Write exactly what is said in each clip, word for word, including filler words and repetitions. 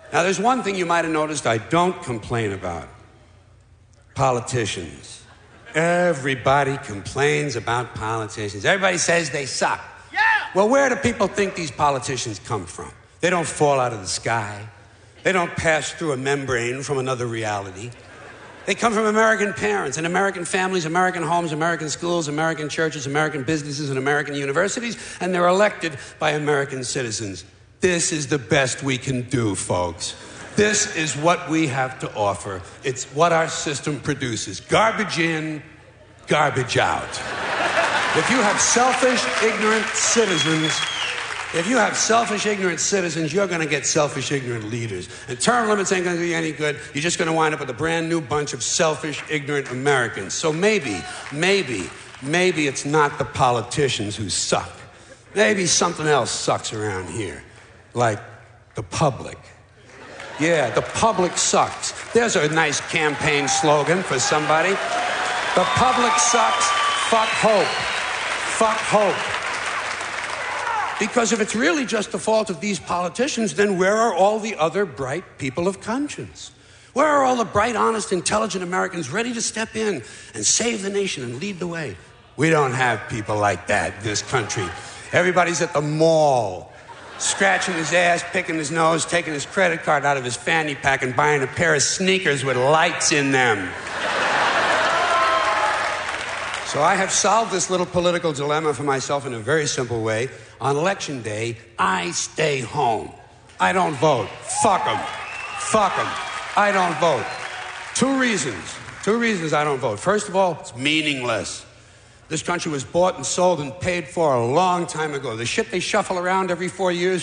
Now, there's one thing you might have noticed I don't complain about. Politicians. Everybody complains about politicians. Everybody says they suck. Yeah! Well, where do people think these politicians come from? They don't fall out of the sky. They don't pass through a membrane from another reality. They come from American parents and American families, American homes, American schools, American churches, American businesses, and American universities, and they're elected by American citizens. This is the best we can do, folks. This is what we have to offer. It's what our system produces. Garbage in, garbage out. If you have selfish, ignorant citizens, if you have selfish, ignorant citizens, you're going to get selfish, ignorant leaders. And term limits ain't going to do you any good. You're just going to wind up with a brand new bunch of selfish, ignorant Americans. So maybe, maybe, maybe it's not the politicians who suck. Maybe something else sucks around here. Like the public. Yeah, the public sucks. There's a nice campaign slogan for somebody. The public sucks. Fuck hope. Fuck hope. Because if it's really just the fault of these politicians, then where are all the other bright people of conscience? Where are all the bright, honest, intelligent Americans ready to step in and save the nation and lead the way? We don't have people like that in this country. Everybody's at the mall, scratching his ass, picking his nose, taking his credit card out of his fanny pack and buying a pair of sneakers with lights in them. So I have solved this little political dilemma for myself in a very simple way. On election day, I stay home. I don't vote. Fuck them. Fuck them. I don't vote. Two reasons. Two reasons I don't vote. First of all, it's meaningless. This country was bought and sold and paid for a long time ago. The shit they shuffle around every four years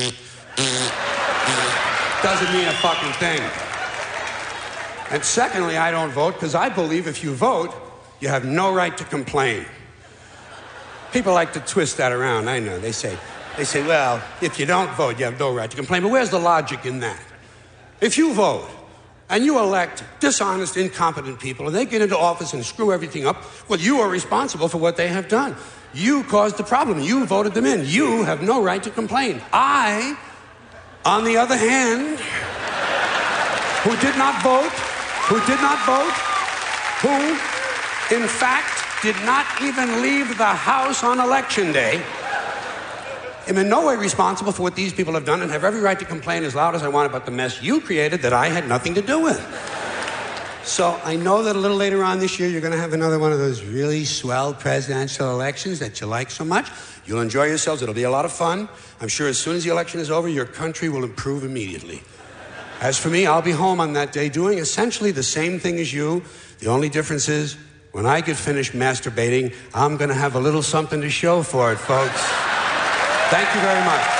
doesn't mean a fucking thing. And secondly, I don't vote because I believe if you vote, you have no right to complain. People like to twist that around, I know. They say, they say, well, if you don't vote, you have no right to complain. But where's the logic in that? If you vote and you elect dishonest, incompetent people and they get into office and screw everything up, well, you are responsible for what they have done. You caused the problem. You voted them in. You have no right to complain. I, on the other hand, who did not vote, who did not vote, who... in fact, did not even leave the house on election day. I'm in no way responsible for what these people have done and have every right to complain as loud as I want about the mess you created that I had nothing to do with. So I know that a little later on this year, you're going to have another one of those really swell presidential elections that you like so much. You'll enjoy yourselves. It'll be a lot of fun. I'm sure as soon as the election is over, your country will improve immediately. As for me, I'll be home on that day doing essentially the same thing as you. The only difference is, when I get finished masturbating, I'm going to have a little something to show for it, folks. Thank you very much.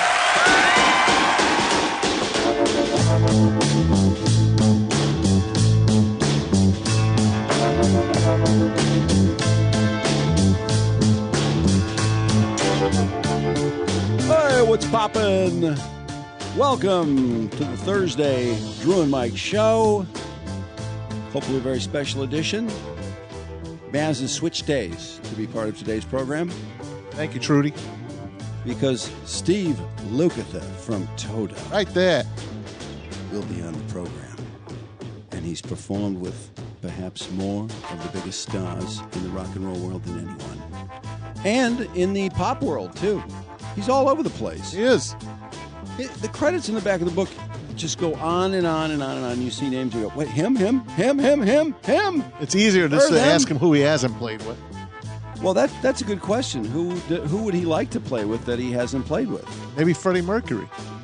Hey, what's poppin'? Welcome to the Thursday Drew and Mike Show. Hopefully a very special edition. Baz has switched days to be part of today's program. Thank you, Trudy. Because Steve Lukather from Toto right there will be on the program. And he's performed with perhaps more of the biggest stars in the rock and roll world than anyone. And in the pop world, too. He's all over the place. He is. It, the credits in the back of the book just go on and on and on and on. You see names, you go, wait, him, him, him, him, him, him. It's easier just to ask him who he hasn't played with. Well, that that's a good question. Who who would he like to play with that he hasn't played with? Maybe Freddie Mercury.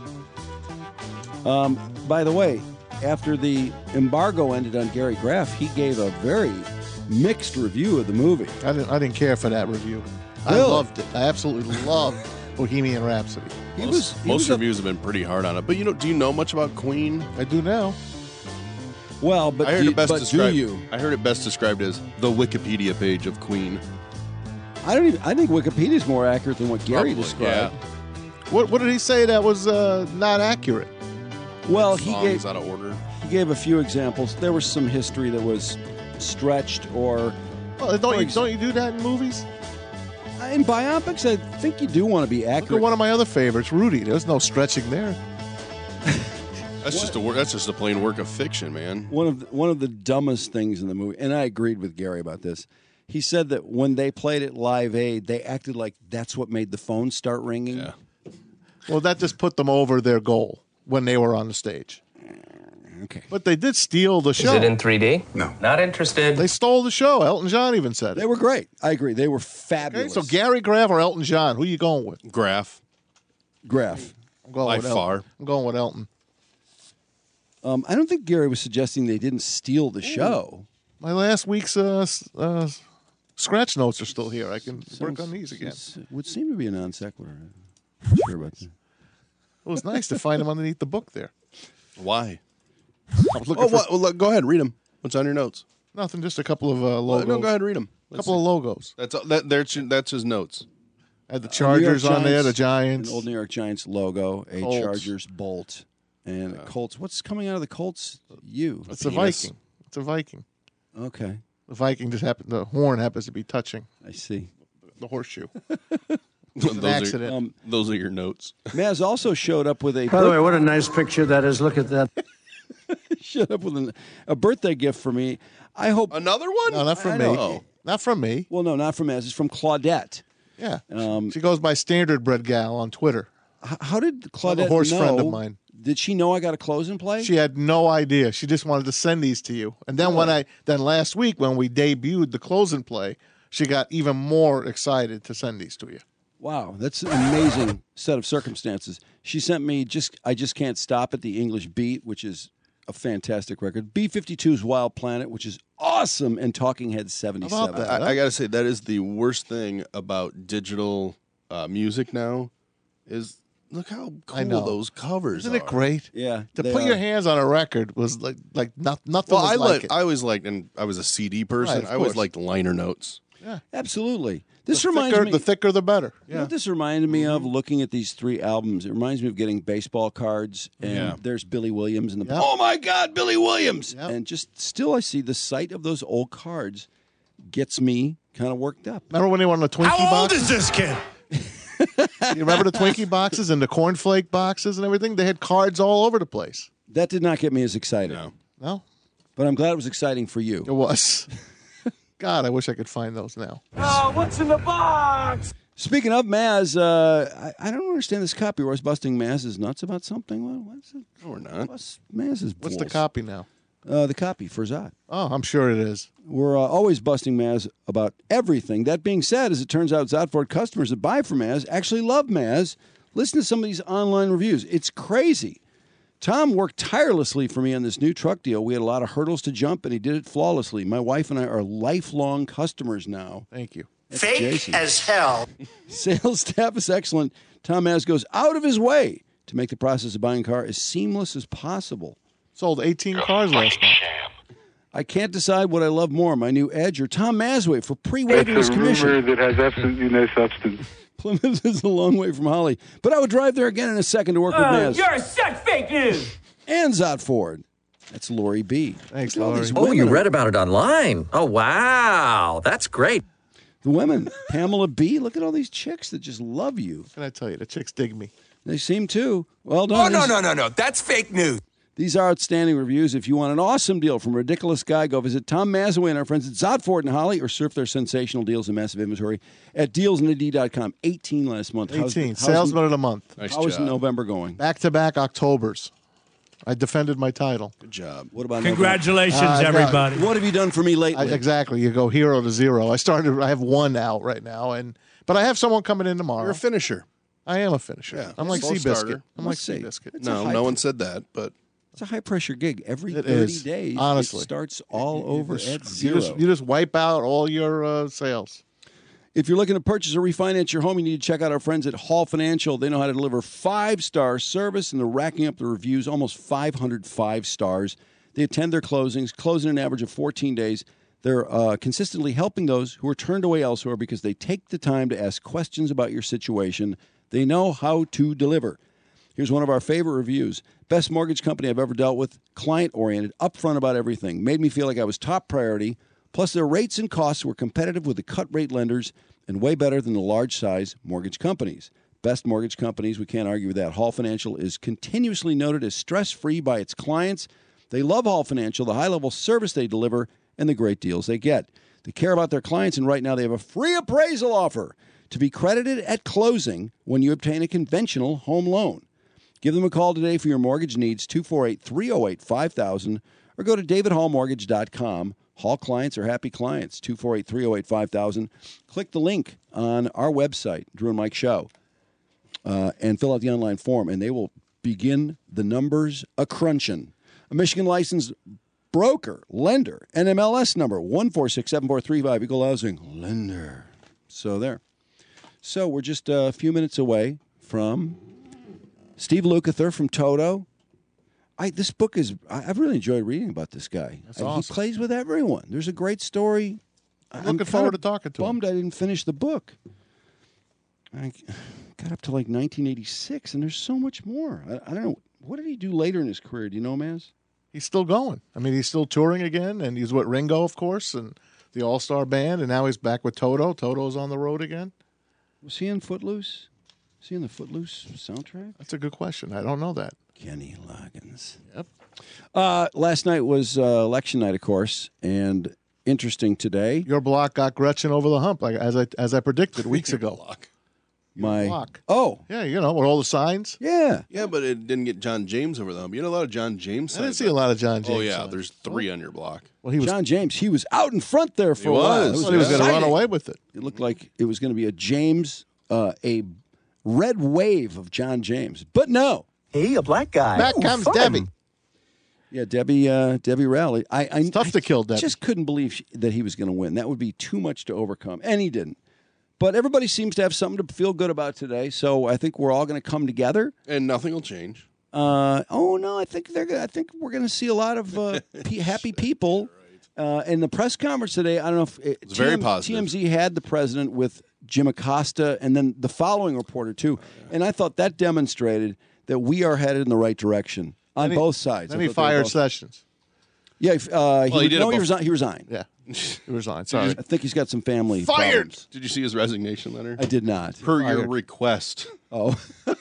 Um, by the way, after the embargo ended on Gary Graff, he gave a very mixed review of the movie. I didn't I didn't care for that review. Really? I loved it. I absolutely loved Bohemian Rhapsody. He most was, he most was a, reviews have been pretty hard on it. But you know, do you know much about Queen? I do now. Well, but, I heard do, it best but do described, you? I heard it best described as the Wikipedia page of Queen. I don't even. I think Wikipedia is more accurate than what Gary Probably, described. yeah. What what did he say that was uh, not accurate? Well, he Songs gave out of order. he gave a few examples. There was some history that was stretched, or Well, don't you ex- don't you do that in movies? in biopics. I think you do want to be Look at accurate. one of my other favorites, Rudy. There's no stretching there. That's just a wor- that's just a plain work of fiction, man. One of the, one of the dumbest things in the movie, and I agreed with Gary about this. He said that when they played it Live Aid, they acted like that's what made the phone start ringing. Yeah. Well, that just put them over their goal when they were on the stage. Okay. But they did steal the show. Is it in three D? No. Not interested. They stole the show. Elton John even said They it. were great. I agree. They were Okay, fabulous. so Gary Graff or Elton John, who are you going with? Graph Graff. I'm going by with far. Elton. I'm going with Elton. Um, I don't think Gary was suggesting they didn't steal the show. My last week's uh, s- uh, scratch notes are still here. I can work Sounds- on these again. It would seem to be a non sequitur. I'm not sure about that. It was nice to find them underneath the book there. Why? I was looking Oh, for what? Well, look, go ahead, read them. What's on your notes? nothing, just a couple of uh, Uh, logos. no, go ahead, read them. A couple of logos. That's that. That's that's his notes. Had the Uh, New York Chargers on there, the Giants, Giants. An old New York Giants logo, a Colts. Chargers bolt, and a Colts. What's coming out of the Colts? You. It's a penis. Viking. It's a Viking. Okay. The Viking just happened. The horn happens to be touching I see. the horseshoe. those, an are, accident. Um, those are your notes. Maz also showed up with a By the way, what a nice picture that is. Look at that. showed up with an, a birthday gift for me. I hope. Another one? No, not from I me. know. Not from me. Well, no, not from Maz. It's from Claudette. Yeah. Um, she goes by Standard Bread Gal on Twitter. H- how did Claudette horse know? friend of mine. Did she know I got a close and play? She had no idea. She just wanted to send these to you. And then when I then last week when we debuted the close and play, she got even more excited to send these to you. Wow, that's an amazing set of circumstances. She sent me just I Just Can't Stop It, the English Beat, which is a fantastic record. B fifty-two's Wild Planet, which is awesome, and Talking Heads seventy-seven. How about that? I, I gotta say that is the worst thing about digital uh, music now. Is look how I cool know. those covers Isn't it are. great? Yeah. To they put are. your hands on a record was like like not, nothing Well, was I like like. it. I always liked, and I was a C D person. Right, of I always course. liked liner notes. Absolutely. This the reminds thicker, me the thicker the better. You know Yeah. what this reminded me of looking at these three albums? It reminds me of getting baseball cards, and Yeah. there's Billy Williams, and the Yep. oh my God, Billy Williams! Yep. And just still, I see the sight of those old cards gets me kind of worked up. Remember when they were on the Twinkie How old box? is this kid? You remember the Twinkie boxes and the cornflake boxes and everything? They had cards all over the place. That did not get me as excited, No. No? but I'm glad it was exciting for It you. was. God, I wish I could find those now. Speaking of Maz, uh, I, I don't understand this copy. Roy's busting Maz's nuts about something. What, what's it? No, we're not. What's Maz's What's the balls? copy now? Uh, the copy for Zod. Oh, I'm sure it is. We're uh, always busting Maz about everything. That being said, as it turns out, Zodford customers that buy from Maz actually love Maz. Listen to some of these online reviews. It's crazy. Tom worked tirelessly for me on this new truck deal. We had a lot of hurdles to jump, and he did it flawlessly. My wife and I are lifelong customers now. Thank you. That's Jason. as hell. Sales staff is excellent. Tom Maz goes out of his way to make the process of buying a car as seamless as possible. Sold eighteen cars last month. I can't decide what I love more, my new Edge or Tom Masway for pre-waiving his commission. that has absolutely no substance. Plymouth is a long way from Holly, but I would drive there again in a second to work with Maz. You're such fake news. And Zot Ford. That's Lori B. Thanks, Look at all Lori. these Oh, women. you read about it online. Oh, wow. That's great. The women. Pamela B. Look at all these chicks that just love you. What can I tell you? The chicks dig me. They seem to. Well done. Oh, no, These- no, no, no. That's fake news. These are outstanding reviews. If you want an awesome deal from a ridiculous guy, go visit Tom Mazaway and our friends at Zotford and Holly, or surf their sensational deals and massive inventory at deals in a d dot com. eighteen last month. How's- eighteen. how's- Salesman of the month. Nice How is job. November going? Back to back Octobers. I defended my title. Good job. What about Congratulations, Uh, no. everybody. November? What have you done for me I, lately? exactly. You go hero to zero. I started. I have one out right now, and but I have someone coming in tomorrow. You're a finisher. I am a finisher. Yeah. I'm like Slow Seabiscuit. starter. I'm like Let's see. Seabiscuit. It's a No, high no pr- one said that, but It's a high pressure gig. Every It thirty is, days, honestly. it starts all over at You zero. just, you just wipe out all your uh, sales. If you're looking to purchase or refinance your home, you need to check out our friends at Hall Financial. They know how to deliver five-star service, and they're racking up the reviews, almost five hundred five stars. They attend their closings, close in an average of fourteen days. They're uh, consistently helping those who are turned away elsewhere because they take the time to ask questions about your situation. They know how to deliver. Here's one of our favorite reviews. Best mortgage company I've ever dealt with. Client-oriented, upfront about everything. Made me feel like I was top priority. Plus, their rates and costs were competitive with the cut-rate lenders and way better than the large-size mortgage companies. best mortgage companies. We can't argue with that. Hall Financial is continuously noted as stress-free by its clients. They love Hall Financial, the high-level service they deliver, and the great deals they get. They care about their clients, and right now they have a free appraisal offer to be credited at closing when you obtain a conventional home loan. Give them a call today for your mortgage needs, two four eight, three oh eight, five thousand, or go to david hall mortgage dot com. Hall clients are happy clients, two four eight, three oh eight, five thousand. Click the link on our website, Drew and Mike Show, uh, and fill out the online form, and they will begin the numbers a-crunching. A Michigan licensed broker, lender, N M L S number one four six seven four three five, Equal Housing Lender. So there. So we're just a few minutes away from Steve Lukather from Toto. I, this book is, I, I've really enjoyed reading about this guy. That's I, awesome. He plays with everyone. There's a great story. I'm looking forward to talking to him. Bummed I didn't finish the book. I got up to like nineteen eighty-six, and there's so much more. I, I don't know. What did he do later in his career? Do you know, Maz? He's still going. I mean, he's still touring again, and he's with Ringo, of course, and the All-Star Band, and now he's back with Toto. Toto's on the road again. Was he in Footloose? Was he in the Footloose soundtrack? That's a good question. I don't know that. Kenny Loggins. Yep. Uh, last night was uh, election night, of course, and interesting today. Your block got Gretchen over the hump, like as I as I predicted weeks ago. Block. My block. Oh, Yeah, you know, with all the signs. yeah. Yeah, but it didn't get John James over the hump. You had a lot of John James I didn't signs see a up. lot of John James. Oh, yeah, signs. there's three on your block. Well, he was. John James, he was out in front there for He a while. was. It thought he was going to run exciting. away with it. It looked like it was going to be a James, uh, a red wave of John James, but no. Hey, a black guy. Back Ooh, comes fun. Debbie. Yeah, Debbie, uh, Debbie Rowley. I, I, It's tough I to kill Debbie. just couldn't believe she, that he was going to win. That would be too much to overcome, and he didn't. But everybody seems to have something to feel good about today, so I think we're all going to come together. And nothing will change. Uh, oh no, I think they're. Gonna, I think we're going to see a lot of uh, p- happy people. Uh, in the press conference today, I don't know if it, It's very T M- positive. T M Z had the president with Jim Acosta, and then the following reporter too. And I thought that demonstrated that we are headed in the right direction on Then he- both sides. Then I he thought they were fired both- Sessions. Yeah, if, uh, he, Well, he did no, it he, bef- resi- he resigned. Yeah, he resigned. Sorry. I think he's got some family Fired! problems. Did you see his resignation letter? I did not. Per your Fired. request. Oh,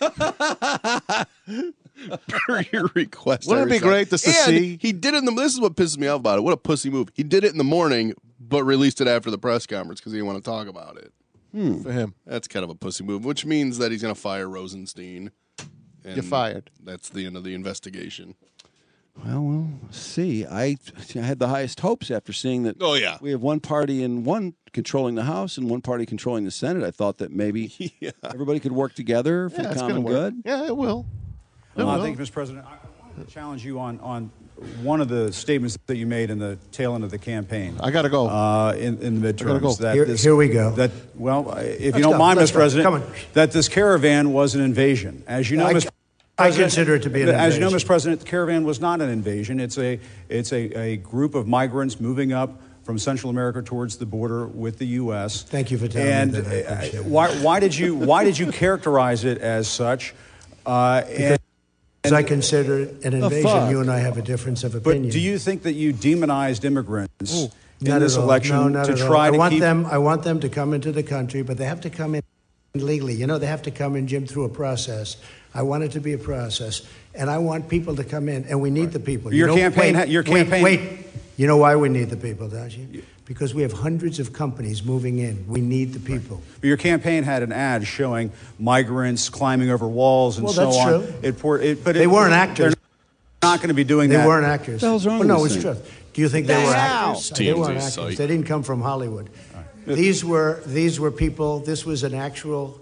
Per your request. Wouldn't I it be resigned. great just to And see- He did it in the. This is what pisses me off about it. What a pussy move. He did it in the morning, but released it after the press conference because he didn't want to talk about it. For him. That's kind of a pussy move, which means that he's going to fire Rosenstein. And You're fired. That's the end of the investigation. well, we'll see. I, I had the highest hopes after seeing that. Oh, yeah. We have one party in one controlling the House and one party controlling the Senate. I thought that maybe Yeah. everybody could work together for Yeah, the it's common gonna work. good. Yeah, it will. It Uh, will. thank you, Mister President. I wanted to challenge you on, on one of the statements that you made in the tail end of the campaign. I got to go. Uh, in, in the midterms. gotta go. That Here- this, here we go. That well, uh, if Let's you don't go. mind, Let's Mister go. President, Come on. that this caravan was an invasion. As you know, I- Mister I President, consider it to be an As you know, invasion. Mister President, the caravan was not an invasion. It's a it's a, a group of migrants moving up from Central America towards the border with the U S. Thank you for telling me and that. I uh, appreciate it. why why did you why did you characterize it as such? Uh, and, As I consider it an invasion, fuck? you and I have a difference of But opinion. do you think that you demonized immigrants in Not this at all. election no, not to at all. try I to want keep them. I want them to come into the country, but they have to come in legally. You know, they have to come in, Jim, through a process. I want it to be a process, and I want people to come in, and we need the people. Your you know, campaign Wait, ha- your wait, campaign- Wait, You know why we need the people, don't you? Because we have hundreds of companies moving in. We need the people. But your campaign had an ad showing migrants climbing over walls and Well, so that's on. true. It, pour, it, but They it, weren't actors. They're not going to be doing They that. weren't actors. What the hell's wrong well, with no, this it's thing? true. Do you think they were Now. actors? T They M Z weren't actors. site. They didn't come from Hollywood. These were these were people. This was an actual.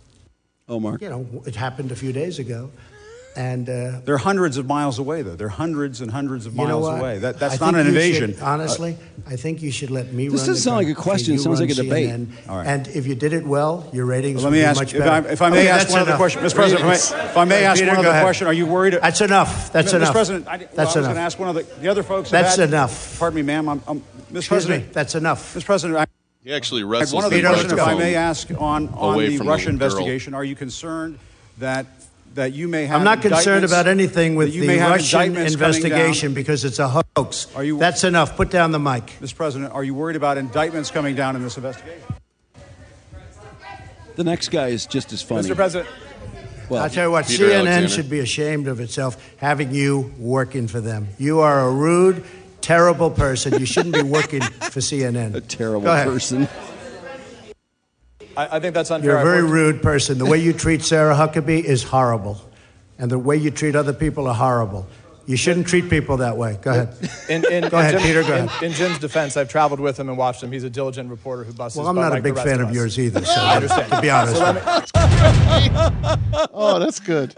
Oh, Mark. You know, it happened a few days ago, and uh, They're hundreds of miles away, though. They're hundreds and hundreds of you know miles what? away. That, I that's think not an you invasion. should- honestly, I think you should let me This run doesn't the sound like a country, question. It you sounds run like a debate. C N N, All right. And if you did it well, your ratings Let would me be ask, much if better. I, if I may Okay, ask that's one other enough. question. Mister President, if I may, if I may ask Peter, one go other ahead. question, are you worried? That's enough. That's Mister enough. President, I, well, That's I was going enough. to ask one of the, the other folks. have That's had- enough. Pardon me, ma'am. I'm, I'm, Mister Excuse President, me. That's enough. Mister President, I, He actually I wrestles one other the Peter, let's question, if I microphone may ask, on, on away the from the Russia girl. investigation. Are you concerned that that you may have I'm not concerned indictments- about anything with that you the may have Russian indictments coming down? investigation because it's a hoax. Are you- That's enough. Put down the mic. Mister President, are you worried about indictments coming down in this investigation? The next guy is just as funny. Mister President. Well, I'll tell you what, Peter C N N Alexander. should be ashamed of itself having you working for them. You are a rude, terrible person. You shouldn't be working for C N N. a terrible Go ahead. person. I, I think that's unfair. You're a I've very worked- rude person. The way you treat Sarah Huckabee is horrible. And the way you treat other people are horrible. You shouldn't treat people that way. Go ahead. In, in, Go ahead, in Jim, Peter, go in, ahead. in Jim's defense, I've traveled with him and watched him. He's a diligent reporter who busts Well, his I'm butt not a like big the rest fan of of us. yours either, so I understand. to be honest. So let me- Oh, that's good.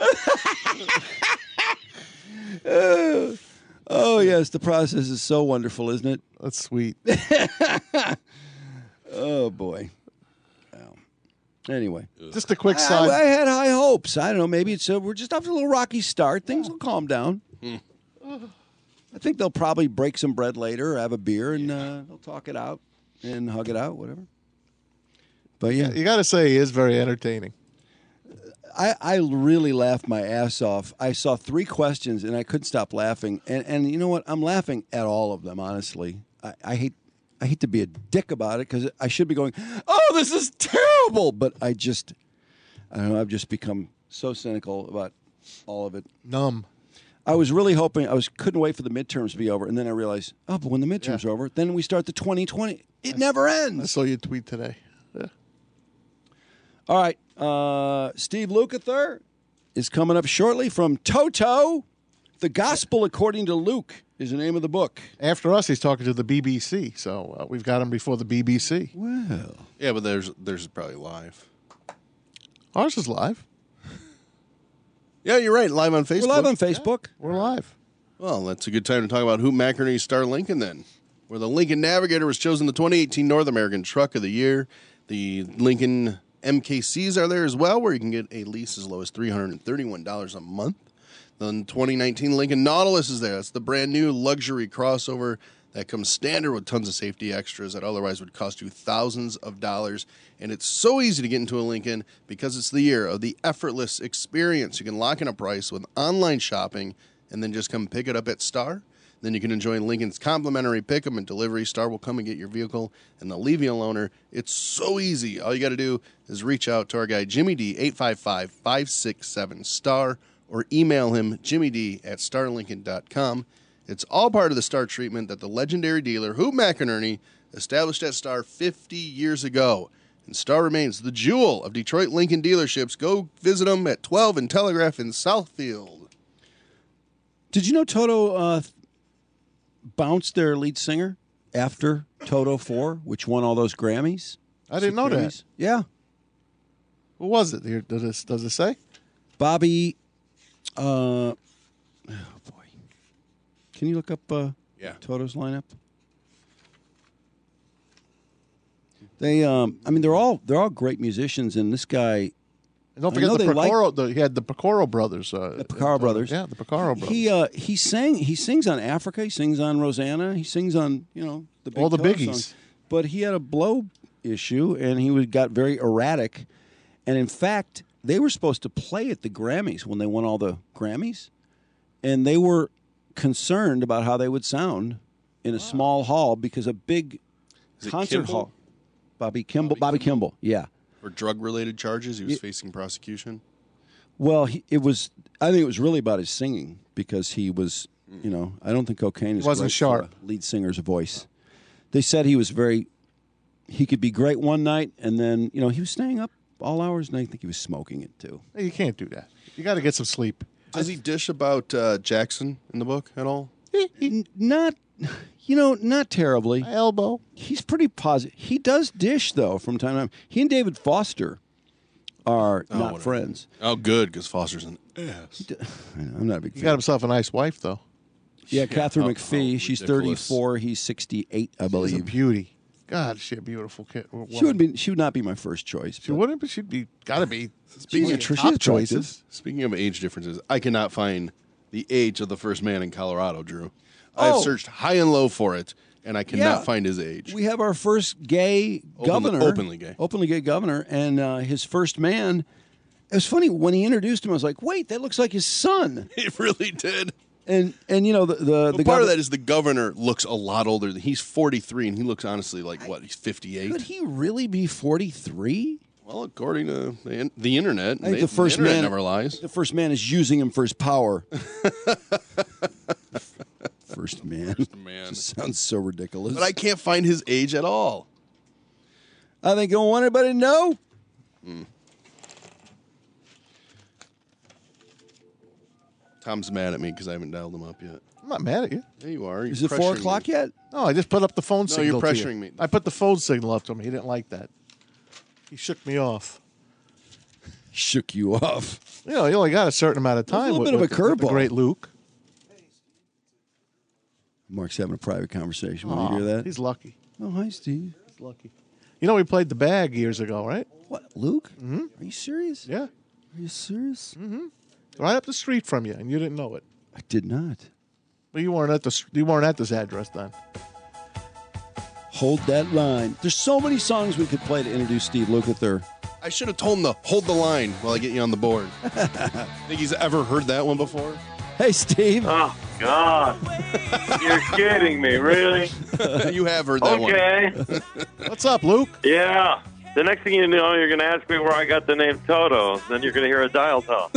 Oh, yes, the process is so wonderful, isn't it? That's sweet. Oh, boy. Well, anyway. Just a quick I, side. I had high hopes. I don't know. Maybe it's a, we're just off to a little rocky start. Things will calm down. I think they'll probably break some bread later, have a beer, and uh, they'll talk it out and hug it out, whatever. But yeah, You got to say, he is very entertaining. I, I really laughed my ass off. I saw three questions and I couldn't stop laughing. And and you know what? I'm laughing at all of them. Honestly, I, I hate I hate to be a dick about it because I should be going, oh, this is terrible. But I just I don't know. I've just become so cynical about all of it. Numb. I was really hoping I was couldn't wait for the midterms to be over, and then I realized, oh, but when the midterms are over, then we start the twenty twenty. It never I ends. saw your tweet today. Yeah. All right, uh, Steve Lukather is coming up shortly from Toto. The Gospel According to Luke is the name of the book. After us, he's talking to the B B C, so uh, we've got him before the B B C. Well, Yeah, but there's there's probably live. Ours is live. Yeah, you're right. Live on Facebook. we're live on Facebook. We're live. Well, that's a good time to talk about Hoop McInerney's Star Lincoln then, where the Lincoln Navigator was chosen the twenty eighteen North American Truck of the Year. The Lincoln M K Cs are there as well, where you can get a lease as low as three hundred thirty-one dollars a month. The twenty nineteen Lincoln Nautilus is there. That's the brand new luxury crossover that comes standard with tons of safety extras that otherwise would cost you thousands of dollars. And it's so easy to get into a Lincoln because it's the year of the effortless experience. You can lock in a price with online shopping and then just come pick it up at Star. Then you can enjoy Lincoln's complimentary pickup and delivery. Star will come and get your vehicle, and they'll leave you a loaner. It's so easy. All you got to do is reach out to our guy, Jimmy D, eight five five, five six seven, STAR, or email him, Jimmy D, at star lincoln dot com. It's all part of the Star treatment that the legendary dealer, Hoop McInerney, established at Star fifty years ago. And Star remains the jewel of Detroit Lincoln dealerships. Go visit them at twelve and Telegraph in Southfield. Did you know Toto uh, bounced their lead singer after Toto four, which won all those Grammys? I didn't know that. Yeah. Who was it? Here, Does it, does it say? Bobby, uh, oh boy. Can you look up uh, Yeah. Toto's lineup? They, um, I mean, they're all they're all great musicians, and this guy. And don't I forget know the they like- Picoro. the, he had the Picoro brothers. Uh, The Picaro uh, brothers. Yeah, the Picaro brothers. He uh, he sang he sings on Africa. He sings on Rosanna. He sings on you know the big All the Toto biggies. songs. But he had a blow issue, and he was, got very erratic. And in fact, they were supposed to play at the Grammys when they won all the Grammys, and they were concerned about how they would sound in a small hall because a big Is it concert Kimball? hall. Bobby Kimball. Bobby Bobby Kimball. Yeah. For drug-related charges, he was Yeah. facing prosecution. Well, he, it was. I think it was really about his singing because he was. You know, I don't think cocaine is Wasn't great sharp. for a lead singer's voice. They said he was very. He could be great one night, and then you know he was staying up all hours, and I think he was smoking it too. Hey, you can't do that. You got to get some sleep. Does he dish about uh, Jackson in the book at all? N- not, you know, not terribly. My elbow. He's pretty positive. He does dish though from time to time. He and David Foster are not whatever. friends. Oh, good, because Foster's an ass. I know, I'm not a big He fan. got himself a nice wife, though. yeah, Catherine how- McPhee. how She's ridiculous. thirty-four. He's sixty-eight, I She's a believe. beauty. God, is she a beautiful kid. She would be. She would not be my first choice. She but- wouldn't, but she'd be. Got to be. Speaking She's of top she's attractive. choices. Speaking of age differences, I cannot find the age of the first man in Colorado, Drew. I've Oh. searched high and low for it, and I cannot Yeah. find his age. We have our first gay Open- governor, openly gay. openly gay governor, and uh, his first man. It was funny when he introduced him. I was like, "Wait, that looks like his son." It really did. And and you know the the, But the part of gov- that is the governor looks a lot older. than He's forty-three, and he looks honestly like, what, he's fifty-eight? Could he really be forty-three? Well, according to the, in- the internet, I think they- the first internet man never lies. The first man is using him for his power. First man. First man. Just sounds so ridiculous. But I can't find his age at all. I think you don't want anybody to know. Mm. Tom's mad at me because I haven't dialed him up yet. I'm not mad at you. There you are. You're Is it four pressuring o'clock me. yet? No, I just put up the phone No, signal. you're to you. pressuring me. I put the phone signal up to him. He didn't like that. He shook me off. Shook you off. You know, you only got a certain amount of It was a time. little with, bit of with a the- with the curveball. great Luke. Mark's having a private conversation. Want Aw, to hear that? He's lucky. Oh, hi, Steve. He's lucky. You know, we played the bag years ago, right? What, Luke? Mm-hmm. Are you serious? Yeah. Are you serious? Mm-hmm. Right up the street from you, and you didn't know it. I did not. But you weren't at the you weren't at this address then. Hold that line. There's so many songs we could play to introduce Steve Lukather. I should have told him to hold the line while I get you on the board. Think he's ever heard that one before? Hey, Steve. Oh, God. You're kidding me, really? You have heard that one. Okay. What's up, Luke? Yeah. The next thing you know, you're going to ask me where I got the name Toto. Then you're going to hear a dial tone.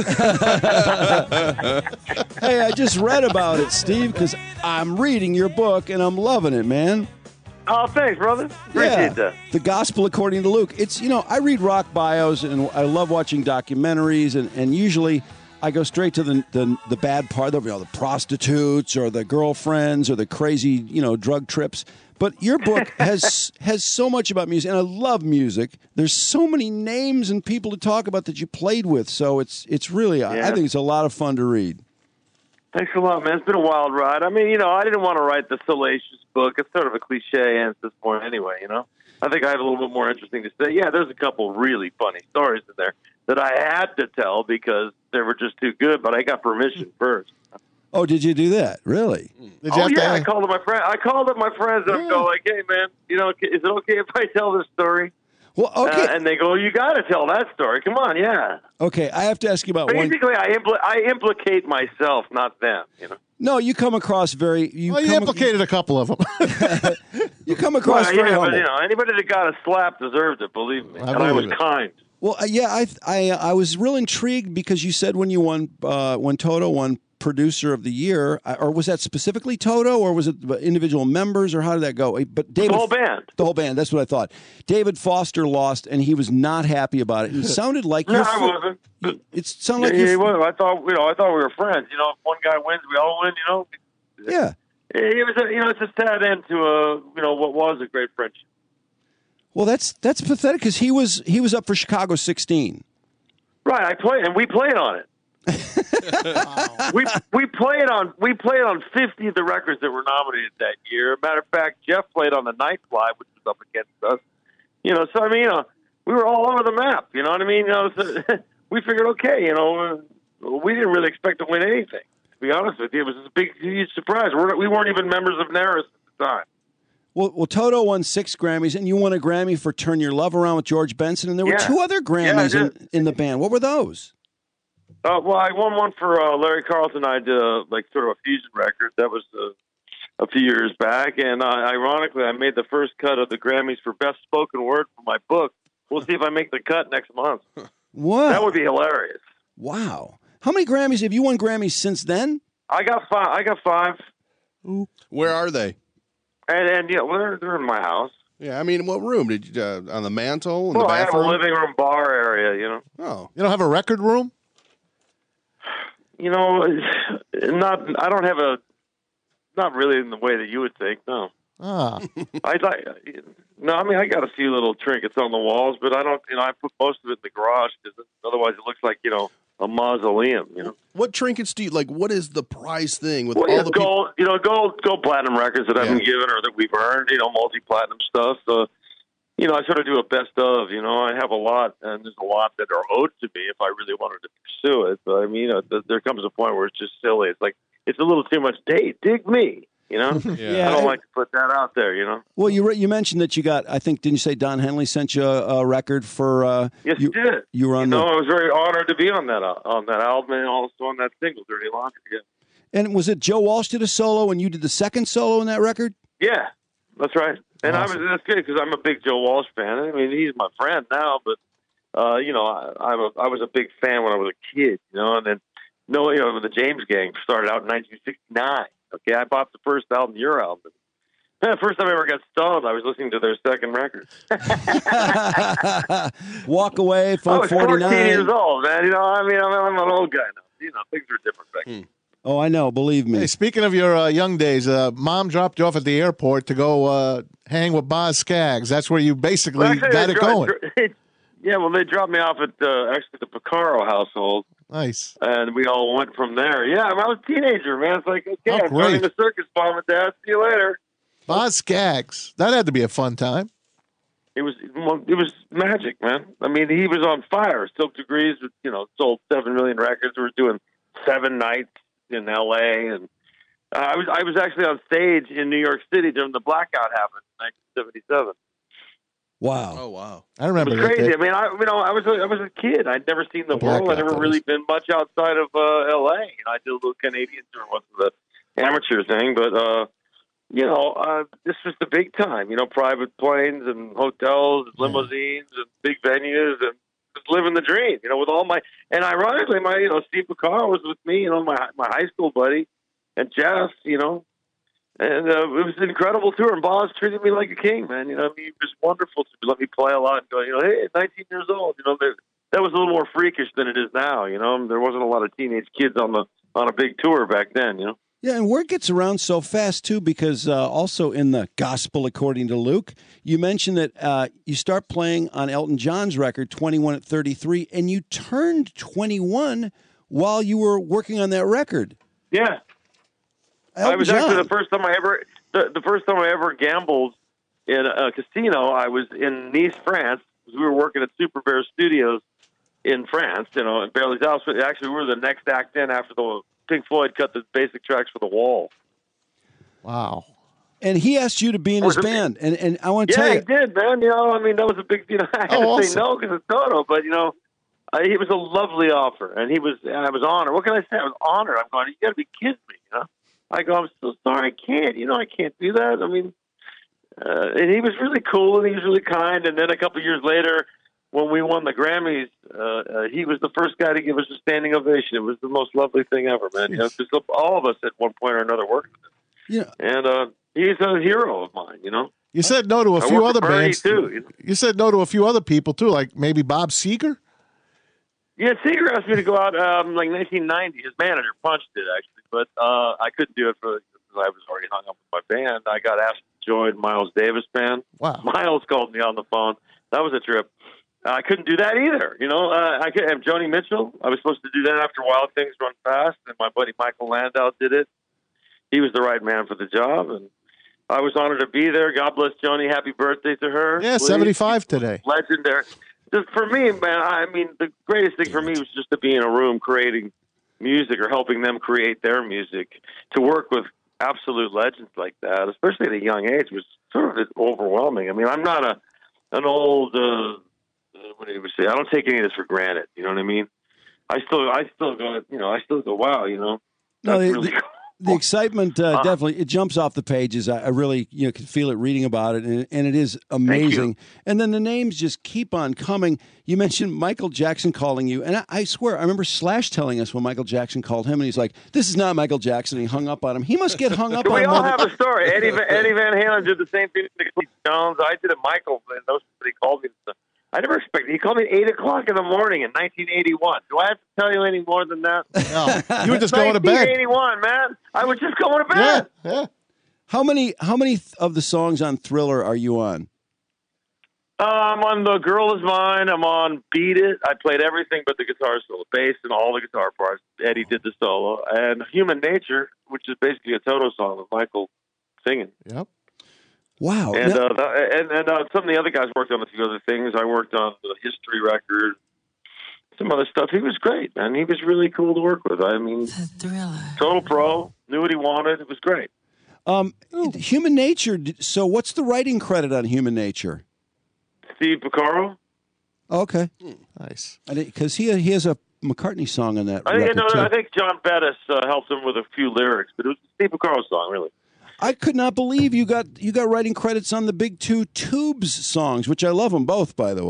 Hey, I just read about it, Steve, because I'm reading your book and I'm loving it, man. Oh, thanks, brother. Appreciate Yeah, that. The Gospel According to Luke. It's, you know, I read rock bios and I love watching documentaries, and, and usually I go straight to the, the the bad part, you know, the prostitutes or the girlfriends or the crazy, you know, drug trips. But your book has has so much about music, and I love music. There's so many names and people to talk about that you played with, so it's it's really, I, I Yeah. think it's a lot of fun to read. Thanks a lot, man. It's been a wild ride. I mean, you know, I didn't want to write the salacious book. It's sort of a cliche at this point anyway, you know. I think I have a little bit more interesting to say. Yeah, there's a couple really funny stories in there that I had to tell because they were just too good, but I got permission first. Oh, did you do that? Really? Did you Oh have yeah, to, I called up my friend. I called up my friends and I go like, "Hey, man, you know, is it okay if I tell this story?" Well, okay. Uh, and they go, "You got to tell that story. Come on, yeah." Okay, I have to ask you about one. Basically, I impl- I implicate myself, not them. You know. No, you come across very. You well, you come, implicated a couple of them. You come across Well, very yeah, humble. but you know, anybody that got a slap deserved it. Believe me, I and I was believe it. kind. Well, uh, yeah, I I I was real intrigued because you said when you won uh, when Toto won Producer of the Year, uh, or was that specifically Toto, or was it individual members, or how did that go? But David, The whole band. the whole band. That's what I thought. David Foster lost, and he was not happy about it. It sounded like No, your I fr- wasn't. It sounded like Yeah, he your fr- was. I thought you know. I thought we were friends. You know, if one guy wins, we all win. You know. yeah. It was, a, you know, it's a sad end to a, you know, what was a great friendship. Well, that's that's pathetic because he was he was up for Chicago sixteen. Right, I played, and we played on it. we we played on we played on fifty of the records that were nominated that year. Matter of fact, Jeff played on the Night Fly, which was up against us. You know, so I mean, you know, we were all over the map. You know what I mean? You know, so we figured, okay, you know, we didn't really expect to win anything. To be honest with you, it was a big, huge surprise. We're, we weren't even members of Naris at the time. Well, well, Toto won six Grammys, and you won a Grammy for "Turn Your Love Around" with George Benson, and there were Yeah. two other Grammys Yeah, I in, in the band. What were those? Uh, well, I won one for uh, Larry Carlton. I did uh, like sort of a fusion record. That was uh, a few years back, and uh, ironically, I made the first cut of the Grammys for Best Spoken Word for my book. We'll see if I make the cut next month. Wow, That would be hilarious. Wow, how many Grammys have you won Grammys since then? I got five. I got five, Where are they? and and yeah, well, they're, they're in my house. Yeah, I mean, what room did you uh, on the mantle in Well, the I have a bathroom? living room bar area. You know. Oh, you don't have a record room? You know, not. I don't have a. Not really in the way that you would think. No. Ah, I like. No, I mean I got a few little trinkets on the walls, but I don't. You know, I put most of it in the garage because otherwise it looks like you know a mausoleum. You know. what trinkets do you like? What is the prize thing with Well, all yeah, the people? gold. You know, gold, gold platinum records that I've Yeah. been given or that we've earned. You know, multi platinum stuff. So, you know, I sort of do a best of. You know, I have a lot, and there's a lot that are owed to me if I really wanted to pursue it. But I mean, you know, th- there comes a point where it's just silly. It's like it's a little too much. Hey, dig me. You know, Yeah. I don't like to put that out there. You know. Well, you re- you mentioned that you got. I think didn't you say Don Henley sent you a, a record for? Uh, Yes, you, you did. You were on No, the. I was very honored to be on that uh, on that album and also on that single, Dirty Laundry. Yeah, And was it Joe Walsh did a solo, and you did the second solo in that record? yeah, that's right. And Awesome. I was that's good because I'm a big Joe Walsh fan. I mean, he's my friend now, but uh, you know, I, I'm a, I was a big fan when I was a kid, you know, and then, no, you know, the James Gang started out in nineteen sixty-nine. Okay, I bought the first album, your album. The first time I ever got stoned, I was listening to their second record. Walk Away, I Funk was fourteen forty-nine. years old, man. You know, I mean, I'm, I'm an old guy now. You know, things are different back then. Oh, I know. Believe me. Hey, speaking of your uh, young days, uh, Mom dropped you off at the airport to go uh, hang with Boz Scaggs. That's where you basically Well, actually, got they it dro- going. dro- yeah, well, they dropped me off at uh, actually the Picaro household. Nice. And we all went from there. Yeah, I, mean, I was a teenager, man. It's like, okay, Oh, I'm great. joining the circus, Mom and Dad. See you later. Boz Scaggs. That had to be a fun time. It was well, it was magic, man. I mean, he was on fire. Silk Degrees, you know, sold seven million records. We were doing seven nights in L A, and uh, I was I was actually on stage in New York City during the blackout happened in nineteen seventy-seven. Wow. Oh, wow. I remember It was that. crazy. day. I mean, I you know, I was a, I was a kid. I'd never seen the The world. blackout, I'd never that really is. been much outside of uh, L A. You know, I did a little Canadian tour, wasn't the amateur thing, but uh, you know, uh, this was the big time. You know, private planes and hotels and limousines and big venues and just living the dream. You know, with all my and ironically, my you know Steve Picaro was with me. You know, my my high school buddy and Jeff. You know. And uh, it was an incredible tour, and Boz treated me like a king, man. You know, I mean, it was wonderful to let me play a lot and go, you know, hey, nineteen years old. You know, that, that was a little more freakish than it is now. You know, there wasn't a lot of teenage kids on the on a big tour back then. You know. Yeah, and word gets around so fast, too, because uh, also in the Gospel According to Luke, you mentioned that uh, you start playing on Elton John's record, twenty-one at thirty-three, and you turned twenty-one while you were working on that record. Yeah. Elton I was John. actually the first time I ever the, the first time I ever gambled in a casino. I was in Nice, France. We were working at Super Bear Studios in France. You know, in Beverly Hills. Actually, we were the next act in after the Pink Floyd cut the basic tracks for The Wall. Wow. And he asked you to be in his Was it- band, and and I want to Yeah, tell he you, did, man. You know, I mean, that was a big. You know, I had Oh, to say awesome. no because it's Toto, but you know, I, it was a lovely offer, and he was. And I was honored. What can I say? I was honored. I'm going. You got to be kidding me, you know. I go. I'm so sorry. I can't. You know, I can't do that. I mean, uh, and he was really cool, and he was really kind. And then a couple of years later, when we won the Grammys, uh, uh, he was the first guy to give us a standing ovation. It was the most lovely thing ever, man. You know, 'cause all of us at one point or another worked with him. Yeah. And uh, he's a hero of mine. You know. You said no to a I few worked other with Bernie, bands. too. You said no to a few other people, too, like maybe Bob Seger? Yeah, Seeger asked me to go out um, like nineteen ninety. His manager punched it, actually, but uh, I couldn't do it for because I was already hung up with my band. I got asked to join Miles Davis band. Wow. Miles called me on the phone. That was a trip. Uh, I couldn't do that either. You know, uh, I could have Joni Mitchell. I was supposed to do that after Wild Things Run Fast, and my buddy Michael Landau did it. He was the right man for the job, and I was honored to be there. God bless Joni. Happy birthday to her. Yeah, Please. seventy-five today. Legendary. Just for me, man, I mean, the greatest thing for me was just to be in a room creating music or helping them create their music. To work with absolute legends like that, especially at a young age, was sort of overwhelming. I mean, I'm not a an old, uh, what do you say? I don't take any of this for granted. You know what I mean? I still, I still go, you know, I still go, wow, you know, No, that's the- really the- cool. the excitement uh, definitely it jumps off the pages. I, I really you know can feel it reading about it, and, and it is amazing. And then the names just keep on coming. You mentioned Michael Jackson calling you, and I, I swear I remember Slash telling us when Michael Jackson called him, and he's like, "This is not Michael Jackson." And he hung up on him. He must get hung up on. We all more than- have a story. Eddie Van, Eddie Van Halen did the same thing to Keith Jones. I did it, Michael. And those he called me. I never expected. He called me at eight o'clock in the morning in nineteen eighty-one. Do I have to tell you any more than that? No, you were just going to bed. nineteen eighty-one, man. I was just going to bed. Yeah, yeah. How many how many th- of the songs on Thriller are you on? Uh, I'm on The Girl Is Mine. I'm on Beat It. I played everything but the guitar solo, bass and all the guitar parts. Eddie did the solo. And Human Nature, which is basically a Toto song with Michael singing. Yep. Wow. And Now- uh, the, and, and uh, some of the other guys worked on a few other things. I worked on the History record, some other stuff. He was great, man. He was really cool to work with. I mean, total pro, knew what he wanted. It was great. um, Human Nature. did- So what's the writing credit on Human Nature? Steve Picaro. Okay, Nice. because he he has a McCartney song on that I think, record no, too. I think John Bettis uh, helped him with a few lyrics, but it was a Steve Picaro song, really. I could not believe you got you got writing credits on the Big Two Tubes songs, which I love them both, by the way.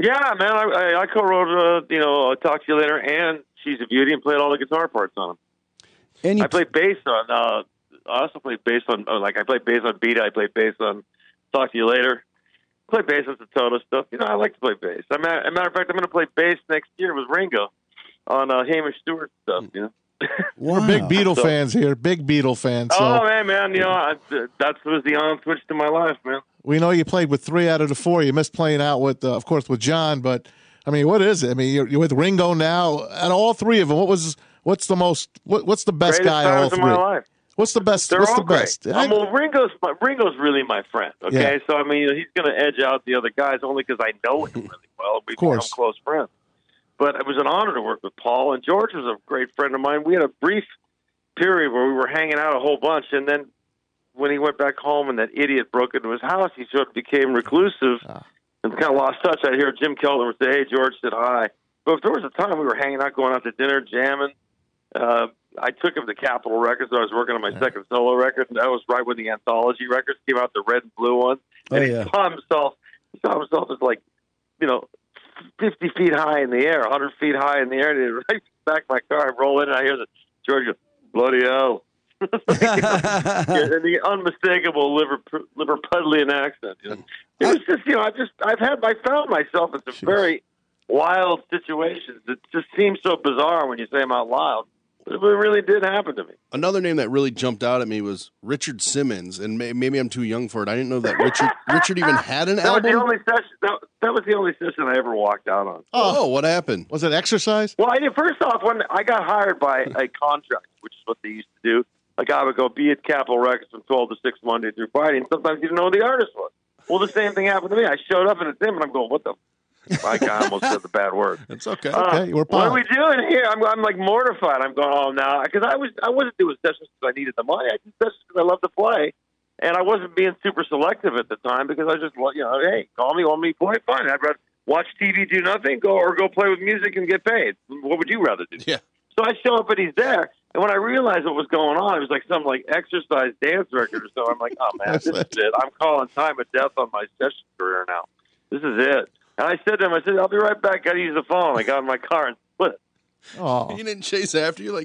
Yeah, man, I, I, I co-wrote, uh, you know, Talk to You Later and She's a Beauty and played all the guitar parts on them. And you I played bass on, uh, I also played bass on, uh, like, I played bass on Beat It, I played bass on Talk to You Later. Play bass on some Toto stuff. You know, I like to play bass. I mean, as a matter of fact, I'm going to play bass next year with Ringo on uh, Hamish Stewart stuff, you know. We're big Beatle So- fans here, big Beatle fans. So Oh, man, man, you know, I, that was the on switch to my life, man. we know you played with three out of the four. You missed playing out with, uh, of course, with John. But I mean, what is it? I mean, you're, you're with Ringo now. Out of all three of them, what was what's the most? What, what's the best Greatest guy of all times of three? my life. What's the best? They're what's all the best? great. Um, well, Ringo's my, Ringo's really my friend. Okay, Yeah. so I mean, he's going to edge out the other guys only because I know him really well. We've become course. close friends. But it was an honor to work with Paul, and George was a great friend of mine. We had a brief period where we were hanging out a whole bunch, and then when he went back home and that idiot broke into his house, he sort of became reclusive Ah. and kind of lost touch. I'd hear Jim Keltner would say, "Hey, George said hi." But if there was a time we were hanging out, going out to dinner, jamming. Uh, I took him to Capitol Records. I was working on my second solo record, and that was right when the anthology records came out, the red and blue one. Oh, and yeah. he saw himself, he saw himself as like, you know, fifty feet high in the air, one hundred feet high in the air. And he right back my car, I roll in, and I hear the George go, "Bloody hell." And the unmistakable Liverpool, Liverpudlian accent. You know? It was just, you know, I just, I've had, I found myself in some very wild situations that just seem so bizarre when you say them out loud. But it really did happen to me. Another name that really jumped out at me was Richard Simmons, and may, maybe I'm too young for it. I didn't know that Richard Richard even had an That was the album. only session. That, that was the only session I ever walked out on. Oh, what happened? Was it exercise? Well, I did. First off, when I got hired by a contract, which is what they used to do, a guy would go be at Capitol Records from twelve to six Monday through Friday, and sometimes you didn't know who the artist was. Well, the same thing happened to me. I showed up and it's him, and I'm going, "What the?" I almost said the bad word. It's okay. Uh, Okay, you were what are fine. we doing here? I'm, I'm like mortified. I'm going, "Oh, now," because I was I wasn't doing sessions because I needed the money. I did sessions because I love to play, and I wasn't being super selective at the time because I just, you know, hey, call me, want me to play, fine. I'd rather watch T V, do nothing, go or go play with music and get paid. What would you rather do? Yeah. So I show up and he's there, and when I realized what was going on, it was like some like exercise dance record or so. I'm like, "Oh man, this is it. I'm calling time of death on my session career now. This is it." And I said to him, I said, "I'll be right back. Got to use the phone." I got in my car and split. Oh, You didn't chase after you, like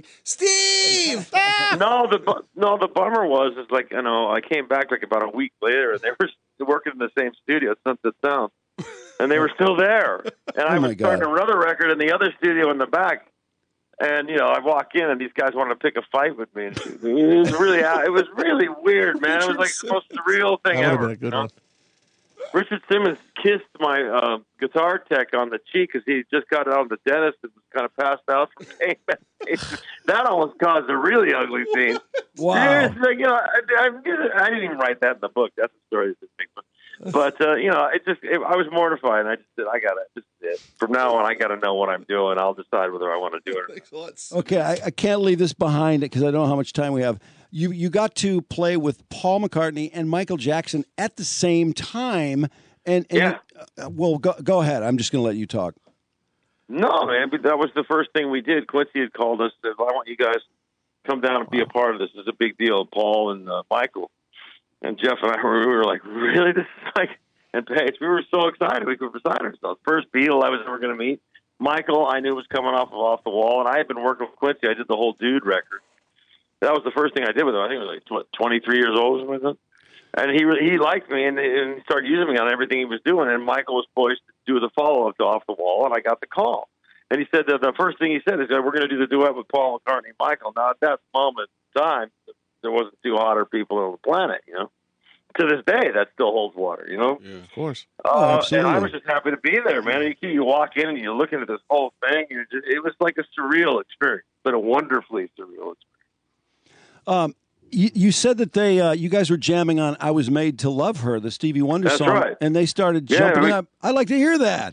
Steve. No, the bu- no, the bummer was is like, you know, I came back like about a week later, and they were still working in the same studio, Sunset Sound, and they were still there. And I Oh, my was starting God. another record in the other studio in the back. And you know, I walk in, and these guys wanted to pick a fight with me. And it was really, it was really weird, man. It was like the most surreal thing that would have ever. been a good you know? one. Richard Simmons kissed my uh, guitar tech on the cheek because he just got out of the dentist and was kind of passed out from pain medication. That almost caused a really ugly scene. Wow. It's like, you know, I, I, I didn't even write that in the book. That's a story that's big. But, but uh, you know, it just it, I was mortified, and I just said, I got to, this is it. From now on, I got to know what I'm doing. I'll decide whether I want to do it or not. Thanks a lot. Okay, I, I can't leave this behind because I don't know how much time we have. You you got to play with Paul McCartney and Michael Jackson at the same time, and, and Yeah. uh, well, go go ahead. I'm just going to let you talk. No, man, but that was the first thing we did. Quincy had called us, said, "I want you guys to come down and be a part of this. It's a big deal." Paul and uh, Michael and Jeff and I were, we were like, "Really? This is like," and Paige, we were so excited we could beside ourselves. First Beatle I was ever going to meet. Michael, I knew was coming off of Off the Wall, and I had been working with Quincy. I did the whole Dude record. That was the first thing I did with him. I think I was like what, twenty-three years old or something like that. And he he liked me and, and he started using me on everything he was doing. And Michael was poised to do the follow up to Off the Wall, and I got the call. And he said that the first thing he said is that we're going to do the duet with Paul McCartney and Michael. Now at that moment in time, there wasn't two hotter people on the planet, you know. To this day, that still holds water, you know. Yeah. Of course. Uh, Oh, and I absolutely. was just happy to be there, man. You, you walk in and you're looking at this whole thing. And just, it was like a surreal experience, but a wonderfully surreal experience. Um, you, you said that they uh, you guys were jamming on "I Was Made to Love Her," the Stevie Wonder That's song, right. and they started Yeah, jumping we- up. I like to hear that.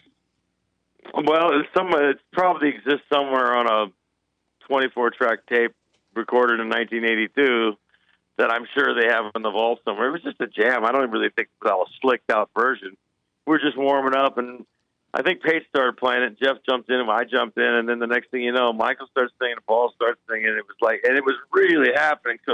Well, it's some it probably exists somewhere on a twenty-four track tape recorded in nineteen eighty-two that I'm sure they have in the vault somewhere. It was just a jam. I don't really think it was all a slicked out version. We were just warming up, and I think Paige started playing it. Jeff jumped in, and I jumped in, and then the next thing you know, Michael starts singing, and Paul starts singing. It was like, and it was really happening. So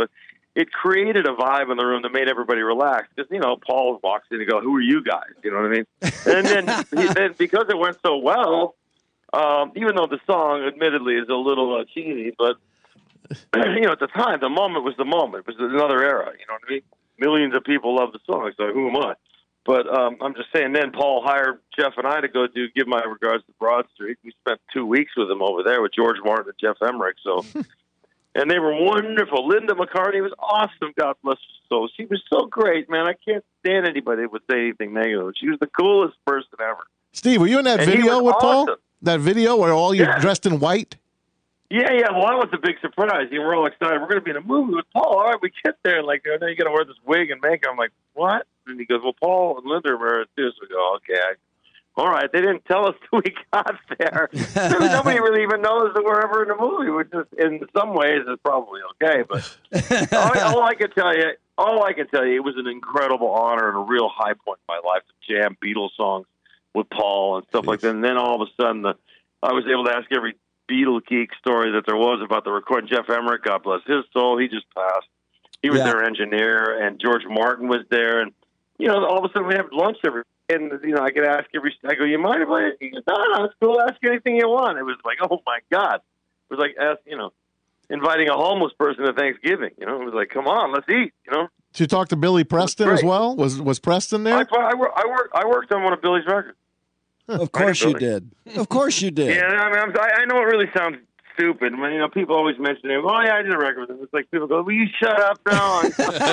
it created a vibe in the room that made everybody relax. Because, you know, Paul walks in and go, who are you guys? You know what I mean? And then, he, then because it went so well, um, even though the song, admittedly, is a little uh, cheesy, but, you know, at the time, the moment was the moment. It was another era, you know what I mean? Millions of people love the song, so who am I? But um, I'm just saying, then Paul hired Jeff and I to go do Give My Regards to Broad Street. We spent two weeks with him over there with George Martin and Jeff Emmerich, so... And they were wonderful. Linda McCartney was awesome. God bless her soul. She was so great, man. I can't stand anybody that would say anything negative. She was the coolest person ever. Steve, were you in that And he video was with Paul? awesome. That video where all you're Yeah. dressed in white? Yeah, yeah. Well, that was a big surprise. You know, we're all excited. We're going to be in a movie with Paul. All right, we get there, and like, oh, now you got to wear this wig and makeup. I'm like, what? And he goes, well, Paul and Linda were this. We go, okay. I, all right. They didn't tell us till we got there. Nobody really even knows that we're ever in a movie, which is, in some ways, is probably okay. But all, all I can tell you, all I can tell you, it was an incredible honor and a real high point in my life to jam Beatles songs with Paul and stuff like that. And then all of a sudden, the, I was able to ask every Beatle geek story that there was about the recording. Jeff Emmerich, God bless his soul, he just passed. He was Yeah. their engineer, and George Martin was there. And, you know, all of a sudden we have lunch every and, you know, I could ask every, I go, you mind if I, he goes, no, no, it's cool, ask anything you want. It was like, oh, my God. It was like, ask, you know, inviting a homeless person to Thanksgiving. You know, it was like, come on, let's eat, you know. Did you talk to Billy Preston as great. well? Was was Preston there? I, I, wor- I, worked, I worked on one of Billy's records. Of course you did. Of course you did. Yeah, I mean, I'm, I I know it really sounds stupid. When, you know, people always mention it. Oh, yeah, I did a record with him. It's like people go, "Will you shut up now?"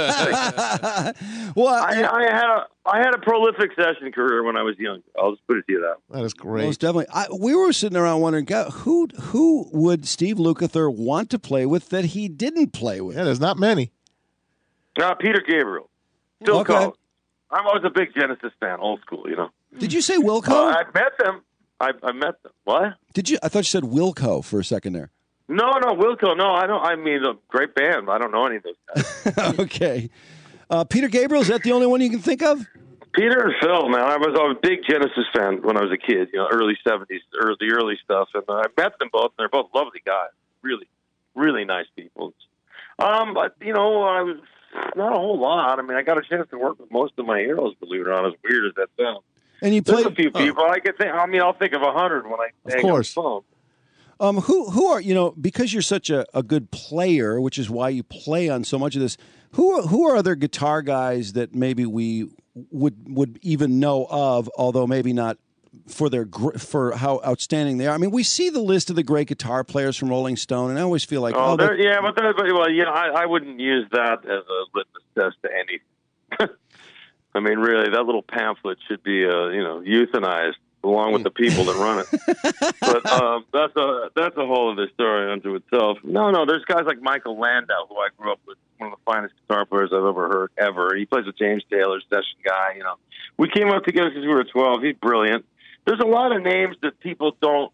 well, I, I had a I had a prolific session career when I was young. I'll just put it to you that. That is great. Most definitely. I, we were sitting around wondering, God, who who would Steve Lukather want to play with that he didn't play with? Yeah, there's not many. Uh, Peter Gabriel, Phil Okay. Collins. I was a big Genesis fan, old school. You know. Did you say Wilco? Uh, I met them. I, I met them. What? Did you? I thought you said Wilco for a second there. No, no, Wilco. No, I don't. I mean, a great band. I don't know any of those guys. Okay. Uh, Peter Gabriel, is that the only one you can think of? Peter and Phil, man. I was, I was a big Genesis fan when I was a kid. You know, early seventies, early the early stuff, and I met them both. And they're both lovely guys. Really, really nice people. Um, but you know, I was not a whole lot. I mean, I got a chance to work with most of my heroes. Believe it or not, as weird as that sounds. And you There's played a few people. I could think. I mean, I'll think of a hundred when I Of hang course. up the phone. Um, who who are you know because you're such a, a good player, which is why you play on so much of this. Who are, who are other guitar guys that maybe we would would even know of, although maybe not for their gr- for how outstanding they are. I mean, we see the list of the great guitar players from Rolling Stone, and I always feel like, Oh, oh, there- that- yeah, but, there, but well, you know, I, I wouldn't use that as a litmus test to anything. I mean, really, that little pamphlet should be, uh, you know, euthanized along with the people that run it. But um, that's a that's a whole other story unto itself. No, no, there's guys like Michael Landau, who I grew up with, one of the finest guitar players I've ever heard ever. He plays with James Taylor, session guy. You know, we came up together because we were twelve. He's brilliant. There's a lot of names that people don't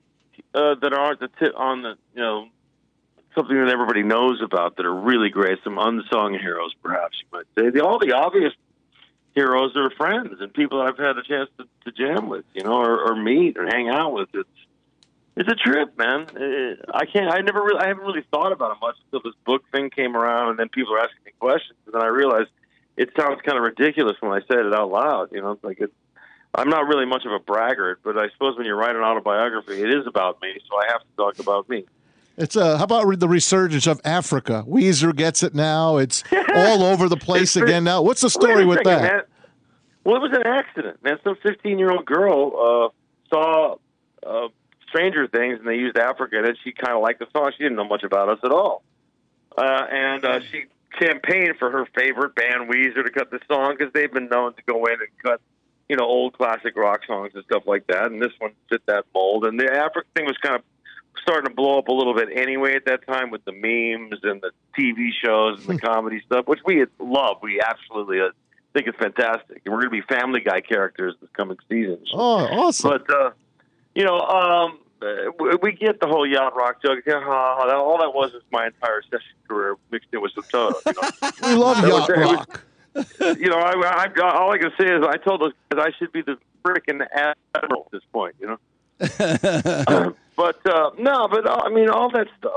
uh, that aren't the tip on the you know something that everybody knows about that are really great. Some unsung heroes, perhaps you might say. The, all the obvious heroes are friends and people that I've had a chance to, to jam with, you know, or, or meet or hang out with. It's it's a trip, man. Uh, I can't. I never really. I haven't really thought about it much until this book thing came around, and then people are asking me questions, and then I realized it sounds kind of ridiculous when I said it out loud. You know, it's like it's. I'm not really much of a braggart, but I suppose when you write an autobiography, it is about me, so I have to talk about me. It's uh, how about the resurgence of Africa? Weezer gets it now. It's all over the place It's again now. What's the story Wait a with second, that? Man. Well, it was an accident, man. Some fifteen-year-old girl uh, saw uh, Stranger Things, and they used Africa, and she kind of liked the song. She didn't know much about us at all. Uh, and uh, she campaigned for her favorite band, Weezer, to cut the song because they've been known to go in and cut, you know, old classic rock songs and stuff like that. And this one fit that mold. And the Africa thing was kind of starting to blow up a little bit anyway at that time with the memes and the T V shows and the comedy stuff, which we love. We absolutely uh, think it's fantastic. And we're going to be Family Guy characters this coming season. Oh, awesome. But, uh, you know, um, uh, we get the whole yacht rock joke. Yeah, uh, that, all that was was my entire session career mixed in with some Toto. You know? We love That yacht was- it was- rock. you know, I, I, all I can say is I told those guys I should be the freaking admiral at this point, you know. but uh, no, but uh, I mean, all that stuff. It's just,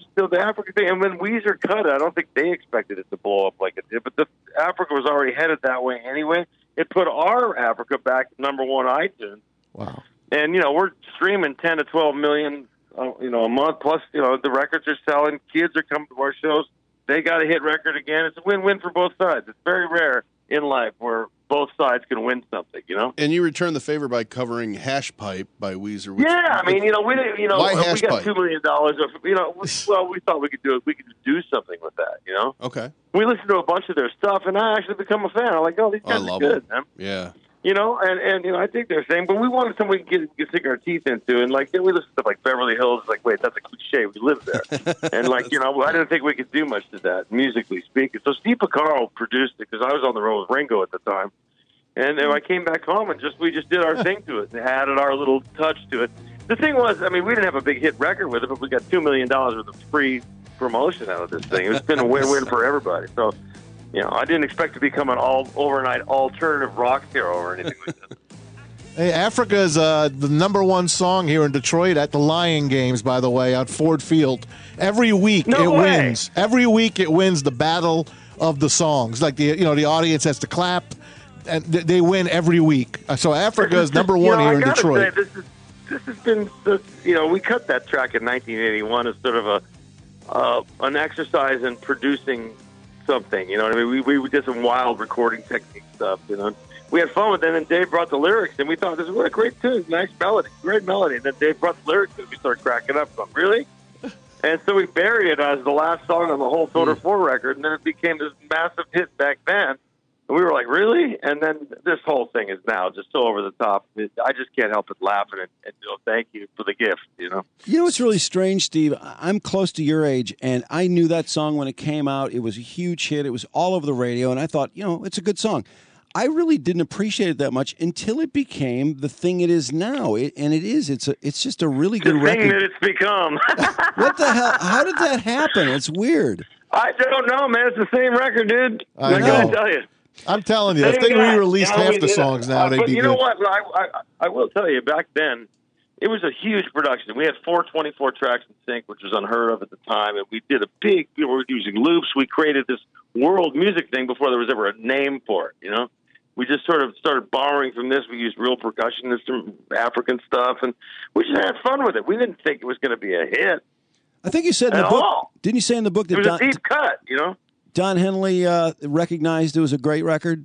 still the Africa thing. And when Weezer cut it, I don't think they expected it to blow up like it did. But the Africa was already headed that way anyway. It put our Africa back at number one iTunes. Wow. And, you know, we're streaming ten to twelve million, uh, you know, a month. Plus, you know, the records are selling. Kids are coming to our shows. They got a hit record again. It's a win-win for both sides. It's very rare in life where both sides can win something, you know? And you return the favor by covering Hash Pipe by Weezer. Which, yeah, I mean, you know, we didn't, you know, Why we Hash got Pipe? two million dollars of, you know, well, we thought we could do it. We could do something with that, you know? Okay. We listened to a bunch of their stuff, and I actually become a fan. I'm like, oh, these Oh, I guys are love good, them. man. Yeah. You know, and, and you know, I think they're saying, but we wanted something we could, get, could sink our teeth into, and like, yeah, we listened to like Beverly Hills. Like, wait, that's a cliche. We live there, and like, you know, I didn't think we could do much to that musically speaking. So Steve Porcaro produced it because I was on the road with Ringo at the time, and then I came back home and just we just did our thing to it and added our little touch to it. The thing was, I mean, we didn't have a big hit record with it, but we got two million dollars worth of free promotion out of this thing. It's been a win-win for everybody. So, you know, I didn't expect to become an all overnight alternative rock hero or anything like that. Hey, Africa is uh, the number one song here in Detroit at the Lion Games, by the way, on Ford Field. Every week No it way. wins. Every week it wins the battle of the songs. Like the you know the audience has to clap, and th- they win every week. Uh, So Africa is number You one know, here I in gotta Detroit. Say, this is this has been the, you know, we cut that track in nineteen eighty-one as sort of a uh, an exercise in producing something. You know what I mean? We we did some wild recording technique stuff. You know. We had fun with it, and then Dave brought the lyrics, and we thought, this is what a great tune, nice melody, great melody. And then Dave brought the lyrics, and we started cracking up. Going, really? And so we buried it as the last song on the whole Soda four record, and then it became this massive hit back then. And we were like, really? And then this whole thing is now just so over the top. It, I just can't help but laughing and, and you know, thank you for the gift, you know? You know what's really strange, Steve? I'm close to your age, and I knew that song when it came out. It was a huge hit. It was all over the radio, and I thought, you know, it's a good song. I really didn't appreciate it that much until it became the thing it is now. It, and it is. It's a, It's just a really good The thing record. that it's become. What the hell? How did that happen? It's weird. I don't know, man. It's the same record, dude. I I'm know. going to tell you. I'm telling you, if Same they guy. re-released You know, half we the did it. songs now, Uh, they'd but be you good. know what? I, I, I will tell you, back then, it was a huge production. We had four twenty-four tracks in sync, which was unheard of at the time, and we did a big, we were using loops. We created this world music thing before there was ever a name for it, you know? We just sort of started borrowing from this. We used real percussion and African stuff, and we just had fun with it. We didn't think it was going to be a hit. I think you said in At the book. all. Didn't you say in the book It that was Don, a deep cut, you know? Don Henley uh, recognized it was a great record?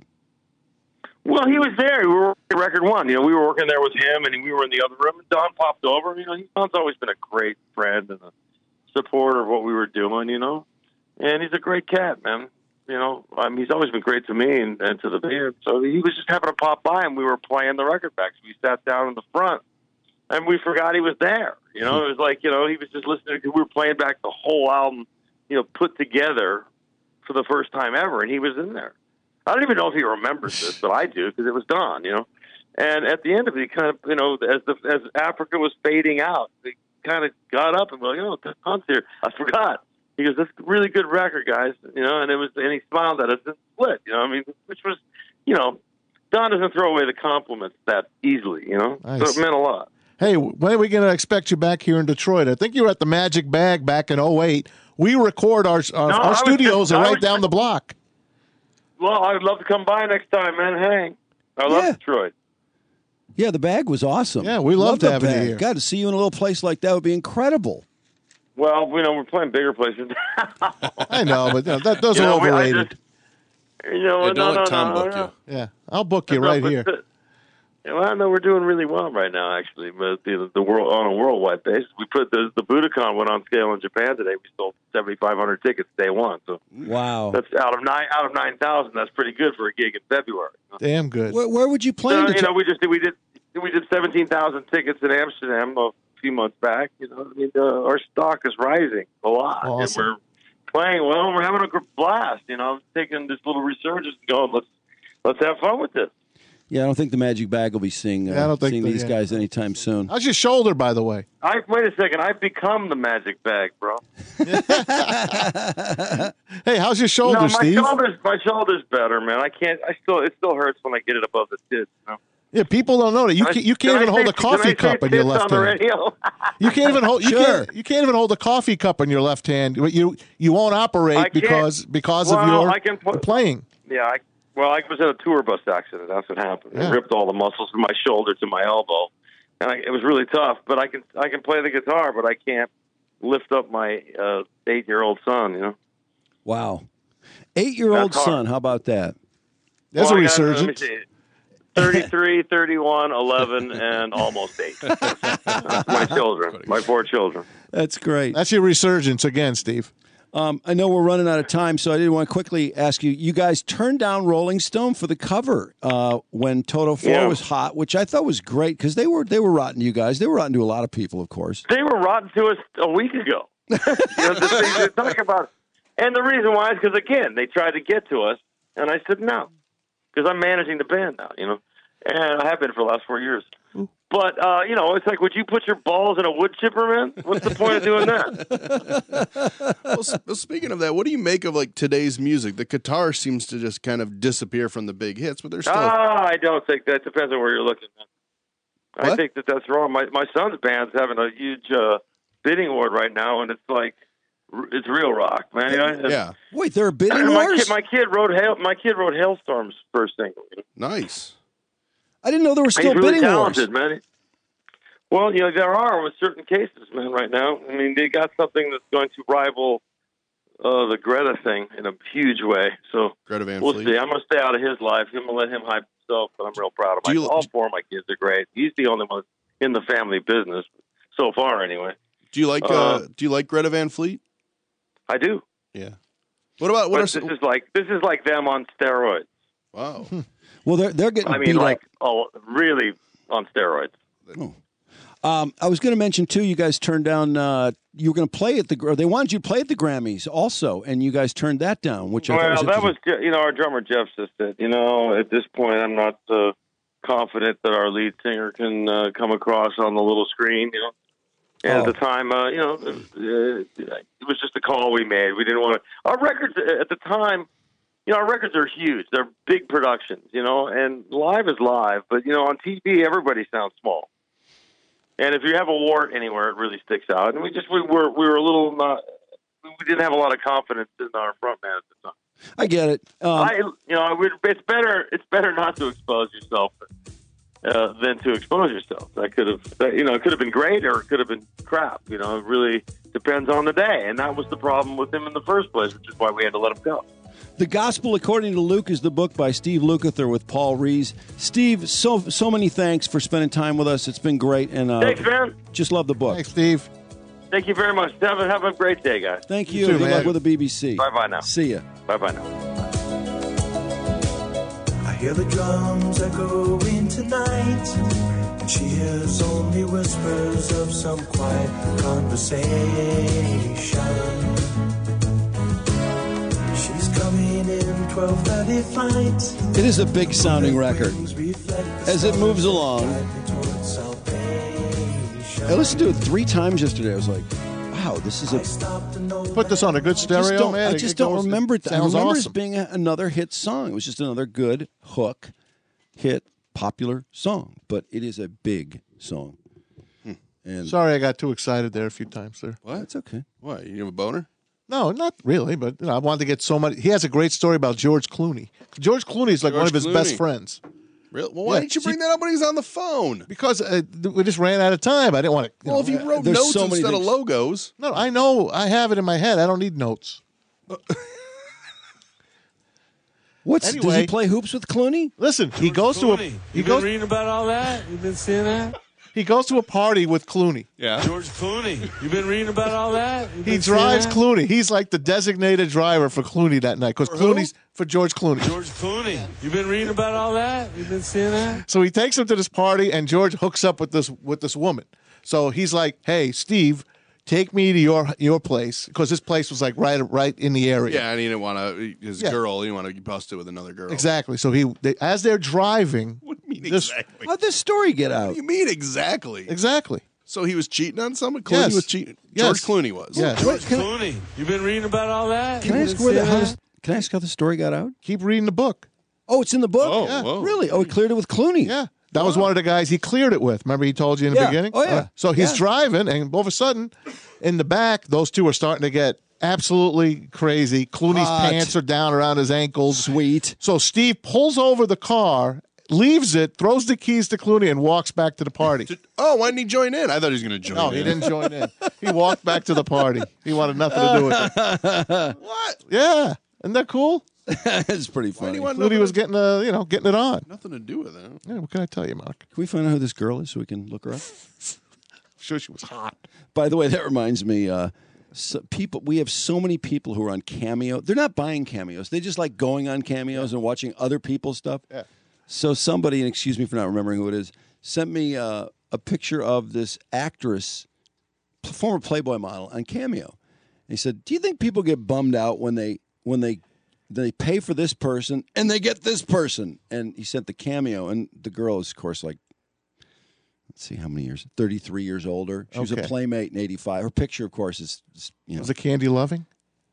Well, he was there. We were working record one. You know, we were working there with him, and we were in the other room. And Don popped over. You know, he, Don's always been a great friend and a supporter of what we were doing. You know, and he's a great cat, man. You know, I mean, he's always been great to me and, and to the band. So he was just having to pop by, and we were playing the record back. So we sat down in the front, and we forgot he was there. You know, it was like, you know, he was just listening. We were playing back the whole album, you know, put together for the first time ever, and he was in there. I don't even know if he remembers this, but I do because it was Don, you know. And at the end of it, he kind of, you know, as the as Africa was fading out, he kind of got up and was like, "Oh, Don's here. I forgot." He goes, "That's a really good record, guys," you know. And it was, and he smiled at us and split, you know. I mean, which was, you know, Don doesn't throw away the compliments that easily, you know. Nice. So it meant a lot. Hey, when are we going to expect you back here in Detroit? I think you were at the Magic Bag back in oh eight. We record our our, No, I our was studios just- are I right was down the block. Well, I'd love to come by next time, man. Hang. I love Yeah. Detroit. Yeah, the bag was awesome. Yeah, we loved the having you bag. here. God, to see you in a little place like that would be incredible. Well, you know, we're playing bigger places. I know, but you know, that, those You are know, we- I overrated. just- You know, Yeah, no, don't no, let Tom no, book no. you. Yeah, I'll book you No, right but here. the- yeah, well, I know we're doing really well right now, actually. But the, the world on a worldwide basis, we put the the Budokan went on sale in Japan today. We sold seventy five hundred tickets day one. So Wow. that's out of nine out of nine thousand. That's pretty good for a gig in February. Damn good. Where, where would you play? So, in you Detroit? know, we just did we did we did seventeen thousand tickets in Amsterdam a few months back. You know, I mean, uh, our stock is rising a lot, Awesome. and we're playing well. And we're having a gr- blast. You know, taking this little resurgence and going, let's let's have fun with this. Yeah, I don't think the Magic Bag will be seeing, uh, Yeah, I don't think seeing that- these yeah. guys anytime soon. How's your shoulder, by the way? I wait a second. I've become the Magic Bag, bro. Hey, how's your shoulder, no, my Steve? shoulders, my shoulders better, man. I can't. I still, it still hurts when I get it above the tits. You know? Yeah, people don't know that. You Can I- can't, you can't can I even hold say- a coffee can I say cup in your tits left on the hand. radio? You can't even hold. You Sure. can't. You can't even hold a coffee cup in your left hand. You you won't I operate can't. because because Well, of your I can put- playing. Yeah, I, well, I was in a tour bus accident. That's what happened. Yeah. It ripped all the muscles from my shoulder to my elbow, and I, it was really tough. But I can I can play the guitar, but I can't lift up my uh, eight-year-old son. You know. Wow. Eight-year-old That's hard. son, how about that? There's Well, a I got- let me resurgence. see. thirty-three, thirty-one, eleven, and almost eight. That's my children, my four children. That's great. That's your resurgence again, Steve. Um, I know we're running out of time, so I did want to quickly ask you. You guys turned down Rolling Stone for the cover uh, when Toto four Yeah. was hot, which I thought was great because they were they were rotten to you guys. They were rotten to a lot of people, of course. They were rotten to us a week ago. you know, the things they talk about. And the reason why is because, again, they tried to get to us, and I said no, because I'm managing the band now, you know, and I have been for the last four years. But, uh, you know, it's like, would you put your balls in a wood chipper, man? What's the point of doing that? well, s- well, speaking of that, what do you make of like today's music? The guitar seems to just kind of disappear from the big hits, but they're still. Ah, I don't think that depends on where you're looking. Man. I What? think that that's wrong. My my son's band's having a huge uh, bidding war right now, and it's like r- it's real rock, man. You know? And Yeah. Wait, there are bidding my wars? kid, my kid wrote Hail, my kid wrote Hailstorm's first single. You know? Nice. I didn't know there were still He's really bidding talented, wars. man. Well, you know, there are with certain cases, man, right now. I mean, they got something that's going to rival uh, the Greta thing in a huge way. So Greta Van we'll Fleet. see. I'm going to stay out of his life. I'm going to let him hype himself, but I'm real proud of Do my you- All four of my kids are great. He's the only one in the family business so far, anyway. Do you like uh, Uh, Do you like Greta Van Fleet? I do. Yeah. What about what But are this some, is like this is like them on steroids. Wow. Well, they're they're getting I mean, beat like up. oh, really on steroids. Um, I was going to mention too. You guys turned down. Uh, you were going to play at the. Or they wanted you to play at the Grammys also, and you guys turned that down. Which I thought Well, was that was, interesting. you know, our drummer Jeff just said, you know, at this point, I'm not uh, confident that our lead singer can uh, come across on the little screen, you know. And Oh. at the time, uh, you know, uh, it was just a call we made. We didn't want to. Our records at the time, you know, our records are huge. They're big productions, you know, and live is live. But, you know, on T V, everybody sounds small. And if you have a wart anywhere, it really sticks out. And we just we were we were a little not. We didn't have a lot of confidence in our front man at the time. I get it. Um, I, you know, I would, it's better. It's better not to expose yourself uh, than to expose yourself. That could have, that, you know, it could have been great or it could have been crap. You know, it really depends on the day, and that was the problem with him in the first place, which is why we had to let him go. The Gospel According to Luke is the book by Steve Lukather with Paul Rees. Steve, so so many thanks for spending time with us. It's been great, and uh, Thanks, man. just love the book. Thanks, Steve. Thank you very much. Have a, have a great day, guys. Thank You you. too, Good man. luck with the B B C. Bye bye now. See ya. Bye bye now. I hear the drums echoing tonight, and she hears only whispers of some quiet conversation. She's coming in twelve thirty flight. It is a big sounding record. As it moves along, I listened to it three times yesterday. I was like, wow, this is a. Put this on a good I stereo, just don't, man. I It- just it don't goes- remember it it. I sounds remember it as awesome. being a, another hit song. It was just another good hook, hit, popular song. But it is a big song. And Sorry, I got too excited there a few times there. What? That's okay. What? You have a boner? No, not really, but you know, I wanted to get so much. He has a great story about George Clooney. George Clooney is like one George of his Clooney. best friends. Really? Well, why Yeah. didn't you bring that up when he's on the phone? Because uh, we just ran out of time. I didn't want to. Well, if you wrote there's notes so many instead of things. logos. No, I know. I have it in my head. I don't need notes. What's does Anyway. he play hoops with Clooney? Listen, he goes to a Clooney. he You goes been reading about all that? You been seeing that? he goes to a party with Clooney. Yeah. George Clooney. You been reading about all that? You He been seeing drives that? Clooney. He's like the designated driver for Clooney that night because For who? Clooney's for George Clooney. George Clooney. You been reading about all that? You been seeing that? So he takes him to this party, and George hooks up with this with this woman. So he's like, "Hey, Steve, take me to your your place because this place was like right right in the area." Yeah, and he didn't want to, his Yeah. girl, he didn't want to get busted with another girl. Exactly. So he, they, as they're driving, What do you mean This- exactly? How'd this story get What out? do you mean exactly? exactly. So he was cheating on someone? Clooney Yes. was cheating? Yes. George Clooney was. Yes. George can I- Clooney. You been reading about all that? Can I You ask been where the, seeing how that? does, Can I ask how the story got out? Keep reading the book. Oh, it's in the book. Oh, Yeah. whoa. Really? Oh, he cleared it with Clooney. Yeah. That was one of the guys he cleared it with. Remember he told you in the Yeah. beginning? Oh, yeah. Uh, so he's Yeah. driving, and all of a sudden, in the back, those two are starting to get absolutely crazy. Clooney's Hot. pants are down around his ankles. Sweet. So Steve pulls over the car, leaves it, throws the keys to Clooney, and walks back to the party. Oh, why didn't he join in? I thought he was going to join No, in. he didn't join in. He walked back to the party. He wanted nothing to do with it. What? Yeah. Isn't that cool? It's pretty Why do funny. you want Clooney nothing was to- getting, uh, you know, getting it on. nothing to do with that? Yeah, what can I tell you, Mark? Can we find out who this girl is so we can look her up? I'm sure she was hot. By the way, that reminds me. Uh, so people, we have so many people who are on Cameo. They're not buying cameos. They just like going on cameos and watching other people's stuff. Yeah. So somebody, and excuse me for not remembering who it is, sent me uh, a picture of this actress, p- former Playboy model, on Cameo. And he said, "Do you think people get bummed out when they when they they pay for this person and they get this person?" And he sent the Cameo, and the girl is, of course, like, let's see how many years, thirty-three years older. She was a Okay. Playmate in eighty-five. Her picture, of course, is, is you know. Was it Candy Loving?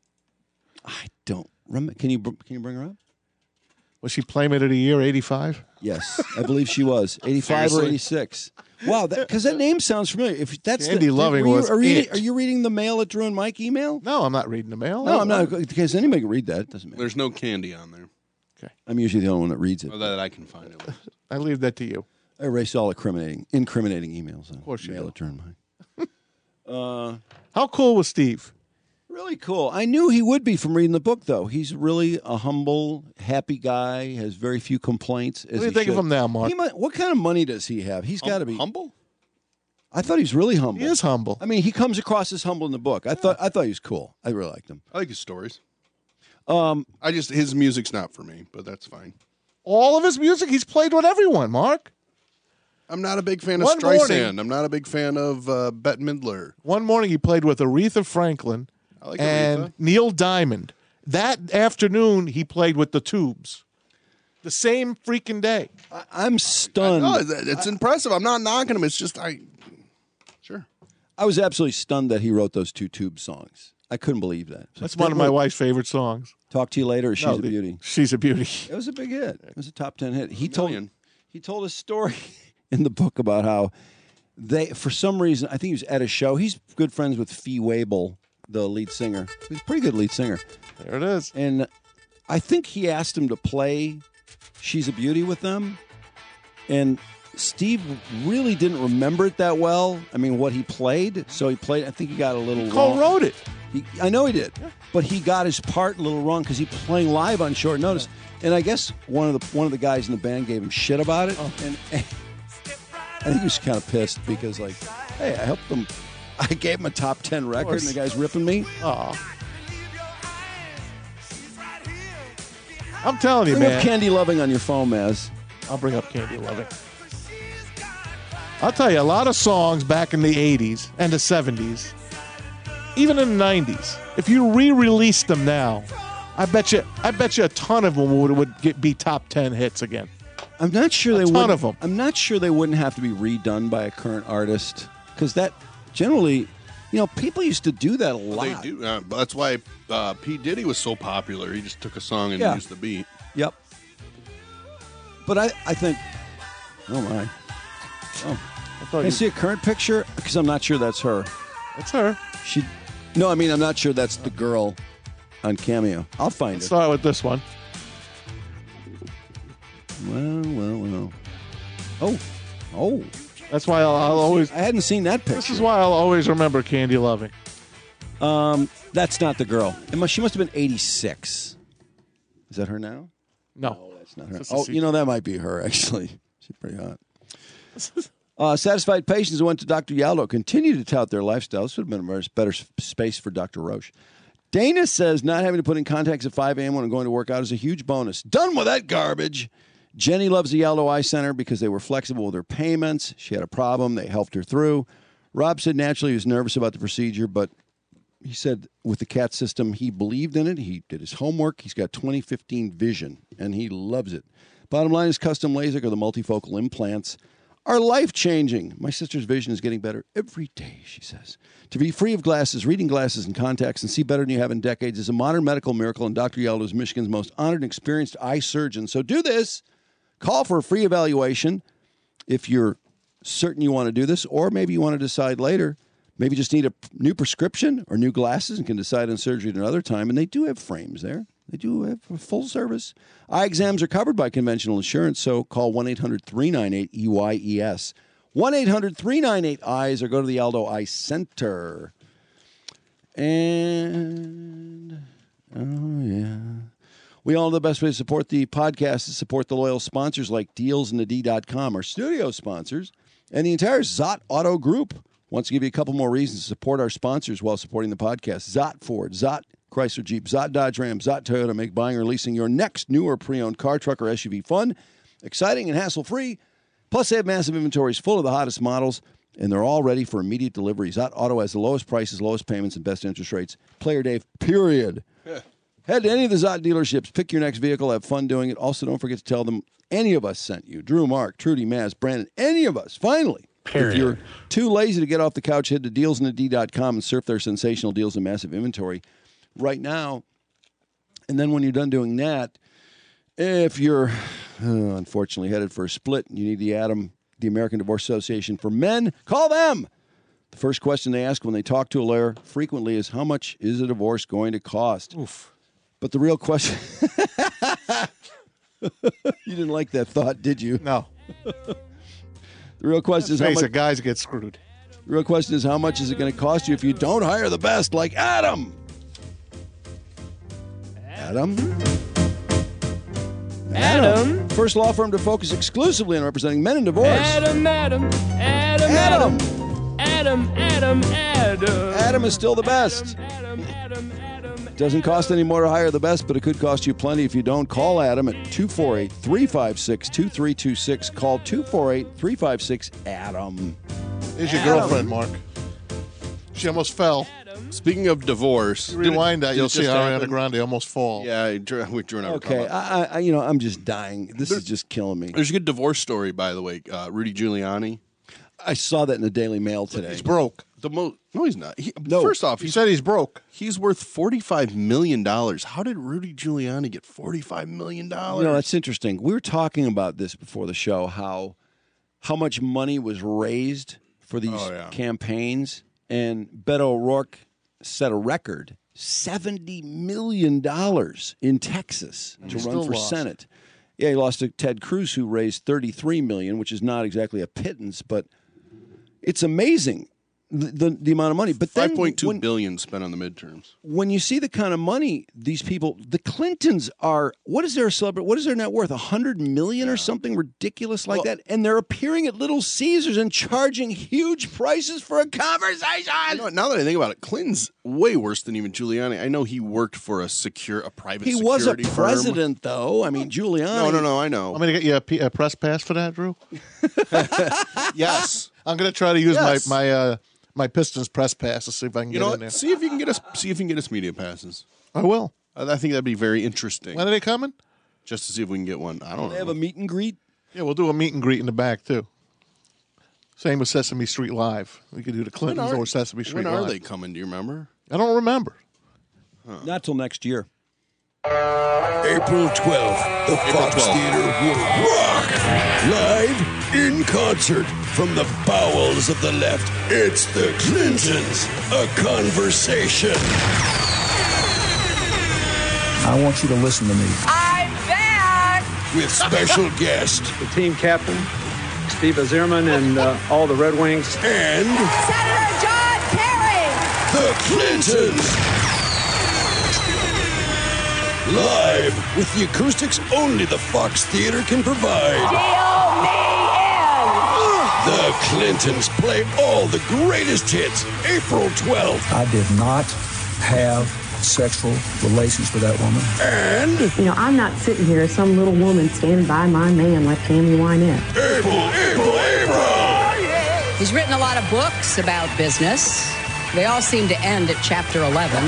I don't remember. Can you br- can you bring her up? Was she Playmate of the Year, eighty-five? Yes, I believe she was eighty-five or Seriously? eighty-six. Wow, because that, name sounds familiar. If that's Candy the, Loving were you, was are, you, it. are you reading the mail at Drew and Mike email? No, I'm not reading the mail. No, I'm not. Because anybody can read that. It doesn't matter. There's no candy on there. I'm usually the only one that reads it. Or that I can find it. I leave that to you. I erase all incriminating incriminating emails. Of course you mail do. at Drew and Mike. uh, How cool was Steve? Really cool. I knew he would be from reading the book, though. He's really a humble, happy guy. Has very few complaints. What do you think of him now, Mark? He might, what kind of money does he have? He's got to be humble. I thought he was really humble. He is humble. I mean, he comes across as humble in the book. I thought I thought he was cool. I really liked him. I like his stories. Um, I just his music's not for me, but that's fine. All of his music, he's played with everyone, Mark. I'm not a big fan of One Streisand. morning- I'm not a big fan of uh, Bette Midler. One morning he played with Aretha Franklin I like and Aretha. Neil Diamond. That afternoon he played with the Tubes. The same freaking day. I, I'm stunned. No, it's impressive. I'm not knocking him. It's just I. Sure. I was absolutely stunned that he wrote those two Tube songs. I couldn't believe that. So That's one of my wife's favorite songs. Talk to you later. Or She's No, a the- beauty. She's a beauty. It was a big hit. It was a top ten hit. He A told million. he told a story in the book about how they, for some reason, I think he was at a show. He's good friends with Fee Waybill, the lead singer. He's a pretty good lead singer. There it is. And I think he asked him to play She's a Beauty with them. And Steve really didn't remember it that well. I mean, what he played. So he played, I think he got a little wrong. Co-wrote it. He, I know he did. But he got his part a little wrong because he playing live on short notice. And I guess one of the one of the guys in the band gave him shit about it. And, and I think he was kind of pissed because, like, hey, I helped him. I gave him a top ten record, and the guy's ripping me. Aw. I'm telling you, Bring man. up Candy Loving on your phone, Maz. I'll bring up Candy Loving. I'll tell you, a lot of songs back in the eighties and the seventies, even in the nineties, if you re-released them now, I bet you, I bet you a ton of them would, would get, be top ten hits again. I'm not sure A they ton would. of 'em. I'm not sure they wouldn't have to be redone by a current artist because that generally, you know, people used to do that a lot. They do. Uh, but that's why uh, P. Diddy was so popular. He just took a song and Yeah. used the beat. Yep. But I, I think, oh my, oh, I thought can I you- see a current picture? Because I'm not sure that's her. That's her. She, no, I mean I'm not sure that's the girl on Cameo. I'll find Let's it. start with this one. Well, well, well. Oh, oh. That's why I'll, I'll always. I hadn't seen that picture. This is why I'll always remember Candy Loving. Um, that's not the girl. It must, she must have been eighty-six. Is that her now? No, that's not her. That's a Oh, secret. you know that might be her actually. She's pretty hot. Uh, satisfied patients who went to Doctor Yaldo continue to tout their lifestyle. This would have been a much better s- space for Doctor Roche. Dana says not having to put in contacts at five a.m. when I'm going to work out is a huge bonus. Done with that garbage. Jenny loves the Yaldo Eye Center because they were flexible with her payments. She had a problem. They helped her through. Rob said naturally he was nervous about the procedure, but he said with the CAT system, he believed in it. He did his homework. He's got twenty fifteen vision, and he loves it. Bottom line is custom LASIK or the multifocal implants are life-changing. My sister's vision is getting better every day, she says. To be free of glasses, reading glasses, and contacts and see better than you have in decades is a modern medical miracle, and Doctor Yaldo is Michigan's most honored and experienced eye surgeon. So do this. Call for a free evaluation if you're certain you want to do this, or maybe you want to decide later, maybe just need a new prescription or new glasses and can decide on surgery at another time. And they do have frames there. They do have a full service. Eye exams are covered by conventional insurance, so call one eight hundred three nine eight E Y E S. one eight hundred three nine eight eyes or go to the Aldo Eye Center. And, oh, yeah. We all know the best way to support the podcast is support the loyal sponsors like deals and the D dot com, our studio sponsors, and the entire Zott Auto Group. Wants to give you a couple more reasons to support our sponsors while supporting the podcast. Zott Ford, Zott Chrysler Jeep, Zott Dodge Ram, Zott Toyota make buying or leasing your next new or pre-owned car, truck, or S U V fun, exciting, and hassle-free. Plus, they have massive inventories full of the hottest models, and they're all ready for immediate delivery. Zott Auto has the lowest prices, lowest payments, and best interest rates. Player Dave, period. Yeah. Head to any of the Zott dealerships, pick your next vehicle, have fun doing it. Also, don't forget to tell them any of us sent you. Drew, Mark, Trudy, Maz, Brandon, any of us, finally. Period. If you're too lazy to get off the couch, head to deals and the D dot com and surf their sensational deals and massive inventory right now. And then when you're done doing that, if you're uh, unfortunately headed for a split and you need the Adam, the American Divorce Association for Men, call them. The first question they ask when they talk to a lawyer frequently is, how much is a divorce going to cost? Oof. But the real question... You didn't like that thought, did you? No. The real question is how much... guys get screwed. The real question is how much is it going to cost you if you don't hire the best like Adam? Adam? Adam? First law firm to focus exclusively on representing men in divorce. Adam, Adam, Adam, Adam. Adam, Adam, Adam. Adam is still the best. Doesn't cost any more to hire the best, but it could cost you plenty if you don't. Call Adam at two four eight, three five six, two three two six. Call two four eight, three five six, Adam. There's your Adam. girlfriend, Mark. She almost fell. Speaking of divorce, you rewind did it, that, you'll did it see just Ariana happen? Grande almost fall. Yeah, I drew, we drew an Okay, I, I, you know, I'm just dying. This There- is just killing me. There's a good divorce story, by the way. Uh, Rudy Giuliani. I saw that in the Daily Mail today. He's broke. The mo- no, he's not. He, No. First off, He he said he's broke. he's worth forty-five million dollars. How did Rudy Giuliani get forty-five million dollars? You know, that's interesting. We were talking about this before the show, how how much money was raised for these Oh, yeah. campaigns, and Beto O'Rourke set a record, seventy million dollars in Texas And to he run still for lost. Senate. Yeah, he lost to Ted Cruz, who raised thirty-three million dollars, which is not exactly a pittance, but it's amazing, the, the, the amount of money. But then five point two when- billion spent on the midterms. when you see the kind of money these people, the Clintons are, what is their celebrity? What is their net worth? A hundred million or something ridiculous like that, and they're appearing at Little Caesars and charging huge prices for a conversation. You know, now that I think about it, Clinton's way worse than even Giuliani. I know he worked for a secure, a private. He was a security firm. president, though. I mean, Giuliani. No, no, no. I know. I'm going to get you a, P- a press pass for that, Drew. Yes, I'm going to try to use Yes. my my uh, my Pistons press pass to see if I can you get know in there. what? See if you can get us. See if you can get us media passes. I will. I, I think that'd be very interesting. When are they coming? Just to see if we can get one. I don't They know. have a meet and greet. Yeah, we'll do a meet and greet in the back too. Same with Sesame Street Live. We could do the When Clintons are, or Sesame Street when are Live. they coming? Do you remember? I don't remember. Not till next year. April twelfth, the Fox twelfth. Theater will rock. Live in concert from the bowels of the left, it's the Clintons, a conversation. I want you to listen to me. I'm back! With special guest The team captain, Steve Zimmerman, and uh, all the Red Wings. and Senator John Kerry! the Clintons. Live with the acoustics only the Fox Theater can provide. The Clintons play all the greatest hits April twelfth. I did not have sexual relations with that woman. And You know, I'm not sitting here as some little woman standing by my man like Tammy Wynette. April, April, April. He's written a lot of books about business. They all seem to end at chapter eleven.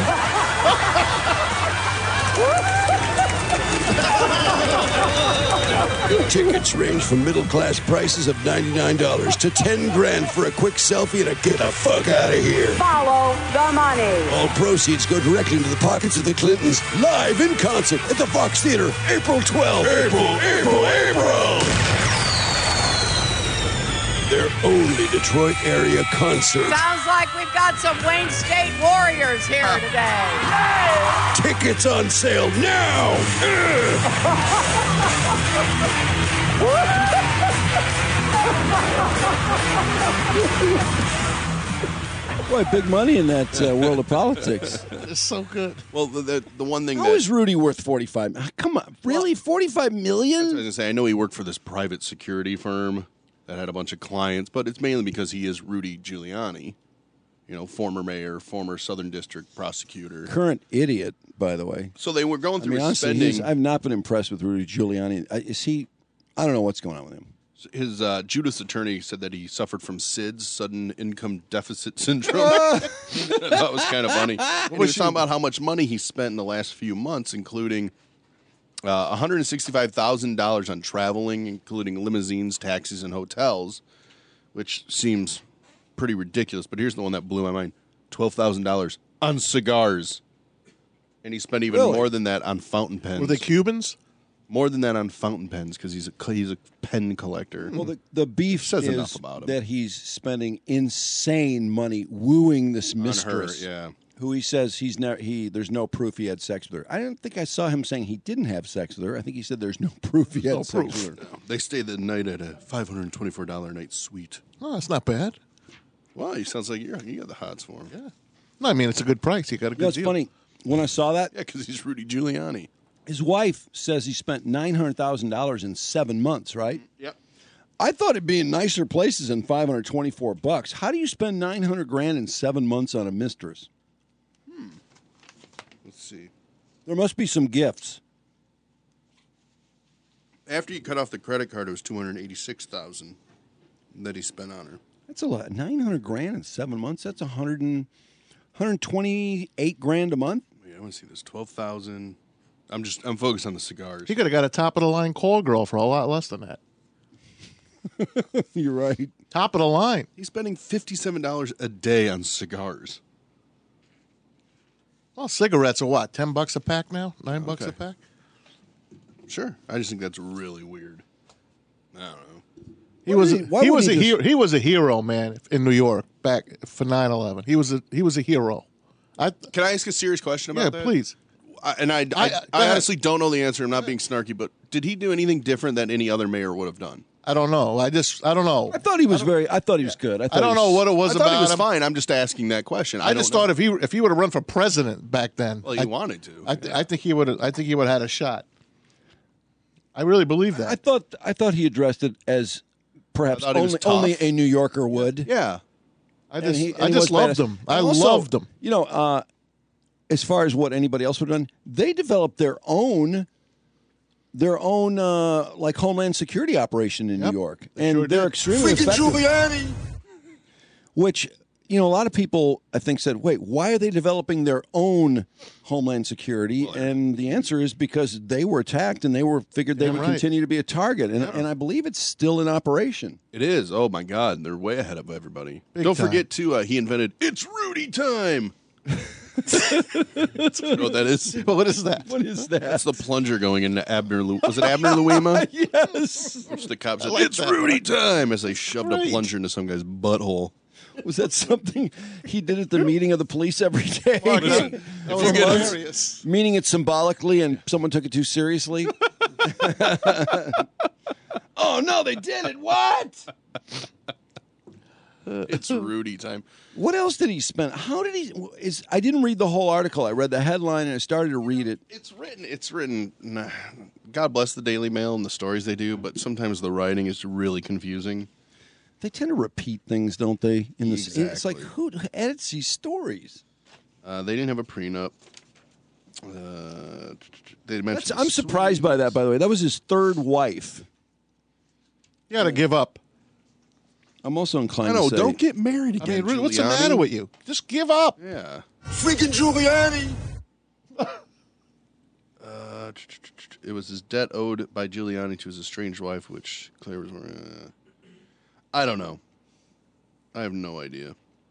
Tickets range from middle-class prices of ninety-nine dollars to ten grand for a quick selfie and a get the fuck out of here. Follow the money. All proceeds go directly into the pockets of the Clintons. Live in concert at the Fox Theater, April twelfth. April, April, April. their only Detroit area concert. Sounds like we've got some Wayne State Warriors here today. Tickets on sale now. Boy, big money in that uh, world of politics. It's so good. Well, the the, the one thing How that is Rudy worth forty-five? Ah, Come on, really, forty-five million? I was going to say, I know he worked for this private security firm that had a bunch of clients, but it's mainly because he is Rudy Giuliani, you know, former mayor, former Southern District prosecutor. Current idiot, by the way. So they were going I through mean, his honestly, spending. he's- I've not been impressed with Rudy Giuliani. I- Is he? I don't know what's going on with him. His uh, Judas attorney said that he suffered from S I D S, sudden income deficit syndrome. That was kind of funny. And he was talking about how much money he spent in the last few months, including uh, one hundred sixty-five thousand dollars on traveling, including limousines, taxis, and hotels, which seems pretty ridiculous. But here's the one that blew my mind: twelve thousand dollars on cigars. And he spent even Really? more than that on fountain pens. Were they Cubans? More than that on fountain pens because he's a he's a pen collector. Well, the, the beef Says is enough about him. that he's spending insane money wooing this On her, mistress, yeah. who he says he's never he. There's no proof he had sex with her. I don't think I saw him saying he didn't have sex with her. I think he said there's no proof he had No sex proof. with her. They stayed the night at a five hundred twenty-four dollars a night suite. Oh, that's not bad. Well, he sounds like you're, you got the hots for him. Yeah, No, I mean, it's a good price. You got a good You know, it's deal. funny when I saw that. yeah, because he's Rudy Giuliani. His wife says he spent nine hundred thousand dollars in seven months. Right? Yep. I thought it'd be in nicer places than five hundred twenty-four bucks. How do you spend nine hundred grand in seven months on a mistress? Let's see. There must be some gifts. After you cut off the credit card, it was two hundred eighty-six thousand dollars that he spent on her. That's a lot. Nine hundred grand in seven months. That's a hundred and hundred twenty-eight grand a month. Yeah, I want to see this. Twelve thousand. I'm just I'm focused on the cigars. He could have got a top of the line call girl for a lot less than that. You're right. Top of the line. He's spending fifty-seven dollars a day on cigars. Well, cigarettes are what? Ten bucks a pack now? Nine bucks Okay. a pack? Sure, I just think that's really weird. I don't know. He Why was would a, he- why he would was he a just- hero. He was a hero, man, in New York back for nine eleven. He was a he was a hero. I Can I ask a serious question about yeah, that? please. I, and I, I, I- I, go ahead. honestly don't know the answer. I'm not being snarky, but did he do anything different than any other mayor would have done? I don't know. I just I don't know. I thought he was very. I thought he was good. I, thought I don't he know was- what it was I thought about he was him. fine. I'm just asking that question. I, I just don't thought know. if he if he would have run for president back then, Well, he I, wanted to. I, th- I think he would. I think he would have had a shot. I really believe that. I thought. I thought he addressed it as perhaps I thought he was only, tough. only a New Yorker would. Yeah. I And just he- and I he just was loved badass. him. I And also, loved him. You know, uh, as far as what anybody else would have done, they developed their own, their own uh, like Homeland Security operation in Yep, New York, they and sure they're did. extremely Freaking effective. Giuliani! Which, you know, a lot of people I think said, "Wait, why are they developing their own Homeland Security?" And the answer is because they were attacked and they were figured they Damn would right. continue to be a target, and and I believe it's still in operation. It is. Oh my God, they're way ahead of everybody. Big Don't time. forget too. Uh, he invented "It's Rudy time." You know what that is? What is that? What is that? That's the plunger going into Abner. Lu- Was it Abner Luema? Yes. Which the cop said, like "It's that. Rudy time," as they shoved a Great. plunger into some guy's butthole. Was that something he did at the meeting of the police every day? That was you get- hilarious. Meaning it symbolically and someone took it too seriously? Oh, no, they did it. What? It's Rudy time. What else did he spend? How did he? Is I didn't read the whole article. I read the headline and I started to read it. It's written. It's written. Nah, God bless the Daily Mail and the stories they do, but sometimes the writing is really confusing. They tend to repeat things, don't they? In this, it's like Exactly. who edits these stories? Uh, they didn't have a prenup. Uh, they mentioned. That's, I'm surprised by that. By the way, that was his third wife. You got to give up. I'm also inclined I know. to say, Don't get married I again. mean, really, what's the Giuliani. matter with you? Just give up. Yeah. Freaking Giuliani! Uh, it was his debt owed by Giuliani to his estranged wife, which Claire was. Uh, I don't know. I have no idea.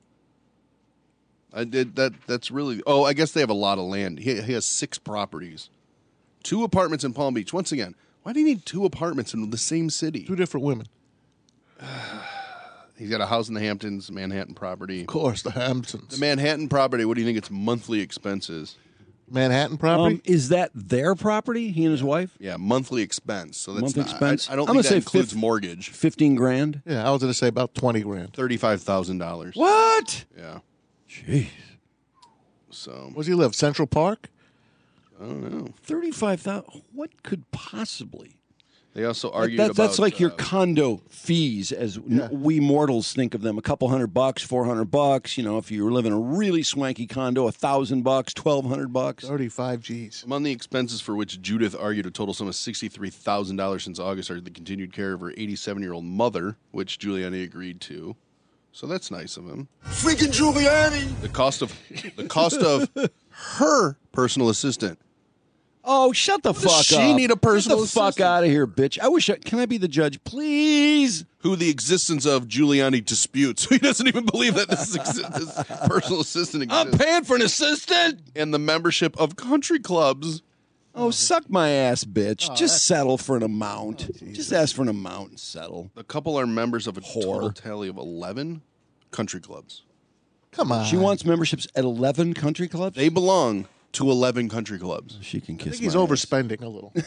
I did that. That's really. Oh, I guess they have a lot of land. He, he has six properties, two apartments in Palm Beach. Once again, why do you need two apartments in the same city? Two different women. he's got a house in the Hamptons, Manhattan property. Of course, the Hamptons. The Manhattan property, what do you think its monthly expense is? Manhattan property? Um, is that their property, he and his wife? Yeah, monthly expense. So that's Monthly not, expense? I, I don't I'm think gonna that say includes fif- mortgage. fifteen grand? Yeah, I was going to say about twenty grand. thirty-five thousand dollars. What? Yeah. Jeez. So, where does he live? Central Park? I don't know. thirty-five thousand. What could possibly? They also That- argued that- about... that's like your uh, condo fees, as n- we mortals think of them. A couple hundred bucks, four hundred bucks. You know, if you live in a really swanky condo, a thousand bucks, twelve hundred bucks. Thirty-five G's. Among the expenses for which Judith argued a total sum of sixty-three thousand dollars since August are the continued care of her eighty-seven-year-old mother, which Giuliani agreed to. So that's nice of him. Freaking Giuliani! The cost of the cost of her personal assistant. Oh, shut the Does fuck she up! need a personal Get the fuck assistant? out of here, bitch! I wish. I, can I be the judge, please? Who the existence of Giuliani disputes. He doesn't even believe that this, exi- this personal assistant exists. I'm paying for an assistant. And the membership of country clubs. Oh, suck my ass, bitch! Oh, Just settle for an amount. Just ask for an amount and settle. The couple are members of a total tally of eleven country clubs. Come on. She wants memberships at eleven country clubs. They belong to eleven country clubs. She can I kiss. think he's my ass. overspending a little.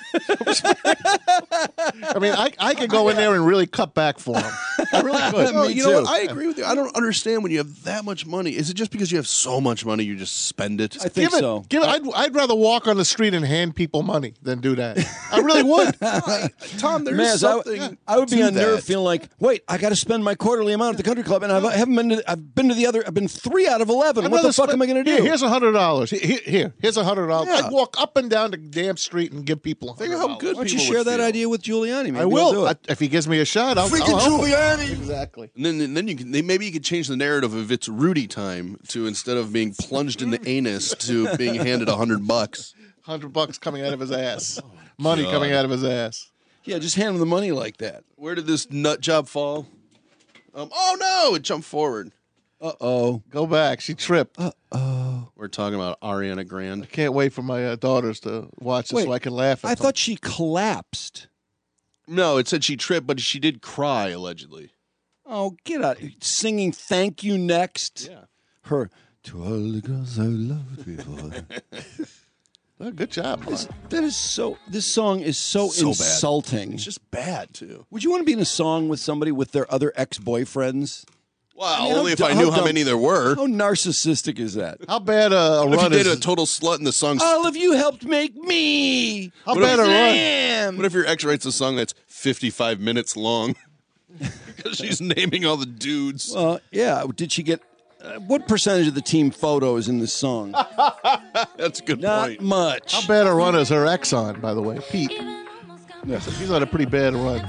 I mean, I, I could go in there and really cut back for him. I really could. Well, Me you know too. what? I agree with you. I don't understand when you have that much money. Is it just because you have so much money you just spend it? I think Give it, so. give it, I'd, I'd rather walk on the street and hand people money than do that. I really would. Tom, there's Maz, I, something. I would be to unnerved, that. feeling like, wait, I got to spend my quarterly amount at the country club, and I've, I haven't been to. I've been to the other. I've been three out of eleven. I'd What the rather fuck spend- am I going to Here, do? here's a hundred dollars. Here, here, here's a hundred dollars. Yeah. I'd walk up and down the damn street and give people. Think of how good Why don't you people share would that feel. idea with Giuliani? Maybe I he'll will do I, it. if he gives me a shot. I'll, Freaking I'll help him. Giuliani! Exactly. And then, and then you can they, maybe you could change the narrative of it's Rudy time to instead of being plunged in the anus to being handed a hundred bucks. Hundred bucks coming out of his ass. Money God. coming out of his ass. Yeah, just hand him the money like that. Where did this nut job fall? Um, oh no! It jumped forward. Uh oh. Go back. She tripped. Uh oh. We're talking about Ariana Grande. Can't wait for my uh, daughters to watch this Wait, so I can laugh at I them. thought she collapsed. No, it said she tripped, but she did cry allegedly. Oh, get out! Singing "Thank You" next. Yeah. Her to all the girls I loved before. Oh, good job. This- Mark. that is so. This song is so, So bad. insulting. It's just bad too. Would you want to be in a song with somebody with their other ex-boyfriends? Well, I mean, how only if du- I knew how dumb- many there were. How narcissistic is that? How bad uh, a What if you run did is? a total slut and the song's All of you helped make me. How What bad if- a run? Damn. What if your ex writes a song that's fifty-five minutes long? Because she's naming all the dudes. Well, yeah. Did she get? Uh, what percentage of the team photo is in this song? That's a good Not point. much. How bad a run is her ex on? By the way, Pete. Yeah, so he's on a pretty bad run.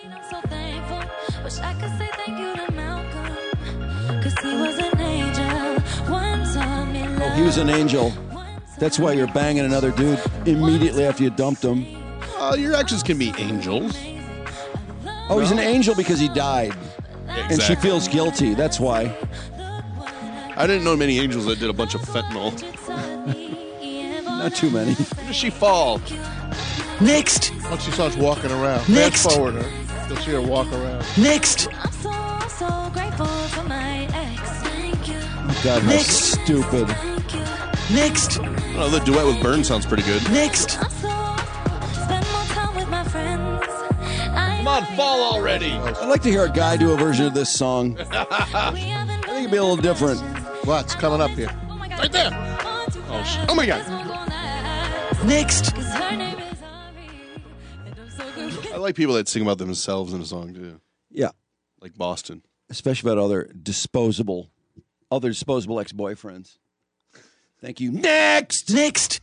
Oh, he was an angel. That's why you're banging another dude immediately after you dumped him. Oh, your exes can be angels. Oh, he's an angel because he died. And she Exactly. feels guilty. That's why. I didn't know many angels that did a bunch of fentanyl. Not too many. Where does she fall? Next. Once she starts walking around, Next. fast forward her. You'll see her walk around. Next. Oh, God, how Next. stupid. Next. Oh, the duet with Byrne sounds pretty good. Next. Come on, fall already. I'd like to hear a guy do a version of this song. I think it'd be a little different. What's coming up here? Right there. Oh, sh- oh my God. Next. I like people that sing about themselves in a song too. Yeah. Like Boston. Especially about other disposable, other disposable ex-boyfriends. Thank you. Next. Next.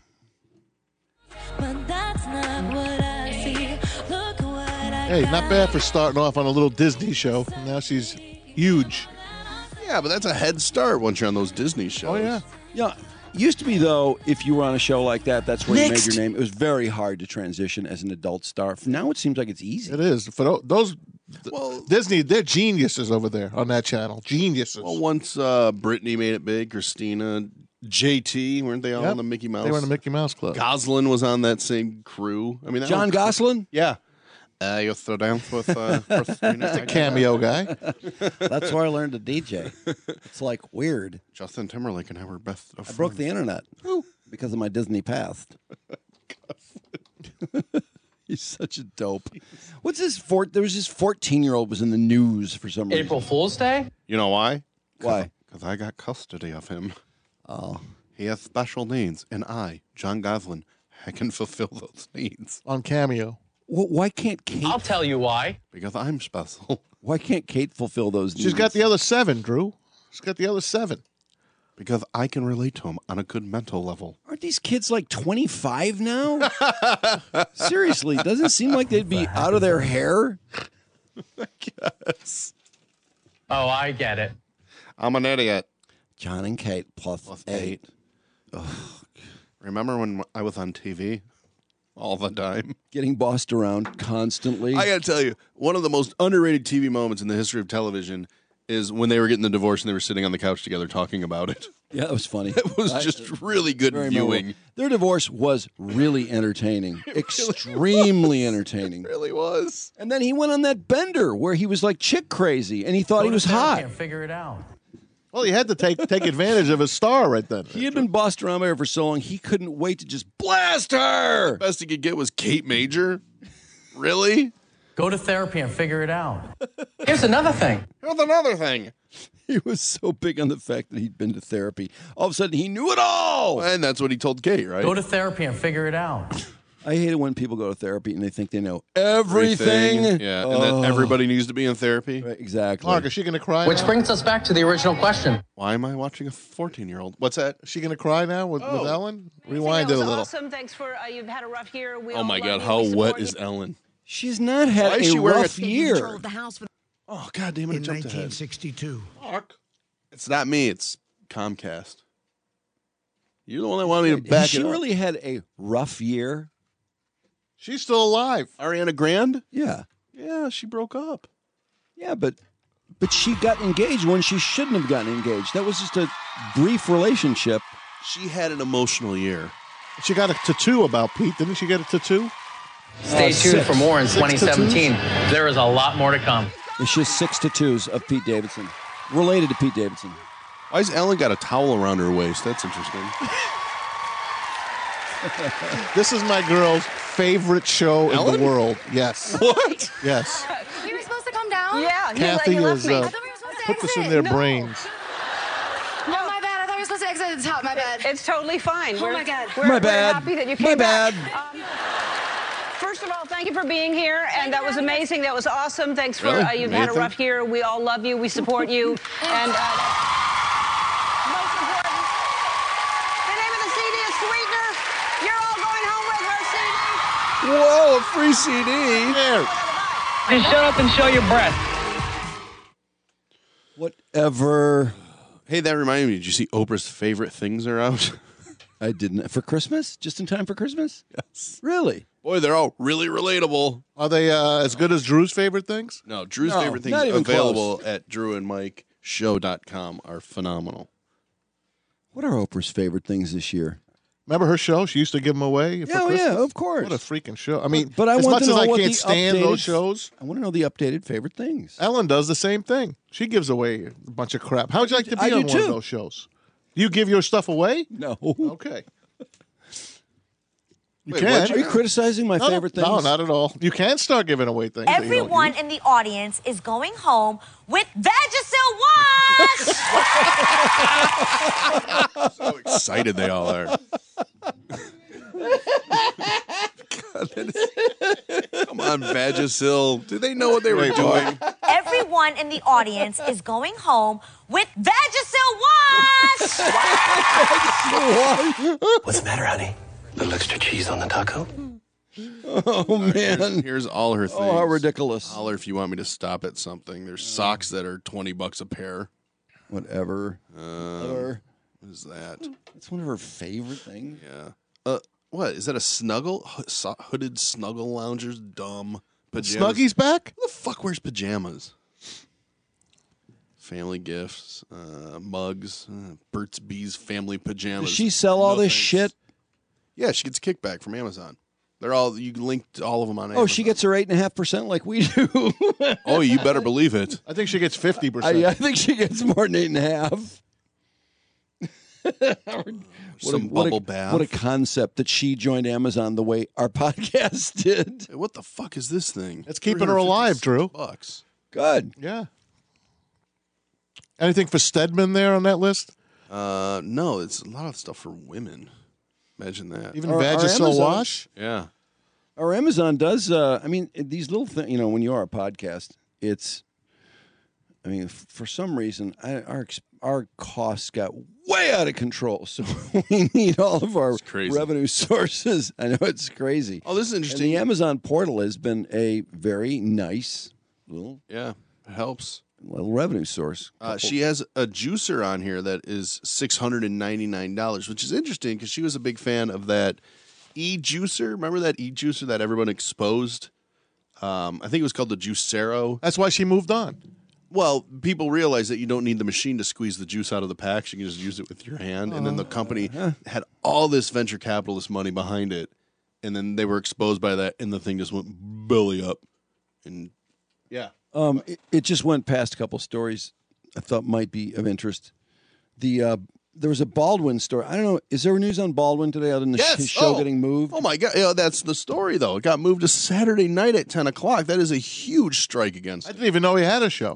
Hey, not bad for starting off on a little Disney show. Now she's huge. Yeah, but that's a head start once you're on those Disney shows. Oh, yeah. Yeah. Used to be, though, if you were on a show like that, that's where Next. you made your name. It was very hard to transition as an adult star. Now it seems like it's easy. It is. For tho- those Well, Disney, they're geniuses over there on that channel. Geniuses. well once uh, Britney made it big, Christina, J T, weren't they all Yep. on the Mickey Mouse? They were in the Mickey Mouse Club. Goslin was on that same crew. I mean, that John whole- Gosselin? Yeah. I used to dance with uh, Christina. He's a cameo guy. That's where I learned to D J. It's like weird. Justin Timberlake and I were best of I friends. broke the internet because of my Disney past. He's such a dope. What's his four? There was this fourteen-year-old was in the news for some reason. April Fool's Day? You know why? Why? Because I got custody of him. Oh. He has special needs, and I, John Goslin, I can fulfill those needs. On Cameo. Well, why can't Kate? I'll tell you why. Because I'm special. Why can't Kate fulfill those needs? She's got the other seven, Drew. She's got the other seven. Because I can relate to him on a good mental level. Aren't these kids like twenty-five now? Seriously, doesn't it seem like they'd be out of their hair? I guess. Oh, I get it. I'm an idiot. John and Kate plus, Plus eight. eight. Remember when I was on T V all the time? Getting bossed around constantly. I got to tell you, one of the most underrated T V moments in the history of television is when they were getting the divorce and they were sitting on the couch together talking about it. Yeah, that was funny. It was I- just really good Very viewing. memorable. Their divorce was really entertaining. Extremely entertaining. It really was. And then he went on that bender where he was like chick crazy and he thought he was hot. Can't figure it out. Well, he had to take take advantage of his star right then. He had been bossed around by her for so long, he couldn't wait to just blast her. The best he could get was Kate Major. Really? Go to therapy and figure it out. Here's another thing. Here's another thing. He was so big on the fact that he'd been to therapy. All of a sudden, he knew it all. And that's what he told Kate, right? Go to therapy and figure it out. I hate it when people go to therapy and they think they know everything. Yeah, and Oh. that everybody needs to be in therapy. Right, exactly. Clark, is she going to cry Which now? brings us back to the original question. Why am I watching a fourteen-year-old? What's that? Is she going to cry now with, Oh. with Ellen? Rewind it a little. Awesome. Thanks for uh, you've had a rough year. We Oh all my love God, you. how We support wet you. is Ellen? She's not had Why is a she wearing rough a- year. Oh, God damn it, I In jumped ahead. nineteen sixty-two. It's not me, it's Comcast. You're the one that wanted me to back Has she it up. really had a rough year? She's still alive. Ariana Grande? Yeah. Yeah, she broke up. Yeah, but but she got engaged when she shouldn't have gotten engaged. That was just a brief relationship. She had an emotional year. She got a tattoo about Pete. Didn't she get a tattoo? Stay Uh, tuned six. for more in Six twenty seventeen. There is a lot more to come. And she has six tattoos of Pete Davidson. Related to Pete Davidson. Why has Ellen got a towel around her waist? That's interesting. This is my girl's favorite show Ellen? in the world. Yes. What? Yes. You were supposed to come down? Yeah, you, Kathy you left is. me. Uh, I thought we were supposed to put this in exit. their No. brains. No, my bad. I thought we were supposed to exit at the top. My bad. It's totally fine. Oh we're, my God. We're, My we're bad. happy that you My came back. bad. Um, First of all, thank you for being here, and that was amazing. That was awesome. Thanks for Really? uh, you've had a Nathan? rough year. We all love you. We support you, and uh, that's most important. The name of the C D is Sweetener. You're all going home with her C D. Whoa, a free C D. There. Please shut up and show your breath. Whatever. Hey, that reminded me. Did you see Oprah's favorite things are out? I didn't. For Christmas? Just in time for Christmas? Yes. Really? Boy, they're all really relatable. Are they uh, as good as Drew's favorite things? No, Drew's No, favorite things not even available at drew and mike show dot com are phenomenal. What are Oprah's favorite things this year? Remember her show? She used to give them away for Yeah, oh, Christmas. yeah, of course. What a freaking show! I mean, But I as want much to as know I what can't the stand updated- those shows, I want to know the updated favorite things. Ellen does the same thing. She gives away a bunch of crap. How would you like to be I do on one of too. those shows? Do you give your stuff away? No. Okay. You Wait, can. what'd Are you criticizing my No, favorite things? No, not at all. You can start giving away things. that you don't Everyone use. in the audience is going home with Vagisil Wash. So excited they all are. God, that is- Come on, Vagisil. Do they know what they were Wait, doing? Everyone in the audience is going home with Vagisil Wash. What's the matter, honey? Little extra cheese on the taco? Oh, man. Here's all her things. Oh, how ridiculous. Holler if you want me to stop at something. There's socks that are twenty bucks a pair. Whatever. Um, Whatever. What is that? That's one of her favorite things. Yeah. Uh, what is that? A snuggle? Ho- so- hooded snuggle loungers? Dumb pajamas. Snuggy's back? Who the fuck wears pajamas? Family gifts, uh, mugs, uh, Burt's Bees family pajamas. Does she sell all No this thanks. shit? Yeah, she gets a kickback from Amazon. They're all you linked all of them on. Oh, Amazon. she gets her eight and a half percent like we do. Oh, you better believe it. I think she gets fifty percent. I, I think she gets more than eight and a half. what Some a, what bubble a, bath. What a concept that she joined Amazon the way our podcast did. Hey, what the fuck is this thing? It's keeping her alive, Drew. Bucks. Good. Yeah. Anything for Stedman there on that list? Uh, no, it's a lot of stuff for women. Imagine that. Even Our- our Vagisil Amazon- wash? Yeah. Our Amazon does. Uh, I mean, these little things. You know, when you are a podcast, it's. I mean, f- for some reason, I, our ex- our costs got way out of control. So we need all of our crazy. revenue sources. I know it's crazy. Oh, this is interesting. And the Amazon portal has been a very nice little Yeah, it helps. little revenue source. Uh, she has a juicer on here that is six hundred ninety-nine dollars, which is interesting because she was a big fan of that e-juicer. Remember that e-juicer that everyone exposed? Um, I think it was called the Juicero. That's why she moved on. Well, people realize that you don't need the machine to squeeze the juice out of the packs. You can just use it with your hand. And then the company had all this venture capitalist money behind it. And then they were exposed by that, and the thing just went belly up. And yeah. Um, it, it just went past a couple stories I thought might be of interest. The uh, there was a Baldwin story. I don't know. Is there news on Baldwin today other than the Yes. his show Oh. getting moved? Oh, my God. Yeah, that's the story, though. It got moved to Saturday night at ten o'clock. That is a huge strike against I it. didn't even know he had a show.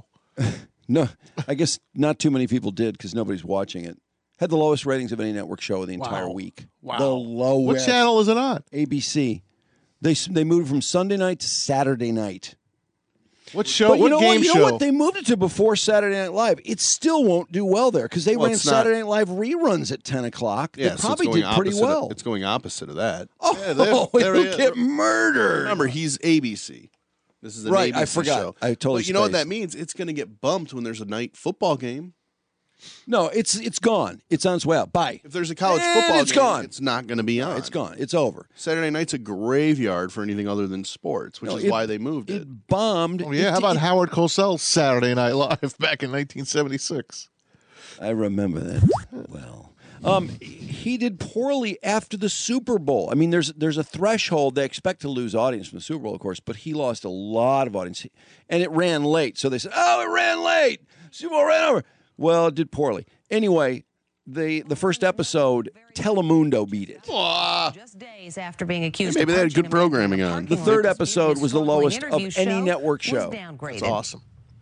No, I guess not too many people did because nobody's watching it. Had the lowest ratings of any network show the entire Wow. week. Wow. The lowest. What channel is it on? A B C. They they moved from Sunday night to Saturday night. What show? But you what know game what? You show? know what? They moved it to before Saturday Night Live. It still won't do well there because they Well, ran it's not- Saturday Night Live reruns at ten o'clock. Yeah, they so probably it's going did pretty opposite of- well. it's going opposite of that. Oh, Yeah, there- there he'll he is. get murdered. Remember, he's A B C. This is an Right, A B C I forgot. show. I totally But you know what spaced. that means? It's going to get bumped when there's a night football game. No, it's it's gone. It's on its way out. Bye. If there's a college And football it's game, gone. it's not going to be on. It's gone. It's over. Saturday night's a graveyard for anything other than sports, which No, is it- why they moved it. It bombed. Oh, yeah, It- how about it- Howard Cosell's Saturday Night Live back in nineteen seventy-six? I remember that well. Um, he did poorly after the Super Bowl. I mean, there's there's a threshold. They expect to lose audience from the Super Bowl, of course, but he lost a lot of audience, and it ran late. So they said, "Oh, it ran late. Super Bowl ran over." Well, it did poorly. Anyway, the the first episode, Telemundo beat it. Just days after being accused Maybe of they had punching good a man in programming a on. parking The third lot. episode was the Broadway lowest of interview any show network was show. downgraded. That's awesome.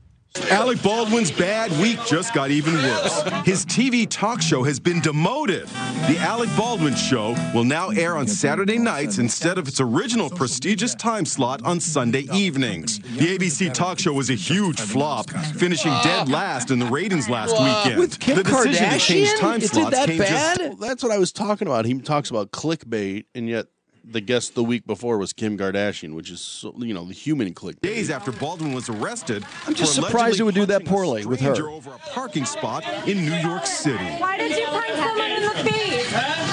Alec Baldwin's bad week just got even worse. His T V talk show has been demoted. The Alec Baldwin Show will now air on Saturday nights instead of its original prestigious time slot on Sunday evenings. The A B C talk show was a huge flop, finishing dead last in the ratings last weekend. With Kim the decision to change Kardashian? time Is it slots that came bad? just Well, that's what I was talking about. He talks about clickbait, and yet the guest the week before was Kim Kardashian, which is, so- you know, the human clickbait. days after Baldwin was arrested. I'm just for surprised allegedly it would do that punching a poorly with her. stranger over a parking spot in New York City. Why did you punch someone in the face?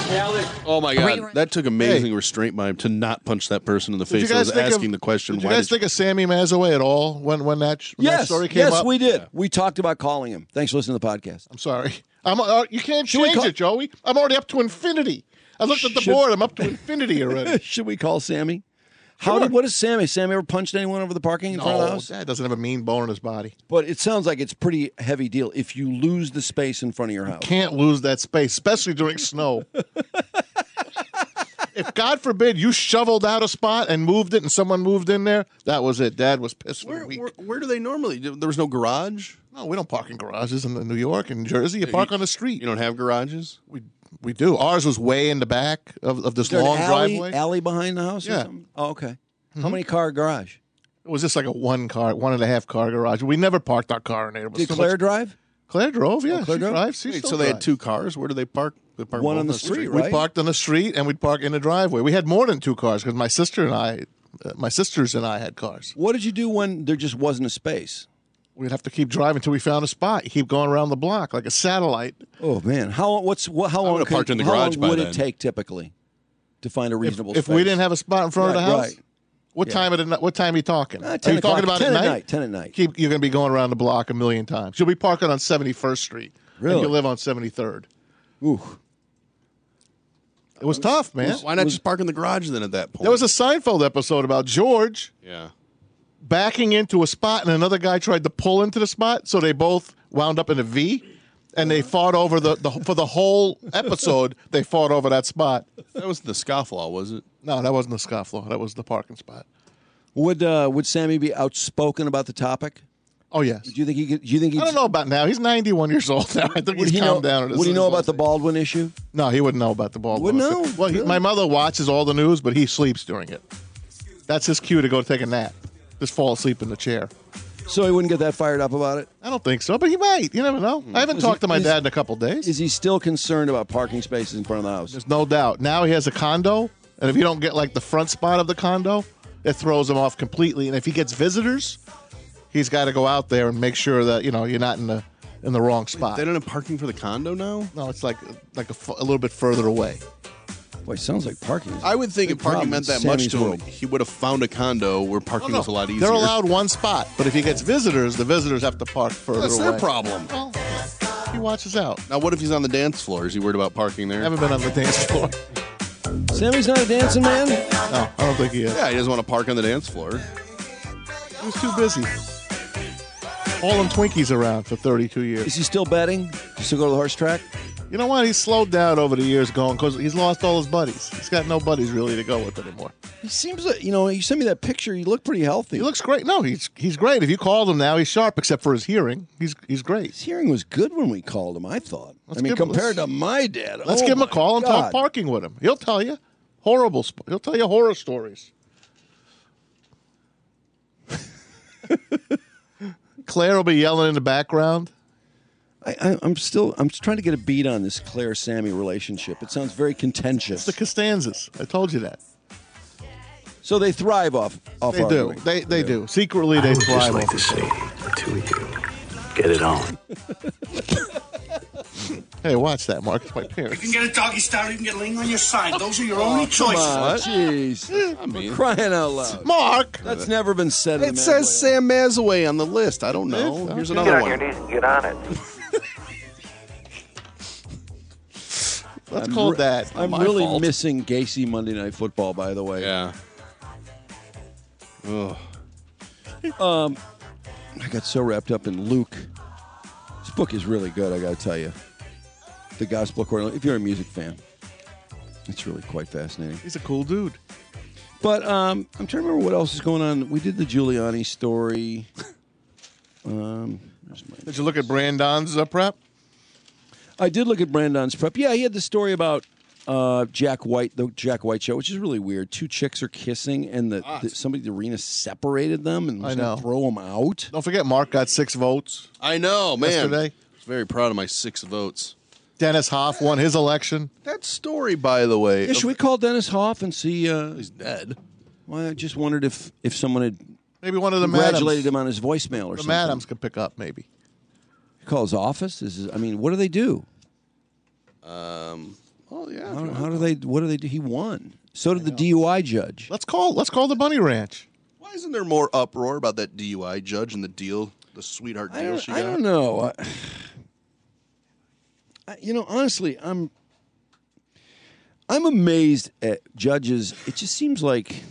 Oh, my God. That took amazing restraint by him to not punch that person in the Did you face. I guys was think asking of- the question, Did you why guys did think of Sammy Mazaway at all when when that, when that Yes, story came yes, up? we did. We talked about calling him. Thanks for listening to the podcast. I'm sorry. I'm, uh, you can't Should we change call- it, Joey. I'm already up to infinity. I looked at the Should- board. I'm up to infinity already. Should we call Sammy? How Sure. did what is Sammy? Sammy ever punched anyone over the parking in front of the No, house? Dad doesn't have a mean bone in his body. But it sounds like it's pretty heavy deal if you lose the space in front of your house. Can't lose that space, especially during snow. If, God forbid, you shoveled out a spot and moved it and someone moved in there, that was it. Dad was pissed for Where, a week. where, where do they normally? There was no garage? No, we don't park in garages in New York and Jersey. You park on the street. You don't have garages? We we do. Ours was way in the back of, of this Is there long an alley, driveway. alley behind the house? Or Yeah. something? Oh, okay. How many car garage? It was just like a one car, one and a half car garage. We never parked our car in there. It was Did so Claire much- drive? Claire drove, yeah. Oh, Claire she drove? drives. She Wait, still so they had drives. two cars? Where do they park? They park One both on the street, We right? parked on the street and we'd park in the driveway. We had more than two cars because my sister and I, uh, my sisters and I had cars. What did you do when there just wasn't a space? We'd have to keep driving until we found a spot. You keep going around the block like a satellite. Oh man, how what's what, how I long would've could- parked in the how garage long by would then. it take typically to find a If, reasonable if space? we didn't have a spot in front of Right, the house, right. what Yeah. time of the night? What time are you talking? Uh, are ten you talking o'clock- about ten at at night? night, ten at night. Keep, you're going to be going around the block a million times. You'll be parking on seventy-first Street. Really? And you live on seventy-third. Ooh. It was tough, man. Why not just park in the garage then at that point? There was a Seinfeld episode about George yeah. backing into a spot, and another guy tried to pull into the spot, so they both wound up in a V, and they fought over the, the for the whole episode. They fought over that spot. That was the scofflaw, was it? No, that wasn't the scofflaw. That was the parking spot. Would uh, Would Sammy be outspoken about the topic? Oh yes. Do you think he could? Do you think he? I don't know about now. He's ninety-one years old now. I think he's he calmed know, down. Would he know about the Baldwin issue? No, he wouldn't know about the Baldwin. Wouldn't issue. know? Well, he, Really? my mother watches all the news, but he sleeps during it. That's his cue to go take a nap. Just fall asleep in the chair. So he wouldn't get that fired up about it? I don't think so, but he might. You never know. I haven't Is talked he- to my is- dad in a couple days. Is he still concerned about parking spaces in front of the house? There's no doubt. Now he has a condo, and if you don't get like the front spot of the condo, it throws him off completely. And if he gets visitors, he's got to go out there and make sure that you know you're not in the in the wrong spot. They don't have parking for the condo now? No, it's like like a, f- a little bit further away. Boy, sounds like parking. I would think Big if parking problem meant in that much Sammy's to him, world. he would have found a condo where parking Oh, no. was a lot easier. They're allowed one spot, but if he gets visitors, the visitors have to park further That's away. their problem. Well, he watches out. Now, what if he's on the dance floor? Is he worried about parking there? Haven't been on the dance floor. Sammy's not a dancing man? No, I don't think he is. Yeah, he doesn't want to park on the dance floor. He was too busy. Hauling Twinkies around for thirty-two years. Is he still betting? Does he still go to the horse track? You know what? He's slowed down over the years going because he's lost all his buddies. He's got no buddies really to go with anymore. He seems like, you know, you sent me that picture. You look pretty healthy. He looks great. No, he's he's great. If you called him now, he's sharp except for his hearing. He's he's great. His hearing was good when we called him, I thought. Let's I mean, give him- compared let's- to my dad. Let's oh give him a my call and talk God. parking with him. He'll tell you horrible. Sp- he'll tell you horror stories. Claire will be yelling in the background. I, I, I'm still, I'm trying to get a beat on this Claire-Sammy relationship. It sounds very contentious. It's the Costanzas. I told you that. So they thrive off, off They do. arguing. They they do. Secretly, they I would just thrive. like off to it. see the two of you get it on. Hey, watch that, Mark. It's my You parents. can get a doggy style, you can get laying on your side. Those are your only choices. Come on, jeez. I mean, Crying out loud. Mark! That's never been said in it the says Madway. Sam Mazaway on the list. I don't know. Here's Get another on your one. knees and get on it. Let's I'm call re- that. I'm my really fault. missing Gacy Monday Night Football, by the way. Yeah. Ugh. Um, I got so wrapped up in Luke. This book is really good, I got to tell you. The Gospel According. If you're a music fan, it's really quite fascinating. He's a cool dude. But um, I'm trying to remember what else is going on. We did the Giuliani story. um, where's my- Did you look at Brandon's uh, prep? I did look at Brandon's prep. Yeah, he had the story about uh, Jack White, the Jack White show, which is really weird. Two chicks are kissing, and the, the somebody at the arena separated them and was I gonna know. throw them out. Don't forget, Mark got six votes. I know, man. Yesterday. I was very proud of my six votes. Dennis Hoff won his election. That story, by the way. Yeah, should we call Dennis Hoff and see? Uh, He's dead. well, I just wondered if if someone had Maybe one of the congratulated madams. him on his voicemail or The something. madams could pick up, maybe. Call his office. Is his, I mean, what do they do? Um. Oh yeah. How, how do they? What do they do? He won. So did the D U I judge. Let's call. Let's call the Bunny Ranch. Why isn't there more uproar about that D U I judge and the deal, the sweetheart I deal don't, she I got? don't know. I, I, you know, honestly, I'm I'm amazed at judges. It just seems like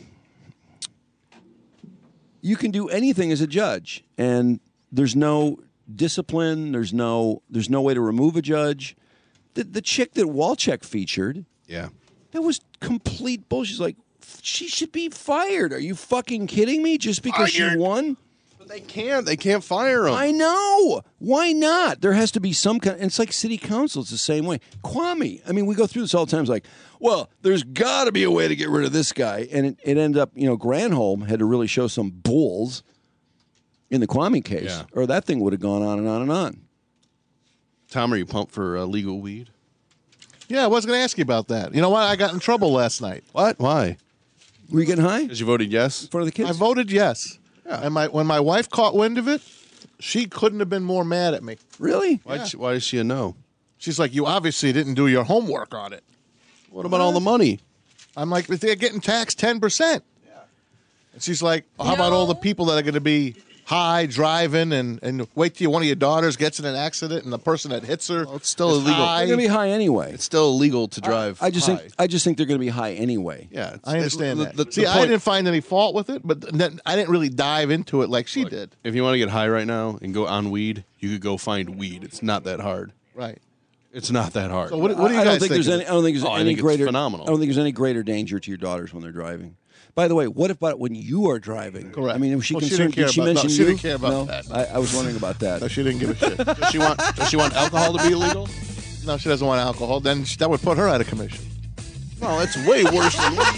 you can do anything as a judge, and there's no discipline. There's no there's no way to remove a judge. The the chick that Walchek featured, Yeah. that was complete bullshit. She's like, she should be fired. Are you fucking kidding me? Just because she Fired. won? But they can't. They can't fire him. I know. Why not? There has to be some kind. It's like city council. It's the same way. Kwame. I mean, we go through this all the time. It's like, well, there's got to be a way to get rid of this guy, and it, it ended up. You know, Granholm had to really show some bulls in the Kwame case, Yeah. or that thing would have gone on and on and on. Tom, are you pumped for uh, legal weed? Yeah, I was going to ask you about that. You know what? I got in trouble last night. What? Why? Were you getting high Because you voted yes? in front of the kids? I voted yes. And my when my wife caught wind of it, she couldn't have been more mad at me. Really? Why Yeah. she, why is she a no? She's like, you obviously didn't do your homework on it. What about all the money? I'm like, they're getting taxed ten percent. And she's like, how about all the people that are going to be high driving and, and wait till one of your daughters gets in an accident and the person that hits her well, it's still is illegal. high. They're going to be high anyway. It's still illegal to drive. I, I just high. think I just think they're going to be high anyway. Yeah, I understand the, that. the- the See, I point- didn't find any fault with it, but then I didn't really dive into it like she did. If you want to get high right now and go on weed, you could go find weed. It's not that hard. Right. It's not that hard. So what, what do you I guys don't think there's any. I don't think there's Oh, I any think it's greater. phenomenal. I don't think there's any greater danger to your daughters when they're driving. By the way, what about when you are driving? Correct. I mean, was she Well, she concerned? didn't care Did she about- no, mention she you? didn't care about no? that. I, I was wondering about that. No, she didn't give a shit. Does she want? Does she want alcohol to be illegal? No, she doesn't want alcohol. Then she, that would put her out of commission. No, that's way worse than weed.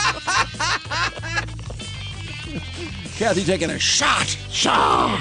Kathy taking a shot. Shot.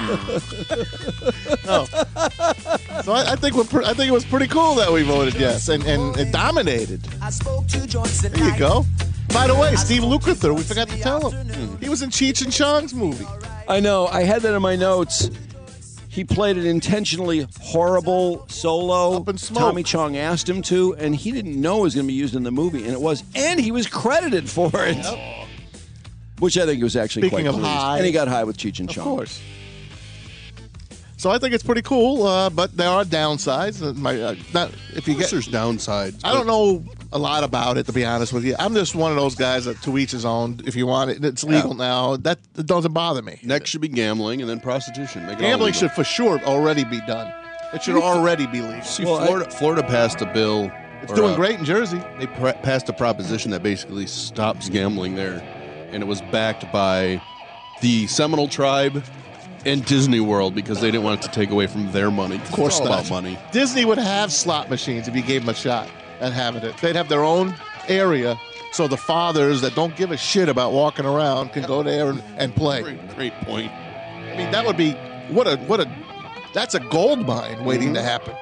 No. So I, I think we're. Pre- I think it was pretty cool that we voted yes, and and it dominated. There you go. By the way, Steve Lukather, we forgot to tell him he was in Cheech and Chong's movie. I know. I had that in my notes. He played an intentionally horrible solo. Up in Smoke. Tommy Chong asked him to, and he didn't know it was going to be used in the movie, and it was. And he was credited for it, Yep. which I think was actually Speaking quite of pleased. high- And he got high with Cheech and Of Chong. course. So I think it's pretty cool, uh, but there are downsides. Uh, My, uh, not if you get. There's downsides. I don't know a lot about it, to be honest with you. I'm just one of those guys that to each his own. If you want it, it's legal now. That, that doesn't bother me. Next should be gambling and then prostitution. Make it all Gambling legal. should for sure already be done. It should already be legal. See, Well, I- Florida, Florida passed a bill. It's or, doing uh, great in Jersey. They pr- passed a proposition that basically stops gambling there, and it was backed by the Seminole tribe and Disney World because they didn't want it to take away from their money. Of course it's all not. about money. Disney would have slot machines if you gave them a shot at having it. They'd have their own area, so the fathers that don't give a shit about walking around can go there and, and play. Great, great point. I mean, that would be what a what a that's a gold mine waiting to happen.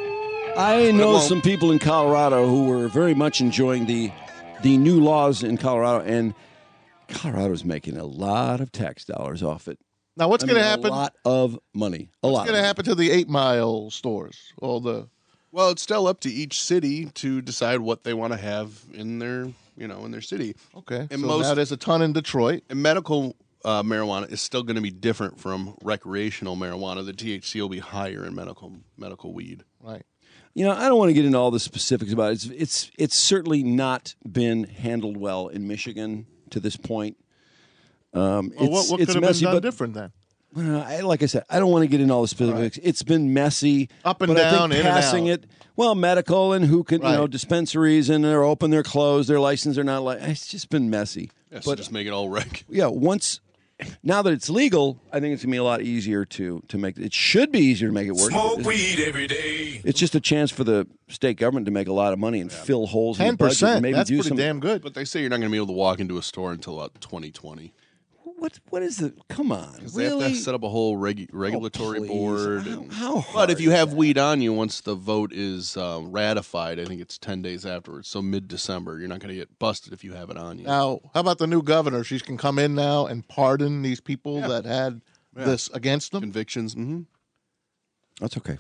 I But it know won't. some people in Colorado who were very much enjoying the the new laws in Colorado, and Colorado's making a lot of tax dollars off it. Now, what's I going to mean, happen? A lot of money. A What's lot. going to happen to the eight mile stores? All the Well, it's still up to each city to decide what they want to have in their, you know, in their city. okay. And so most- now there's a ton in Detroit. And medical uh, marijuana is still going to be different from recreational marijuana. The T H C will be higher in medical medical weed. Right. You know, I don't want to get into all the specifics about it. It's it's it's certainly not been handled well in Michigan to this point. Um, Well, what it's, what it's could have been messy, done but different then? Uh, I, like I said, I don't want to get into all the specifics. It's been messy, Up and but I down, think in and passing out. it. Well, medical and who can you know Right. dispensaries and they're open, they're closed, they're licensed, they're not. Li- it's just been messy. Yeah, so but just make it all rec. yeah, once now that it's legal, I think it's gonna be a lot easier to to make. It should be easier to make it work. Smoke It's- weed every day. It's just a chance for the state government to make a lot of money and fill holes in Ten the budget. percent. And maybe That's do pretty some, damn good. But they say you're not going to be able to walk into a store until about twenty twenty. What what is the? Come on, They have really? to set up a whole regu- regulatory please. board. How- and- how but if hard you is have that? weed on you, once the vote is uh, ratified, I think it's ten days afterwards. So mid-December, you're not going to get busted if you have it on you. Now, how about the new governor? She can come in now and pardon these people Yeah. that had Yeah. this against them. Convictions, mm-hmm. That's okay.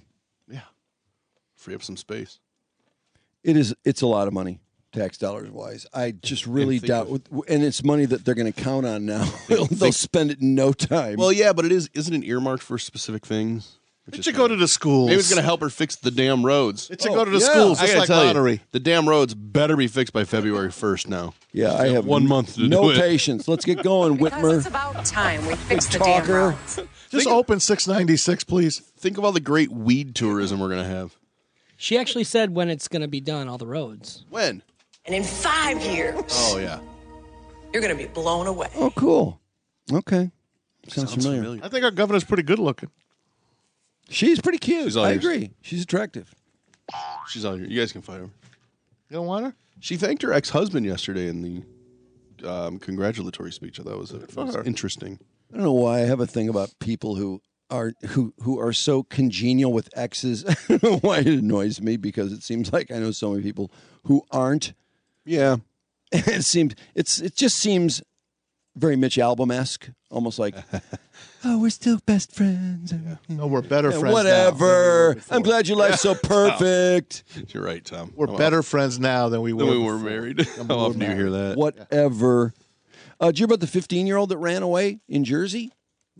Free up some space. It is. It's a lot of money, tax dollars wise. I just really think doubt, of- and it's money that they're going to count on now. They'll spend it in no time. Well, yeah, but it is isn't it earmarked for specific things? Which It is should go to the schools. Maybe it's going to help her fix the damn roads. It should Oh, go to the yeah. schools, I just gotta like tell lottery. you, the damn roads better be fixed by February first now. yeah, I have one month to no do it. patience. Let's get going, Because it's Whitmer. about time we fix the Talker. damn roads. Just open six ninety-six, please. Think of all the great weed tourism we're going to have. She actually said when it's going to be done, all the roads. When? And in five years, Oh, yeah. you're going to be blown away. Oh, cool. Okay, sounds, familiar. I think our governor's pretty good looking. She's pretty cute. She's all I yours. agree. She's attractive. She's on here. You guys can fight her. You don't want her? She thanked her ex-husband yesterday in the um, congratulatory speech. I thought was, it was her. interesting. I don't know why I have a thing about people who are who who are so congenial with exes. I don't know why it annoys me because it seems like I know so many people who aren't. Yeah. It seemed it's it just seems very Mitch Albom-esque, almost like, oh, we're still best friends. No, we're better Yeah, friends whatever. now. I'm glad your life's so perfect. You're right, Tom. We're Oh, better friends now than we were. Then we were before. married. Than we How were often do you hear married. that? Whatever. Uh, did you hear about the fifteen-year-old that ran away in Jersey?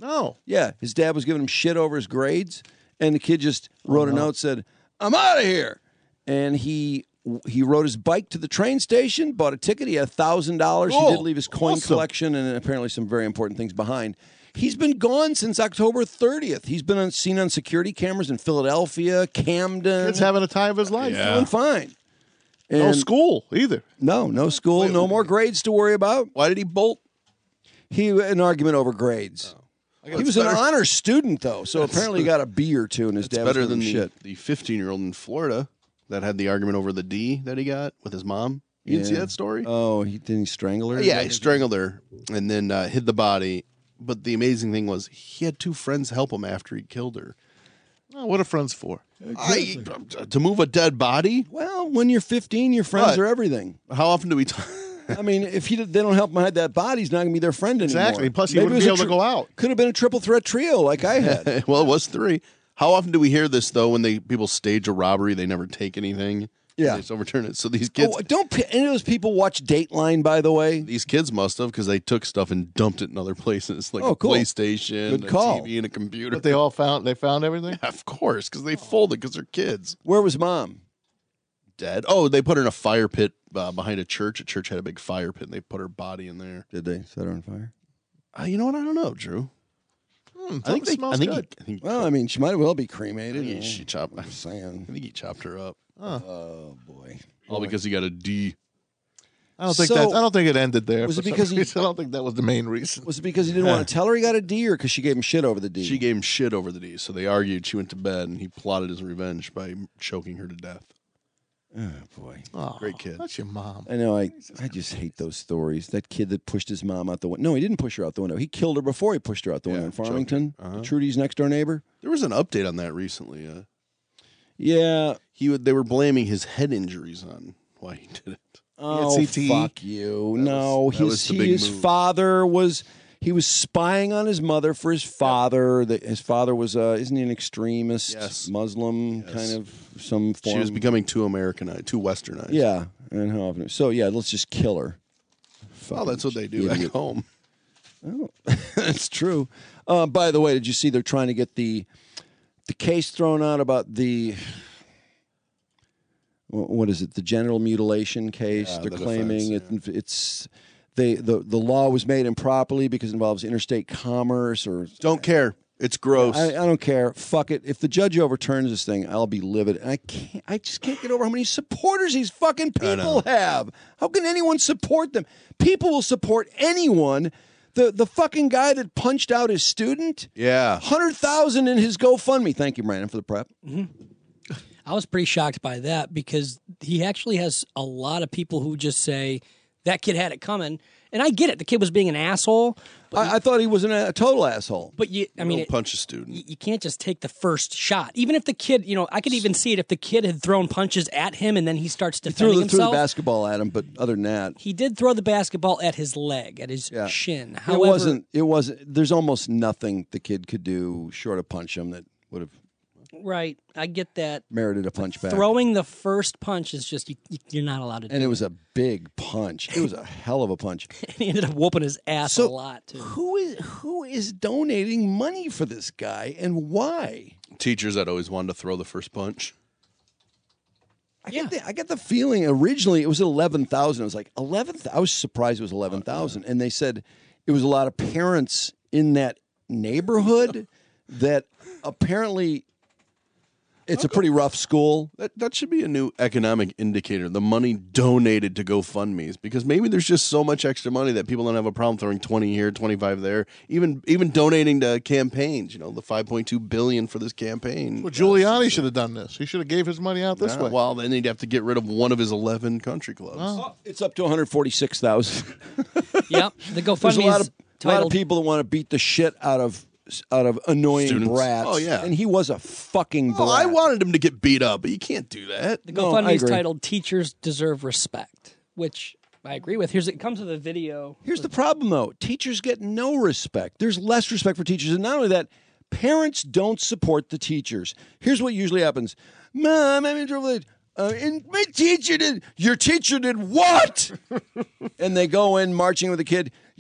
No. Yeah, his dad was giving him shit over his grades, and the kid just wrote Oh, a no. note, said, I'm out of here. And he he rode his bike to the train station, bought a ticket. He had one thousand dollars. He Cool. did leave his coin Awesome. collection and apparently some very important things behind. He's been gone since October thirtieth. He's been on, seen on security cameras in Philadelphia, Camden. Kid's having a time of his life. He's doing fine. No And- school either. No, no school, no more grades to worry about. Why did he bolt? He an argument over grades. He was an better- honor student, though, so apparently he got a B or two, and his It's dad was better giving than him the, shit. the fifteen-year-old in Florida that had the argument over the D that he got with his mom. You didn't see Yeah. that story? Oh, he didn't he strangle her? Yeah, he strangled her and then uh, hid the body. But the amazing thing was he had two friends help him after he killed her. Oh, what are friends for? I, to move a dead body? Well, when you're fifteen, your friends What? are everything. How often do we talk? I mean, if he, they don't help him hide that body, he's not going to be their friend anymore. Exactly. Plus, he Maybe wouldn't it be was a able to go out. Could have been a triple threat trio like I had. Well, it was three. How often do we hear this, though, when they people stage a robbery, they never take anything? Yeah. They just overturn it. So these kids... Oh, don't p- any of those people watch Dateline, by the way? These kids must have, because they took stuff and dumped it in other places, like Oh, a cool. PlayStation, Good a call. T V, and a computer. But they all found they found everything? Yeah, of course, because they folded because they're kids. Where was mom? Dead. Oh, they put her in a fire pit uh, behind a church. A church had a big fire pit, and they put her body in there. Did they set her on fire? Uh, you know what? I don't know, Drew. Hmm, I think they. smells I think, good. He, I think, Well, I mean, she might well be I cremated. think you know. she chopped. I'm saying. I think he chopped her up. Oh, boy. All because he got a D. I don't think So- that. I don't think it ended there. Was for it some because he- reason. I don't think that was the main reason. Was it because he didn't want to tell her he got a D or because she gave him shit over the D? She gave him shit over the D, so they argued. She went to bed, and he plotted his revenge by choking her to death. Oh, boy. Oh, Great kid. That's your mom. I know. I, I just hate those stories. That kid that pushed his mom out the window. No, he didn't push her out the window. He killed her before he pushed her out the window in choked her. Farmington. Uh-huh. Trudy's next door neighbor. There was an update on that recently. Uh, Yeah. he would. They were blaming his head injuries on why he did it. Oh, C T E? fuck you. No, was- that his, was the he, big his move. father was, he was spying on his mother for his father. That his father was, uh, isn't he an extremist, Yes. Muslim, Yes. kind of some form? She was becoming too Americanized, too Westernized. Yeah. And how often? So, yeah, let's just kill her. Well, that's what they do back Idiot. home. Oh, that's true. Uh, by the way, did you see they're trying to get the the case thrown out about the wh- what is it? The genital mutilation case. Yeah, they're the claiming defense, it, it's they the the law was made improperly because it involves interstate commerce or Don't care. It's gross. I, I don't care. Fuck it. If the judge overturns this thing, I'll be livid. And I can't. I just can't get over how many supporters these fucking people have. How can anyone support them? People will support anyone. The the fucking guy that punched out his student, yeah. hundred thousand in his GoFundMe. Thank you, Brandon, for the prep. I was pretty shocked by that because he actually has a lot of people who just say that kid had it coming. And I get it. The kid was being an asshole. But I, I thought he was an, a total asshole. But you, I mean, Don't it- punch a student. you, you can't just take the first shot. Even if the kid, you know, I could even see it if the kid had thrown punches at him and then he starts He defending threw the, threw the himself. basketball at him, but other than that, He did throw the basketball at his leg, at his Yeah. shin. it However, wasn't. It wasn't. There's almost nothing the kid could do short of punch him that would have right. I get that. merited a punch back. Throwing the first punch is just you, you, you're not allowed to do. And it was a big punch. It was a hell of a punch. he ended up whooping his ass So, a lot too. Who is who is donating money for this guy and why? Teachers that always wanted to throw the first punch. I get the, I get the feeling originally it was eleven thousand. I was like eleven. I was surprised it was eleven thousand, and they said it was a lot of parents in that neighborhood that apparently it's a pretty rough school. That that should be a new economic indicator. The money donated to GoFundMe's, because maybe there's just so much extra money that people don't have a problem throwing twenty here, twenty-five there. Even even donating to campaigns. You know, the five point two billion for this campaign. Well, Giuliani should have done this. He should have gave his money out this Yeah, way. Well, then he'd have to get rid of one of his eleven country clubs. Oh, it's up to one hundred forty-six thousand. Yep, the There's GoFundMe a lot is of a lot of titled. people that want to beat the shit out of out of annoying Students. brats. Oh, yeah. and he was a fucking brat. Oh, I wanted him to get beat up, but you can't do that. The No, I GoFundMe is agree. titled "Teachers Deserve Respect," which I agree with. Here's it comes with a video. Here's the problem, though. Teachers get no respect. There's less respect for teachers. And not only that, parents don't support the teachers. Here's what usually happens. Mom, I'm in trouble. Uh, and my teacher did. Your teacher did what? And they go in marching with the kid.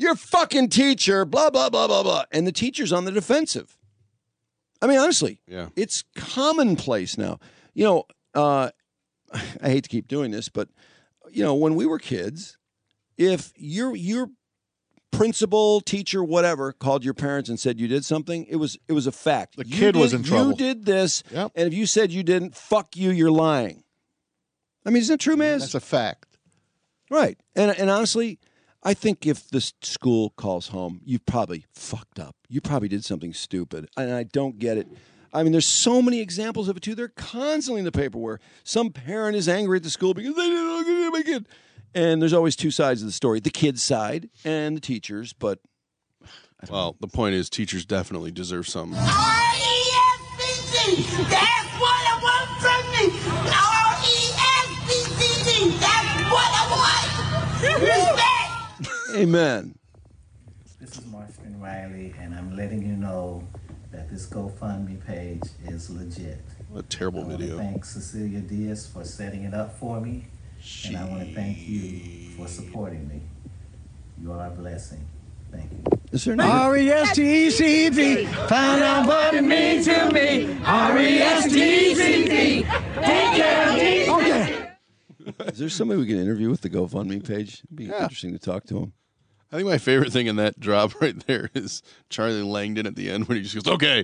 Your fucking teacher, blah, blah, blah, blah, blah. And the teacher's on the defensive. I mean, honestly, yeah. It's commonplace now. You know, uh, I hate to keep doing this, but, you know, when we were kids, if your your principal, teacher, whatever, called your parents and said you did something, it was it was a fact. The You kid was did- in trouble. You did this, Yep. and if you said you didn't, fuck you, you're lying. I mean, isn't that true, man? That's a fact. Right. And and honestly, I think if this school calls home, you probably fucked up. You probably did something stupid. And I don't get it. I mean, there's so many examples of it, too. They're constantly in the paper where some parent is angry at the school because they didn't look at my kid. And there's always two sides of the story, the kid's side and the teacher's. But Well, the point is teachers definitely deserve some. R E S P C, that's what I want from me. R E S P C D, that's what I want. Respect. amen. This is Marston Riley, and I'm letting you know that this GoFundMe page is legit. What a terrible I want video. to thank Cecilia Diaz for setting it up for me, and I want to thank you for supporting me. You are a blessing. Thank you. Is there R E S T E C D, find out what it means to me. R E S T E C D, take care of me. Okay. Is there somebody we can interview with the GoFundMe page? It'd be Yeah. interesting to talk to him. I think my favorite thing in that drop right there is Charlie Langdon at the end when he just goes, okay.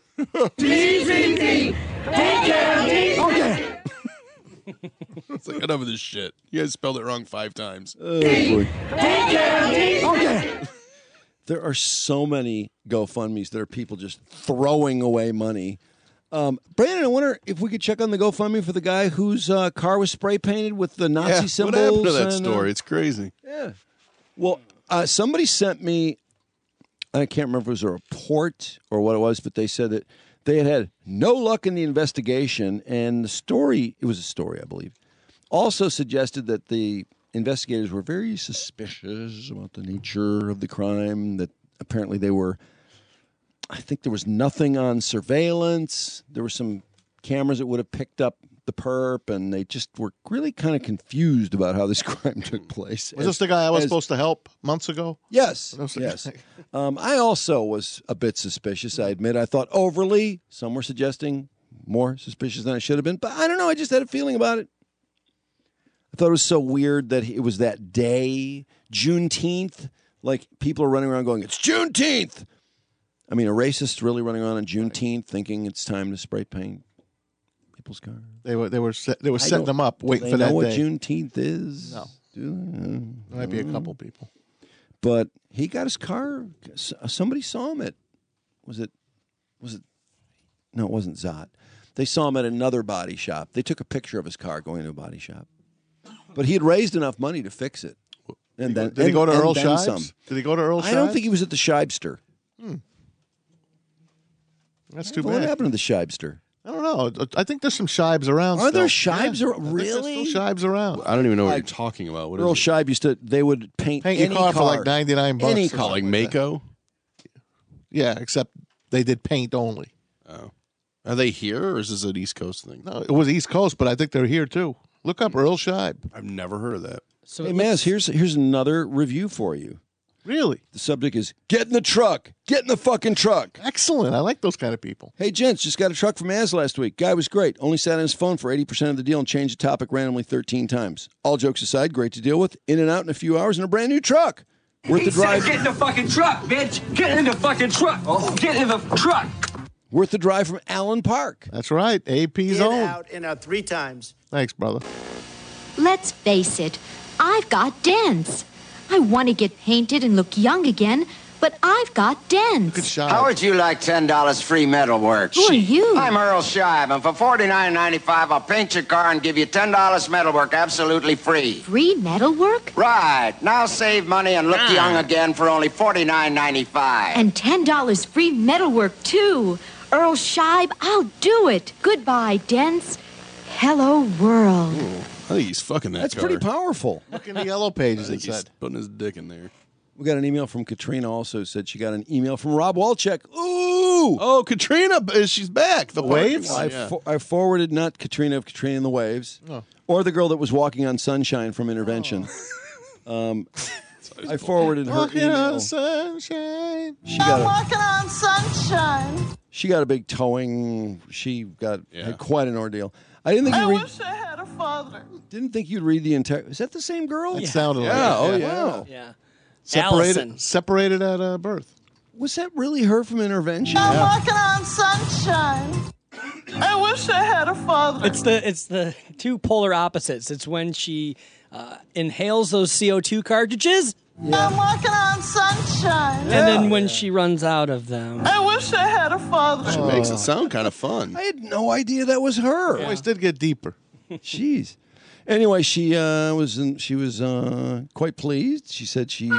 T C D, take care of me. Okay. It's like, enough of this shit. You guys spelled it wrong five times. Oh, boy. Take care of me. Okay. There are so many GoFundMes. There are people just throwing away money. Um, Brandon, I wonder if we could check on the GoFundMe for the guy whose uh, car was spray painted with the Nazi Yeah, symbols. what happened to that and, uh, story? It's crazy. Yeah. Well, uh, somebody sent me, I can't remember if it was a report or what it was, but they said that they had had no luck in the investigation. And the story, it was a story, I believe, also suggested that the investigators were very suspicious about the nature of the crime, that apparently they were, I think there was nothing on surveillance. There were some cameras that would have picked up the perp, and they just were really kind of confused about how this crime took place. Was As- this the guy I was as- supposed to help months ago? Yes, Was the yes. guy- Um, I also was a bit suspicious, I admit. I thought overly. Some were suggesting more suspicious than I should have been. But I don't know. I just had a feeling about it. I thought it was so weird that it was that day, Juneteenth. Like, people are running around going, it's Juneteenth. I mean, a racist really running around on Juneteenth thinking it's time to spray paint people's cars. They were they were set, they were I setting don't- them up, do waiting they for that know what day. Juneteenth is? No. Do they? There might be a couple people. But he got his car. Somebody saw him at. Was it? Was it? No, it wasn't Zot. They saw him at another body shop. They took a picture of his car going to a body shop. But he had raised enough money to fix it. And then, Did he and- go to and Earl then Shives? some. Did he go to Earl I don't Shives? think he was at the Shibester. Hmm. That's too What bad. happened to the Shibester? I don't know. I think there's some Shibes around. Are there still. Shibes Yeah, ar- I think there's really? Still Shibes around. I don't even know what Like, you're talking about. What is Earl it? Shibe used to. They would paint, Paint your any car for like ninety-nine bucks. Any or car. Like something that. Mako? Yeah, except they did paint only. Oh. Are they here, or is this an East Coast thing? No, it was East Coast, but I think they're here too. Look up Earl Shibe. I've never heard of that. So Hey, it Maz, looks- here's here's another review for you. Really? The subject is get in the truck. Get in the fucking truck. Excellent. I like those kind of people. Hey, gents, just got a truck from Maz last week. Guy was great. Only sat on his phone for eighty percent of the deal and changed the topic randomly thirteen times. All jokes aside, great to deal with. In and out in a few hours in a brand new truck. Worth the drive. Get in the fucking truck, bitch. Get in the fucking truck. Get in the truck. Worth the drive from Allen Park. That's right. A P's In, own. out, in, out three times. Thanks, brother. Let's face it, I've got dents. I want to get painted and look young again, but I've got dents. How would you like ten dollars free metal work? Who are you? I'm Earl Shibe, and for forty-nine ninety-five, I'll paint your car and give you ten dollars metal work absolutely free. Free metal work? Right. Now save money and look Ah. young again for only forty-nine ninety-five. And ten dollars free metal work, too. Earl Shibe, I'll do it. Goodbye, dents. Hello, world. Ooh, I think he's fucking that That's car. pretty powerful. Look in the yellow pages, I it think he's said. putting his dick in there. We got an email from Katrina also said she got an email from Rob Walchek. Ooh! Oh, Katrina, she's back. The Waves? parking lot, I, yeah. fo- I forwarded not Katrina of Katrina and the Waves, Oh. or the girl that was walking on sunshine from Intervention. Um, I forwarded her Walking email. on sunshine. She got a, Walking on sunshine. she got a big towing. She got Yeah. had quite an ordeal. I didn't think I you read. wish I had a father. Didn't think you'd read the entire. Is that the same girl? It sounded Yeah. like Oh it. yeah. Wow. Yeah. Separated, Allison. separated at uh, birth. Was that really her from Intervention? I'm walking on sunshine. I wish I had a father. It's the it's the two polar opposites. It's when she uh, inhales those C O two cartridges, I'm walking on sunshine. and then when she runs out of them. I wish I had a father. She makes it sound kind of fun. I had no idea that was her. Voice did get deeper. Jeez. Anyway, she uh, was in, she was uh, quite pleased. She said she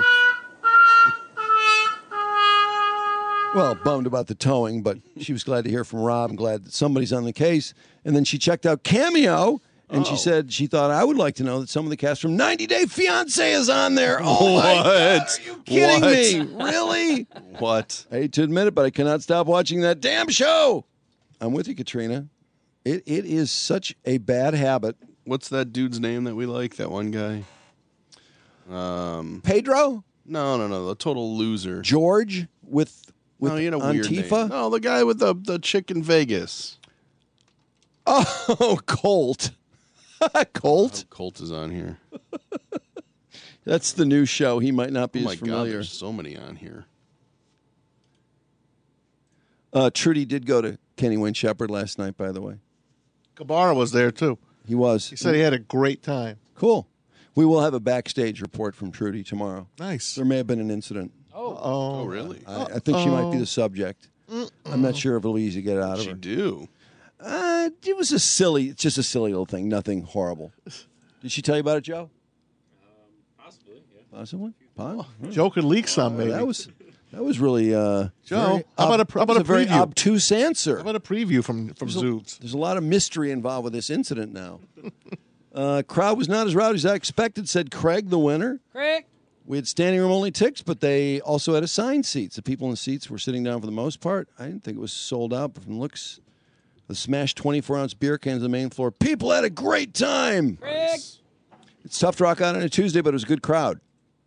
well bummed about the towing, but she was glad to hear from Rob and glad that somebody's on the case. And then she checked out Cameo, and she said she thought I would like to know that some of the cast from ninety Day Fiancé is on there. Oh my What? God, are you kidding What? me? Really? What? I hate to admit it, but I cannot stop watching that damn show. I'm with you, Katrina. It it is such a bad habit. What's that dude's name that we like? That one guy? Um, Pedro? No, no, no. The total loser. George with with no, he had a weird Antifa? name. No, the guy with the, the chick in Vegas. Oh, Colt. Colt? Oh, Colt is on here. That's the new show. He might not be Oh my as God, familiar. there's so many on here. Uh, Trudy did go to Kenny Wayne Shepherd last night, by the way. Kabara was there too. He was. He said he had a great time. Cool. We will have a backstage report from Trudy tomorrow. Nice. There may have been an incident. Oh, Oh, really? I, I think she might be Uh-oh. the subject. I'm not sure if it'll be easy to get it out of She her. do. Uh, it was a silly, it's just a silly little thing. Nothing horrible. Did she tell you about it, Joe? Possibly, yeah. Possibly. Pon- Joe could leak some, maybe. That was that was really uh, Joe, very how about a- ob- how that about was a very preview? obtuse answer. How about a preview from from There's a, Zoobs? there's a lot of mystery involved with this incident now. uh, crowd was not as rowdy as I expected, said Craig, the winner. Craig. We had standing room only tickets, but they also had assigned seats. The people in the seats were sitting down for the most part. I didn't think it was sold out, but from looks, the smashed twenty-four ounce beer cans on the main floor. People had a great time. Craig. It's tough to rock out on a Tuesday, but it was a good crowd.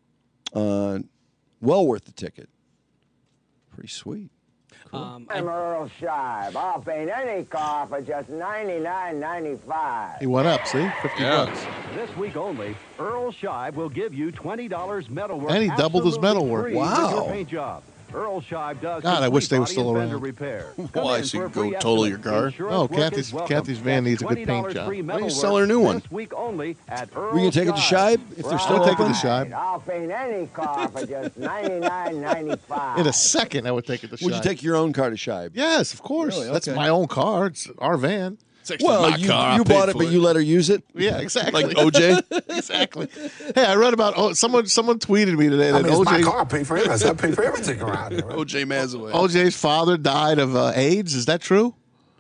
Uh, well worth the ticket. Pretty sweet. Um, I'm Earl Scheib. I'll paint any car for just ninety-nine ninety-five. He went up, see? fifty bucks. This week only, Earl Scheib will give you twenty dollars metalwork. And he doubled his absolutely metalwork. free with Wow. your paint job. Earl Scheib does God, I wish they were complete still body and around. fender repair. Why, Come so in you for can a go free total your estimate. car? Insurance No, work Kathy's- is welcome. Kathy's van needs a good paint twenty dollars job. free Why don't you metalwork sell her a new one? This week only at Earl We can take it to Scheib if they're still I'll take it open. to Scheib. I'll paint any car for just ninety-nine ninety-five. In a second, I would take it to Would you Scheib. take your own car to Scheib? Yes, of course. Really? That's Okay. my own car. It's our van. It's actually Well, my you, car. I you paid bought it, for but you let her use it? Yeah, exactly. Like O J? Exactly. Hey, I read about oh, someone. Someone tweeted me today I that mean, it's my O J car. I pay for everything. I pay for everything around here. Right? O J Mazaway. O J's father died of uh, AIDS. Is that true?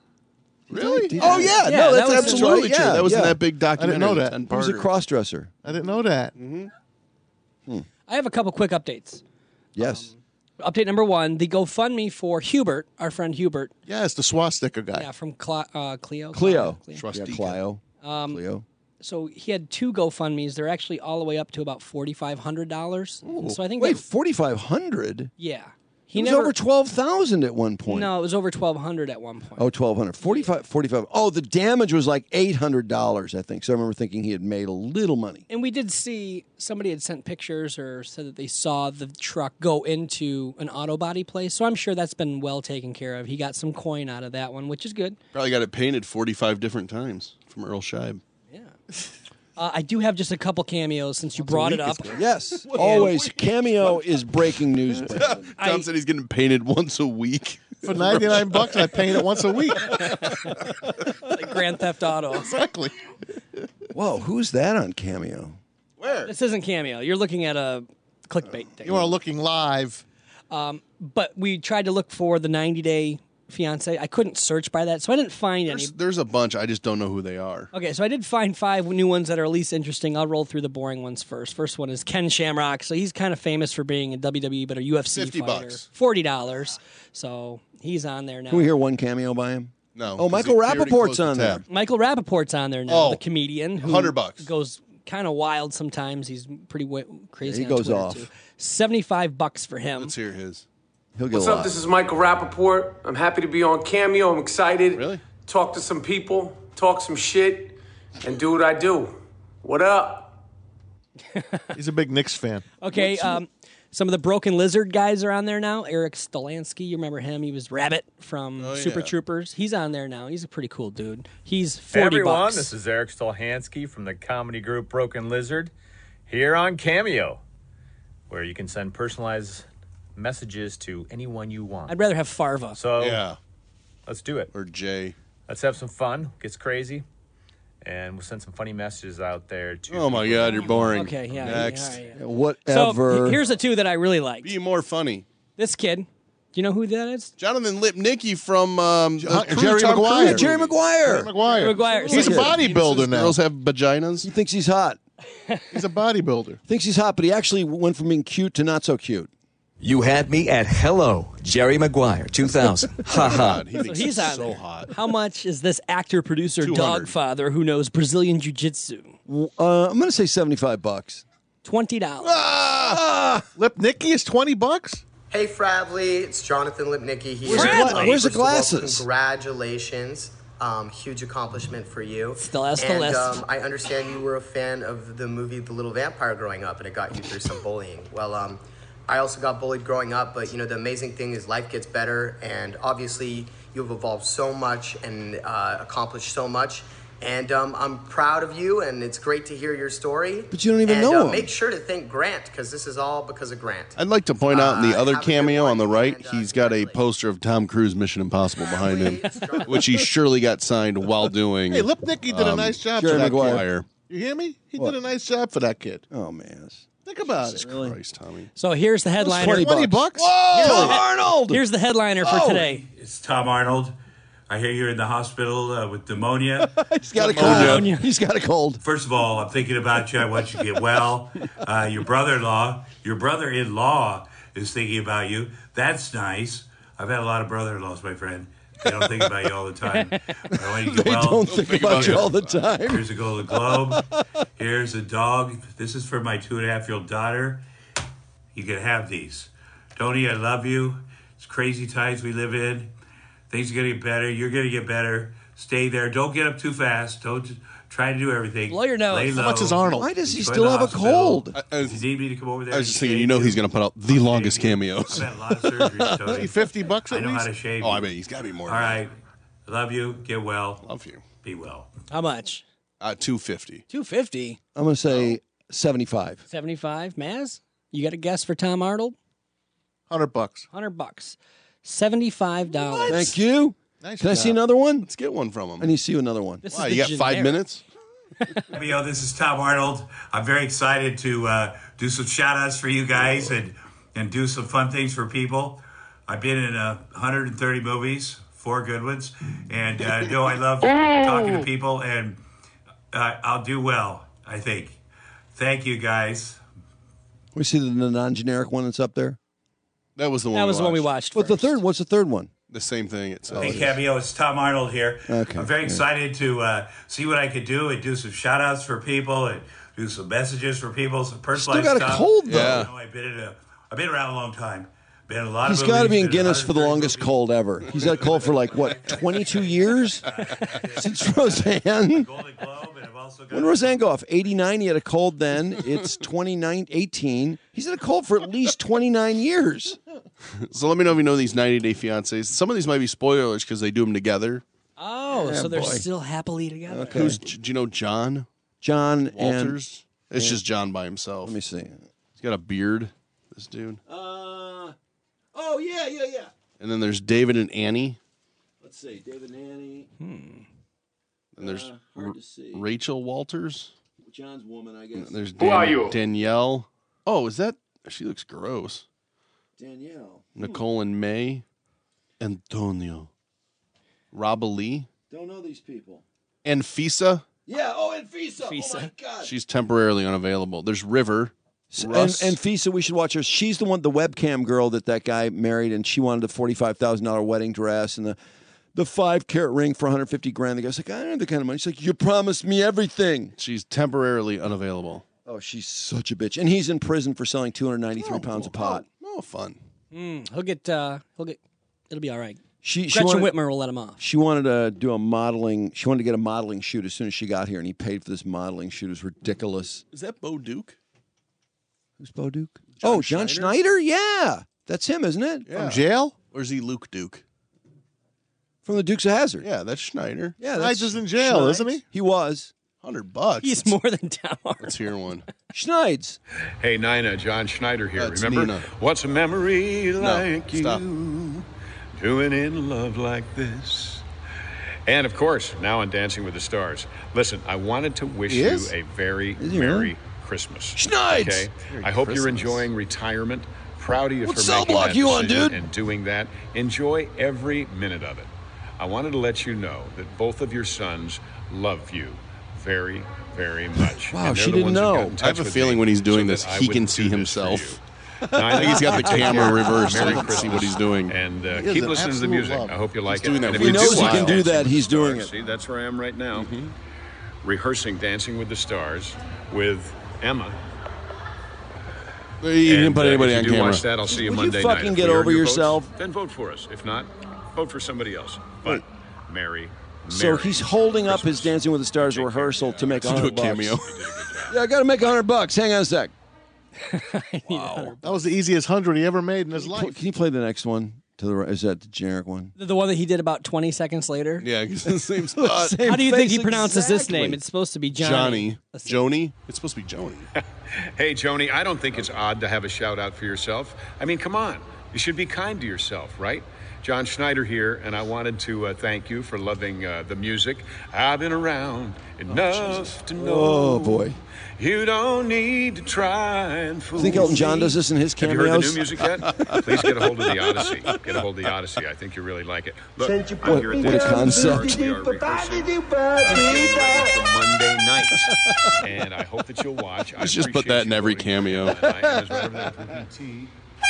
Really? Oh, yeah. Yeah, no, that that's was absolutely Absolutely true. Yeah, That was in yeah. that big documentary. know that. ten He was a parter. cross-dresser. I didn't know that. I have a couple quick updates. Yes. Update number one: the GoFundMe for Hubert, our friend Hubert, Yes, the swastika guy. yeah, from Cl- uh, Clio. Cleo. Clio. Yeah, Swastika. Clio. Um, Cleo. So he had two GoFundMe's. They're actually all the way up to about forty five hundred dollars. So I think Wait, that, forty-five hundred? yeah, He he was never over twelve thousand at one point. No, it was over twelve hundred at one point. Oh, twelve hundred. forty-five, forty-five. Oh, the damage was like eight hundred dollars, I think. So I remember thinking he had made a little money. And we did see somebody had sent pictures or said that they saw the truck go into an auto body place. So I'm sure that's been well taken care of. He got some coin out of that one, which is good. Probably got it painted forty-five different times from Earl Scheib. Uh, I do have just a couple cameos since you brought it up. Yes, always. Cameo is breaking news. Tom I- said he's getting painted once a week. For ninety-nine bucks, I paint it once a week. Like Grand Theft Auto. Exactly. Whoa, who's that on Cameo? Where? This isn't Cameo. You're looking at a clickbait thing. You are looking live. Um, but we tried to look for the ninety day fiance. I couldn't search by that, so I didn't find any. There's, there's a bunch. I just don't know who they are. Okay, so I did find five new ones that are at least interesting. I'll roll through the boring ones first. First one is Ken Shamrock. So he's kind of famous for being a W W E, but a U F C fifty fighter. bucks. forty dollars. So he's on there now. Can we hear one cameo by him? No. Oh, 'cause Michael he- he already Rappaport's closed the on there. tab. Michael Rappaport's on there now, Oh, the comedian who one hundred bucks. goes kind of wild sometimes. He's pretty wa- crazy. Yeah, he on goes Twitter, off. Too. Seventy-five bucks for him. Let's hear his. He'll get What's a up? lot. This is Michael Rappaport. I'm happy to be on Cameo. I'm excited. Really? Talk to some people, talk some shit, and do what I do. What up? He's a big Knicks fan. Okay, um, some of the Broken Lizard guys are on there now. Eric Stolansky, you remember him? He was Rabbit from Oh, Super yeah. Troopers. He's on there now. He's a pretty cool dude. He's Hey forty everyone, bucks. this is Eric Stolhansky from the comedy group Broken Lizard here on Cameo, where you can send personalized messages to anyone you want. I'd rather have Farva. So Yeah. let's do it. Or Jay. Let's have some fun. Gets crazy. And we'll send some funny messages out there to Oh my people. God, you're boring. Okay, yeah. Next. all right, yeah. Whatever. So he- here's the two that I really liked. Be more funny. This kid. Do you know who that is? Jonathan Lipnicki from um, the Uh, Cruise Jerry Tom Maguire. Cruise Jerry movie. Maguire. Jerry Maguire. Jerry Maguire. He's a So- bodybuilder now. Girls have vaginas. He thinks he's hot. He's a bodybuilder. Thinks he's hot, but he actually went from being cute to not so cute. You had me at hello, Jerry Maguire, two thousand. Ha ha. God, he So thinks he's he's on so there. hot. How much is this actor, producer, two hundred. dogfather who knows Brazilian jiu-jitsu? Uh, I'm going to say seventy-five bucks. Twenty dollars. Ah! Lipnicki is twenty bucks. Hey, Fradley, it's Jonathan Lipnicki here. Where's the gla- where's the First of all, glasses? Congratulations. Um, huge accomplishment for you. Still has the and, list. Um, I understand you were a fan of the movie The Little Vampire growing up, and it got you through some bullying. Well, um, I also got bullied growing up, but you know the amazing thing is life gets better, and obviously you've evolved so much and uh, accomplished so much. And um, I'm proud of you, and it's great to hear your story. But you don't even and, know uh, him. Make sure to thank Grant, because this is all because of Grant. I'd like to point out in the Uh, other have a good cameo one, on the right, and, uh, he's got a poster of Tom Cruise Mission Impossible behind him, which he surely got signed while doing. Hey, Lipnicki did a um, nice job Jerry for that Maguire. kid. You hear me? He What? did a nice job for that kid. Oh, man. Think about Jesus it. Christ, Tommy. So here's the headliner. twenty Twenty bucks? Whoa! Tom Arnold! Here's the headliner for Oh. today. It's Tom Arnold. I hear you're in the hospital uh, with pneumonia. He's got a Pneumonia. cold. He's got a cold. First of all, I'm thinking about you. I want you to get well. Uh, your brother-in-law, your brother-in-law is thinking about you. That's nice. I've had a lot of brother-in-laws, my friend. They don't think about you all the time. I want you to get They well. don't think about you all the time. Here's a Golden Globe. Here's a dog. This is for my two and a half year old daughter. You can have these. Tony, I love you. It's crazy times we live in. Things are going to get better. You're going to get better. Stay there. Don't get up too fast. Don't try to do everything. Blow your nose. Lay How low. much is Arnold? Why does he Enjoy still the have a hospital. cold? I, I If was, you need me to come over there, I was just and thinking, shave you know, you. he's going to put out the longest I've cameos. had a lot of surgeries, Tony. Hey, fifty bucks I at know how least? to shave Oh, I you. bet he's got to be more. All than right. Love you. Get well. Love you. Be well. How much? Uh, two fifty. Two fifty. I'm going to say seventy-five. Seventy-five. Maz, you got a guess for Tom Arnold? Hundred bucks. Hundred bucks. Seventy-five dollars. Thank you. Nice Can I job. see another one? Let's get one from him. I need to see you another one. This Wow, is you the got five generic. minutes? Yo, this is Tom Arnold. I'm very excited to uh, do some shout outs for you guys and, and do some fun things for people. I've been in uh, one hundred thirty movies, four good ones. And uh, no, I love talking to people, and uh, I'll do well, I think. Thank you, guys. We see the non-generic one that's up there. That was the one. That we was the one we watched. watched. What's the first. third? What's the third one? The same thing. It's uh, Hey, Cameo, it's Tom Arnold here. Okay, I'm very yeah. excited to uh, see what I could do and do some shout outs for people and do some messages for people, some Still personalized got a stuff. cold though. Yeah. You know, I've been in a, I've been around a long time. Been in a lot He's of got to movies, be in been Guinness for the one hundred thirty longest movies. cold ever. He's had a cold for like what, twenty-two years since Roseanne. Golden Globe, and I've also got When Roseanne go off, eighty-nine, he had a cold then. It's twenty-nine, eighteen. He's had a cold for at least twenty-nine years. So let me know if you know these ninety Day Fiancés. Some of these might be spoilers because they do them together. Oh, Yeah, so they're boy. still happily together. Okay. Who's? Do you know John John and Walters? it's just John by himself. let me see. He's got a beard. This dude. Uh, oh yeah, yeah, yeah. And then there's David and Annie. Let's see, David and Annie. And there's Uh, hard to see. Rachel Walters. John's woman, I And guess. there's Dan- Danielle. Oh, is that? She looks gross. Danielle. Nicole and May. Antonio. Robba Lee. Don't know these people. And Fisa. Yeah. Oh, and Fisa. Fisa. Oh my God. She's temporarily unavailable. There's River. S- Russ. And, and Fisa, we should watch her. She's the one, the webcam girl that that guy married, and she wanted a forty-five thousand dollar wedding dress, and the the five carat ring for one hundred fifty grand. The guy's like, I don't have the kind of money. She's like, you promised me everything. She's temporarily unavailable. Oh, she's such a bitch. And he's in prison for selling two hundred ninety-three pounds of pot. Oh, fun. Mm, he'll get. Uh, he'll get. It'll be all right. She, she Gretchen wanted, Whitmer will let him off. She wanted to do a modeling. She wanted to get a modeling shoot as soon as she got here, and he paid for this modeling shoot. It was ridiculous. Is that Bo Duke? Who's Bo Duke? John oh, John Schneider? Schneider? Yeah. That's him, isn't it? Yeah. From jail? Or is he Luke Duke? From the Dukes of Hazzard. Yeah, that's Schneider. Yeah, Schneider's that's in jail, Schneids. isn't he? He was. Hundred bucks. He's more than Tom Arnold. Let's hear one. Schneids. Hey, Nina, John Schneider here. That's Remember? Nina. What's a memory like you? stop. Doing in love like this. And of course, now on Dancing with the Stars. Listen, I wanted to wish He you is? a very he Merry really? Christmas. Schneids! Okay? Merry I hope you're Christmas. enjoying retirement. Proud of you What for cell making block that you on, decision dude? and doing that. Enjoy every minute of it. I wanted to let you know that both of your sons love you very, very much. Wow, And they're she the didn't ones who got know. in I have touch a with feeling me when he's doing so this, that I he can wouldn't see do this himself. for you. I think he's got the Take camera care. reversed so Merry he can see Christmas. what he's doing. And uh, He is keep an listening to the absolute music. love. I hope you like He's it. doing that And if for you you. do He knows he watch can do Dancing that. with the He's doing Stars, it. See, that's where I am right now. Rehearsing Dancing with the Stars with Emma. He didn't And, put uh, anybody if on you do camera. watch that, I'll see you Would you Monday fucking night. If get we earn over your yourself? Votes, then vote for us. If not, vote for somebody else. But Mary. So he's holding up his Dancing with the Stars rehearsal to make a Do a hundred bucks. cameo. Yeah, I got to make a hundred bucks. Hang on a sec. Wow. That was the easiest hundred he ever made in his Pl- life. Can you play the next one? To the right? Is that the generic one? The, the one that he did about twenty seconds later. Yeah, because the same spot. Same How do you think face he pronounces this exactly. name? It's supposed to be Johnny. Johnny. Joni. It's supposed to be Joni. Hey, Joni, I don't think it's odd to have a shout out for yourself. I mean, come on. You should be kind to yourself, right? John Schneider here, and I wanted to uh, thank you for loving uh, the music. I've been around enough to know. Oh, boy. You don't need to try and fool Think Elton John me. does this in his Have you heard the cameos? new music yet? Please get a hold of the Odyssey. Get a hold of the Odyssey. I think you really like it. Look, I'm What- here at what the a concept. We are rehearsing for Monday night, and I hope that you'll watch. I Let's just put appreciate that in you every voting for me. cameo. And I was right over there from E T.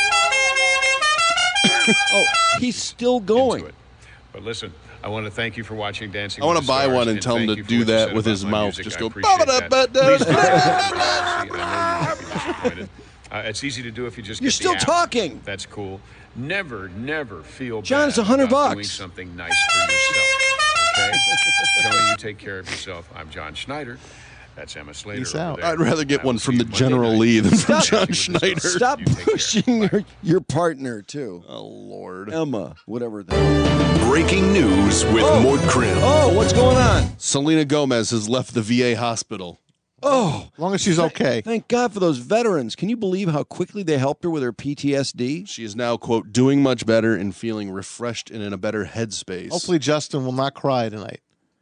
Oh, he's still going. It. But listen, I want to thank you for watching Dancing I with want the to buy Stars, one and tell him thank to you for do what you that said with about his my mouth. music. Just I go. appreciate that. "Ba-ba-da-ba-da." Please don't be disappointed. Uh, it's easy to do if you just You're get the still app. talking. That's cool. Never, never feel John, bad it's a hundred about doing bucks. something nice for yourself. Okay, Joni, you take care of yourself. I'm John Schneider. That's Emma Slater. Peace over out. there. I'd rather get I will one see from you the Monday General night. Lee than from Dancing John with the Schneider. Stars. Stop You take care. pushing your, your partner, too. Oh, Lord. Emma, whatever. The... Breaking news with Oh. Mort Krim. Oh, what's going on? Selena Gomez has left the V A hospital. Oh, As long as she's okay. thank God for those veterans. Can you believe how quickly they helped her with her P T S D? She is now, quote, doing much better and feeling refreshed and in a better headspace. Hopefully Justin will not cry tonight.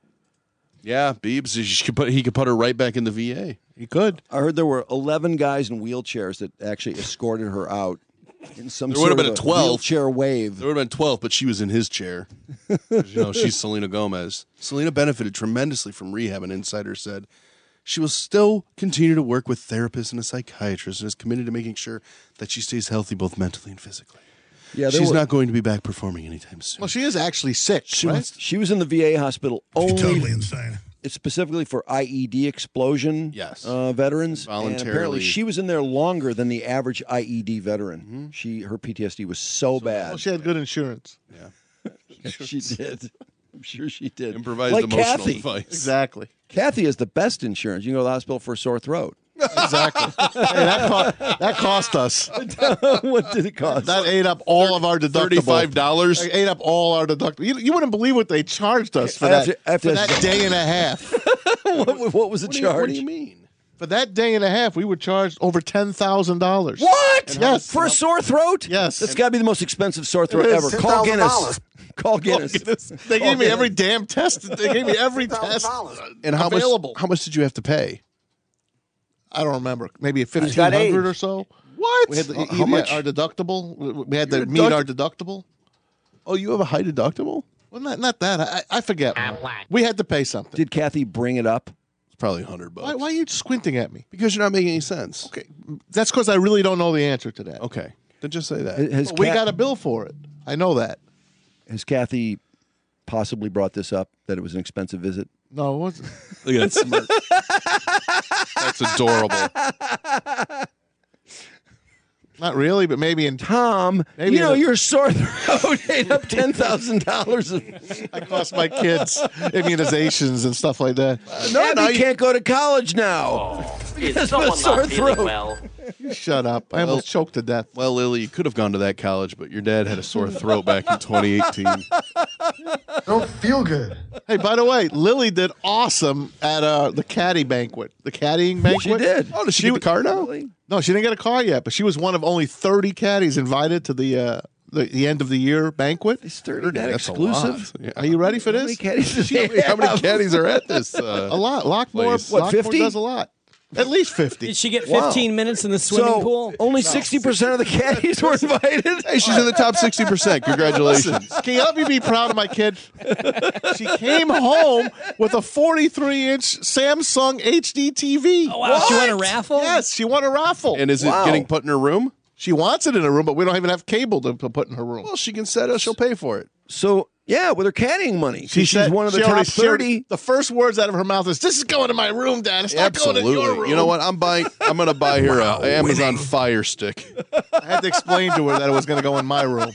Yeah, Beebs, he could put, he could put her right back in the V A. He could. I heard there were eleven guys in wheelchairs that actually escorted her out in some There sort would have of been a a twelve. wheelchair wave. There would have been twelve, but she was in his chair. 'Cause, you know, she's Selena Gomez. Selena benefited tremendously from rehab, an insider said. She will still continue to work with therapists and a psychiatrist and is committed to making sure that she stays healthy both mentally and physically. Yeah, there She's were- not going to be back performing anytime soon. Well, she is actually sick, She right? was, she was in the V A hospital only. Totally insane. It's specifically for I E D explosion Yes. uh, veterans. And Voluntarily. apparently, she was in there longer than the average I E D veteran. She her P T S D was so, bad. Well, she had good insurance. Yeah, she did. I'm sure she did. Improvised like emotional Kathy. advice. Exactly. Kathy has the best insurance. You can go to the hospital for a sore throat. Exactly. Hey, that, co- that cost us. What did it cost? That ate up all of our deductible. thirty-five dollars? It ate up all our deductible. You, you wouldn't believe what they charged us for I that, have to- I have for to- that day and a half. what, what was the What do, you, charge? what do you mean? For that day and a half, we were charged over ten thousand dollars. What? Yes. For a sore throat? Yes. That's got to be the most expensive sore throat It is. ever. Call Guinness. ten thousand dollars. Call Guinness. They Call gave me Guinness. every damn test. They gave me every test And how available. much, how much did you have to pay? I don't remember. Maybe fifteen got hundred AIDS. or so. What? We had to, How much? Our deductible. We had to Your meet deduct- our deductible. Oh, you have a high deductible? Well, not not that. I, I forget. We had to pay something. Did Kathy bring it up? It's probably a hundred bucks. Why, why are you squinting at me? Because you're not making any sense. Okay, that's because I really don't know the answer to that. Okay. Then just say that. Has Well, we Kat- got a bill for it. I know that. Has Kathy possibly brought this up, that it was an expensive visit? No, it wasn't. Look at that smirk. That's adorable. Not really, but maybe in Tom, maybe you know, in a- your sore throat ate up ten thousand dollars. I cost my kids immunizations and stuff like that. No, no, you can't go to college now. Oh, is Because of someone a sore not feeling throat. well? You shut up. I almost choked to death. Well, Lily, you could have gone to that college, but your dad had a sore throat back in twenty eighteen. Don't feel good. Hey, by the way, Lily did awesome at uh, the caddy banquet. The caddying banquet. She did. Oh, does she, get the car now? No, she didn't get a car yet, but she was one of only thirty caddies invited to the uh, the, the end of the year banquet. Is thirty that That's a exclusive? lot. Yeah. Are you ready for How many this? caddies does How he many- How many have? caddies are at this? Uh, A lot. Lockmore, place? What, Lockmore fifty? does a lot. At least fifty. Did she get Wow. fifteen minutes in the swimming So pool? only sixty percent of the caddies were invited. Hey, she's in the top sixty percent. Congratulations. Can you let me be proud of my kid? She came home with a forty-three inch Samsung H D T V. Oh, wow. She won a raffle? Yes, she won a raffle. And is it Wow. getting put in her room? She wants it in her room, but we don't even have cable to to put in her room. Well, she can set it. She'll pay for it. So yeah, with her caddying money, 'cause She she's said one of the she already- top she already- thirty. The first words out of her mouth is, "This is going to my room, Dad. It's not going Absolutely. in your room." You know what? I'm buying. I'm going to buy her a Amazon Fire Stick. I had to explain to her that it was going to go in my room.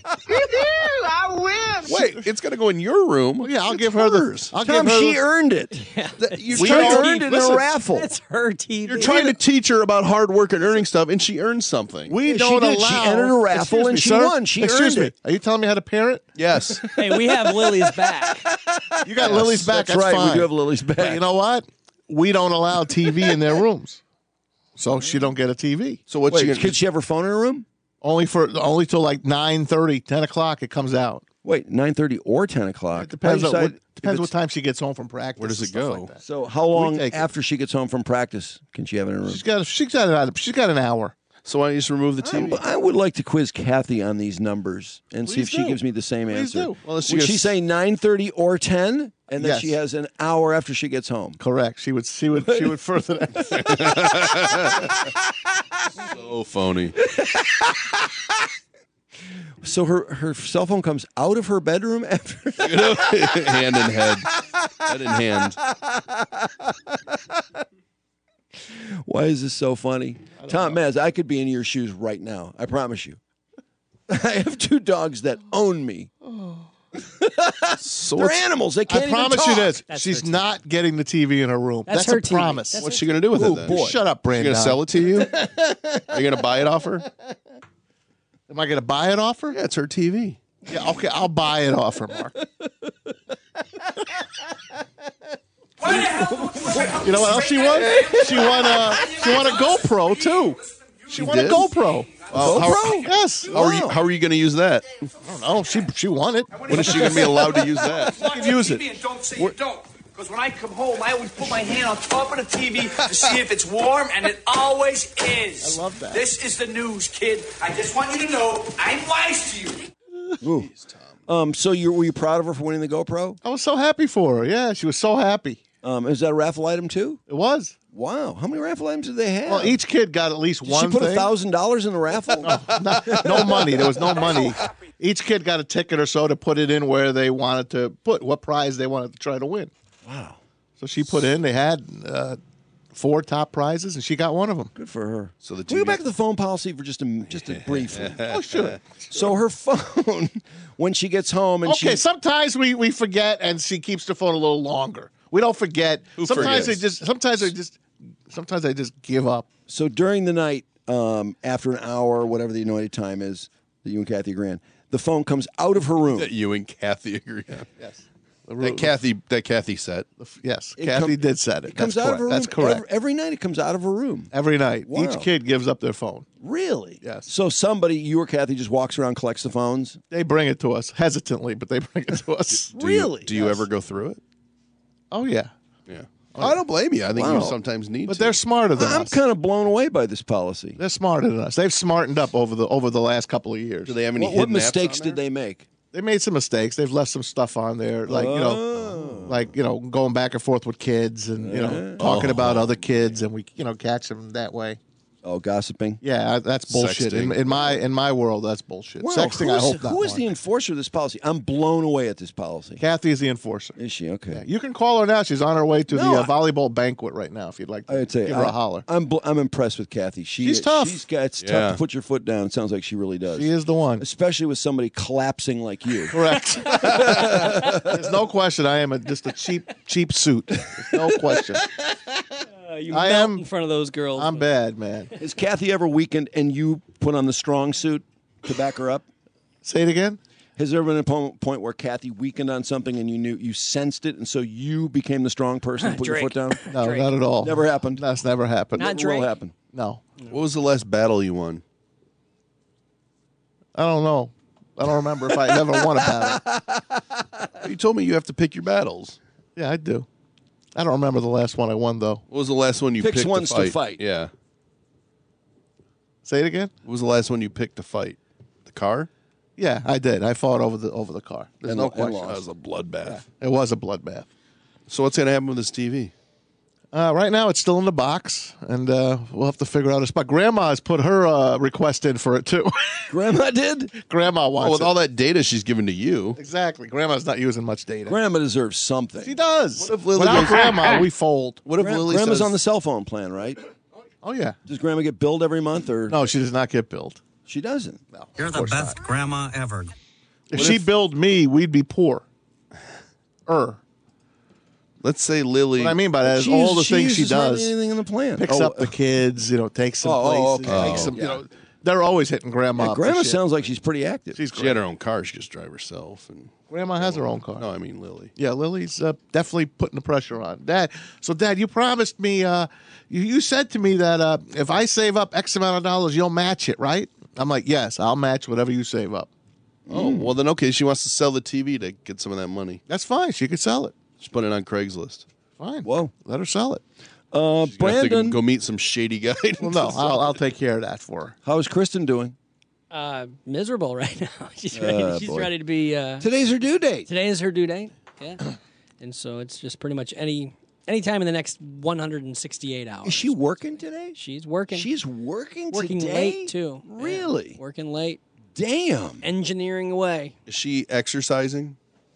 I win. Wait, it's going to go in your room. Well, yeah, I'll It's give her the. hers. I'll Tom, give her she the, earned it. That- You're We She trying, don't- to, earned it in listen, a raffle. That's her T V. you're trying to teach her about hard work and earning stuff, and she earned something. We Yeah, don't she did. allow. She entered a raffle Excuse and me, she sir? won. She Excuse earned me. it. Are you telling me how to parent? Yes. Hey, we have Lily's back. You got Lily's back. That's, right. fine. We do have Lily's back. But you know what? We don't allow T V in their rooms, so she don't get a T V. So what's Wait, she going could she have her phone in her room? Only for only till like nine thirty, ten o'clock. It comes out. Wait, nine thirty or ten o'clock. It depends. How On, do you what, decide depends if what it's- time she gets home from practice. Where does and it stuff go? like that. So how long take it. after she gets home from practice can she have it in her room? She's got. She's got. An, she's got an hour. So why don't you just remove the T V? I, I would like to quiz Kathy on these numbers and see if Please she do. gives me the same Please answer. do. Well, unless she Would gets- she say nine thirty or ten, and then Yes. she has an hour after she gets home? Correct. She would. She would. She would further that. So phony. So her, her cell phone comes out of her bedroom after. Hand in head. Head in hand. Why is this so funny? Tom Maz, I could be in your shoes right now. I promise you. I have two dogs that own me. So They're what's, animals. They can't I even promise you talk. this: That's she's her T V. not getting the T V in her room. That's That's, her a T V. promise. That's what's she going to do with Oh, it then? boy. Shut up, She Brandon. going to sell it to you? Are you going to buy it off her? Am I going to buy it off her? Yeah, it's her T V. Yeah. Okay, I'll buy it off her, Mark. You know what else she won? She won a. She won a GoPro too. She won did? a GoPro. Uh, how, Yes. how are you? How are you going to use that? I don't know. She she won it. When is she going to be allowed to use that? You can use it. And don't say you don't. Because when I come home, I always put my hand on top of the T V to see if it's warm, and it always is. I love that. This is the news, kid. I just want you to know I'm wise to you. Ooh. Um, so you were you proud of her for winning the GoPro? I was so happy for her. Yeah, she was so happy. Um, is that a raffle item too? It was. Wow. How many raffle items did they have? Well, each kid got at least Did one she put a thing. thousand dollars in the raffle? no, no money. There was no money. Each kid got a ticket or so to put it in where they wanted to put what prize they wanted to try to win. Wow. So she put in. They had uh, four top prizes, and she got one of them. Good for her. So the Can we T V go back to the phone policy for just a just a brief? Oh, sure. So her phone, when she gets home and Okay, she sometimes we, we forget, and she keeps the phone a little longer. We don't forget. Who sometimes forgets? they just. Sometimes they just. Sometimes I just give up. so during the night, um, after an hour, whatever the anointed time is that you and Kathy agree on, the phone comes out of her room. That you and Kathy agree on. Yes. That Kathy. That Kathy set. Yes, It Kathy come- did set it. It comes That's out of her correct. room. That's correct. Every, every night it comes out of her room. Every night, Wow. each kid gives up their phone. Really? Yes. So somebody, you or Kathy, just walks around, collects the phones. They bring it to us hesitantly, but they bring it to us. Do you- Really? do you Yes. ever go through it? Oh yeah, Yeah. I don't blame you. I think Wow. you sometimes need but to. they're smarter than I'm us. kind of blown away by this policy. They're smarter than us. They've smartened up over the over the last couple of years. Do they have any What, what hidden apps mistakes on did there? they make? They made some mistakes. They've left some stuff on there, like you know, Oh. like you know, going back and forth with kids, and you know, talking about other kids, and we you know catch them that way. Oh, gossiping. Yeah, that's bullshit. In, in my in my world, that's bullshit. Wow, Sexting, I who's- hope not. Who is Mark. the enforcer of this policy? I'm blown away at this policy. Kathy is the enforcer. Is she? Okay. Yeah, you can call her now. She's on her way to No, the uh, I- volleyball banquet right now. If you'd like to I'd say give her I, a holler. I'm bl- I'm impressed with Kathy. She, She's tough. She's got, it's Yeah. tough to put your foot down. It sounds like she really does. She is the one. Especially with somebody collapsing like you. Correct. There's no question. I am a, just a cheap cheap suit. There's no question. Uh, you I melt am- in front of those girls. I'm bad, man. Has Kathy ever weakened and you put on the strong suit to back her up? Say it again. Has there been a po- point where Kathy weakened on something and you knew you sensed it, and so you became the strong person and put your Drake. foot down? No, Drake. not at all. Never happened. That's never happened. Not Never will Drake. happen. No. What was the last battle you won? I don't know. I don't remember if I ever won a battle. You told me you have to pick your battles. Yeah, I do. I don't remember the last one I won though. What was the last one you Picks picked ones to to fight? fight. Yeah. Say it again. What was the last one you picked to fight? The car? Yeah, I did. I fought over the over the car. There's And- no and question. lost. That was a bloodbath. It was a bloodbath. So what's going to happen with this T V? Uh, right now, it's still in the box, and uh, we'll have to figure out a spot. Grandma has put her uh, request in for it too. Grandma did? Grandma Well, wants with it. all that data she's given to you. Exactly. Grandma's not using much data. Grandma deserves something. She does. What if Lily Without goes- Grandma, we fold. What if Gra- Lily Grandma's says, on the cell phone plan, right? Oh yeah. Does Grandma get billed every month, or No, she does not get billed. she doesn't? No. You're of the course best not. grandma ever. If What she if- billed me, we'd be poor. Er. let's say Lily. What I mean by that is She all uses- the she things she uses hardly does. anything in the plan. Picks Oh, up the kids, you know, takes them Oh, oh, places. okay. Takes them, Yeah. you know, they're always hitting Grandma. Yeah, up for Grandma shit. sounds like she's pretty active. She's she great. had her own car. She just drive herself. And Grandma has her own car. no, I mean Lily. Yeah, Lily's uh, definitely putting the pressure on. Dad, so Dad, you promised me, uh, you, you said to me that uh, if I save up X amount of dollars, you'll match it, right? I'm like, yes, I'll match whatever you save up. Oh, well then okay. She wants to sell the T V to get some of that money. That's fine. She could sell it. Just put it on Craigslist. Fine. Whoa. Let her sell it. Uh, She's gonna have to Brandon, go meet some shady guy. Well, no, I'll, I'll take care of that for her. how is Kristen doing? Uh, miserable right now. She's ready. Uh, she's boy. ready to be. Uh, Today's her due date. today is her due date. Yeah, and so it's just pretty much any any time in the next one hundred sixty-eight hours. Is she working today? She's working. She's working working today? late too. Yeah, Really? working late, Damn. engineering away. Is she exercising?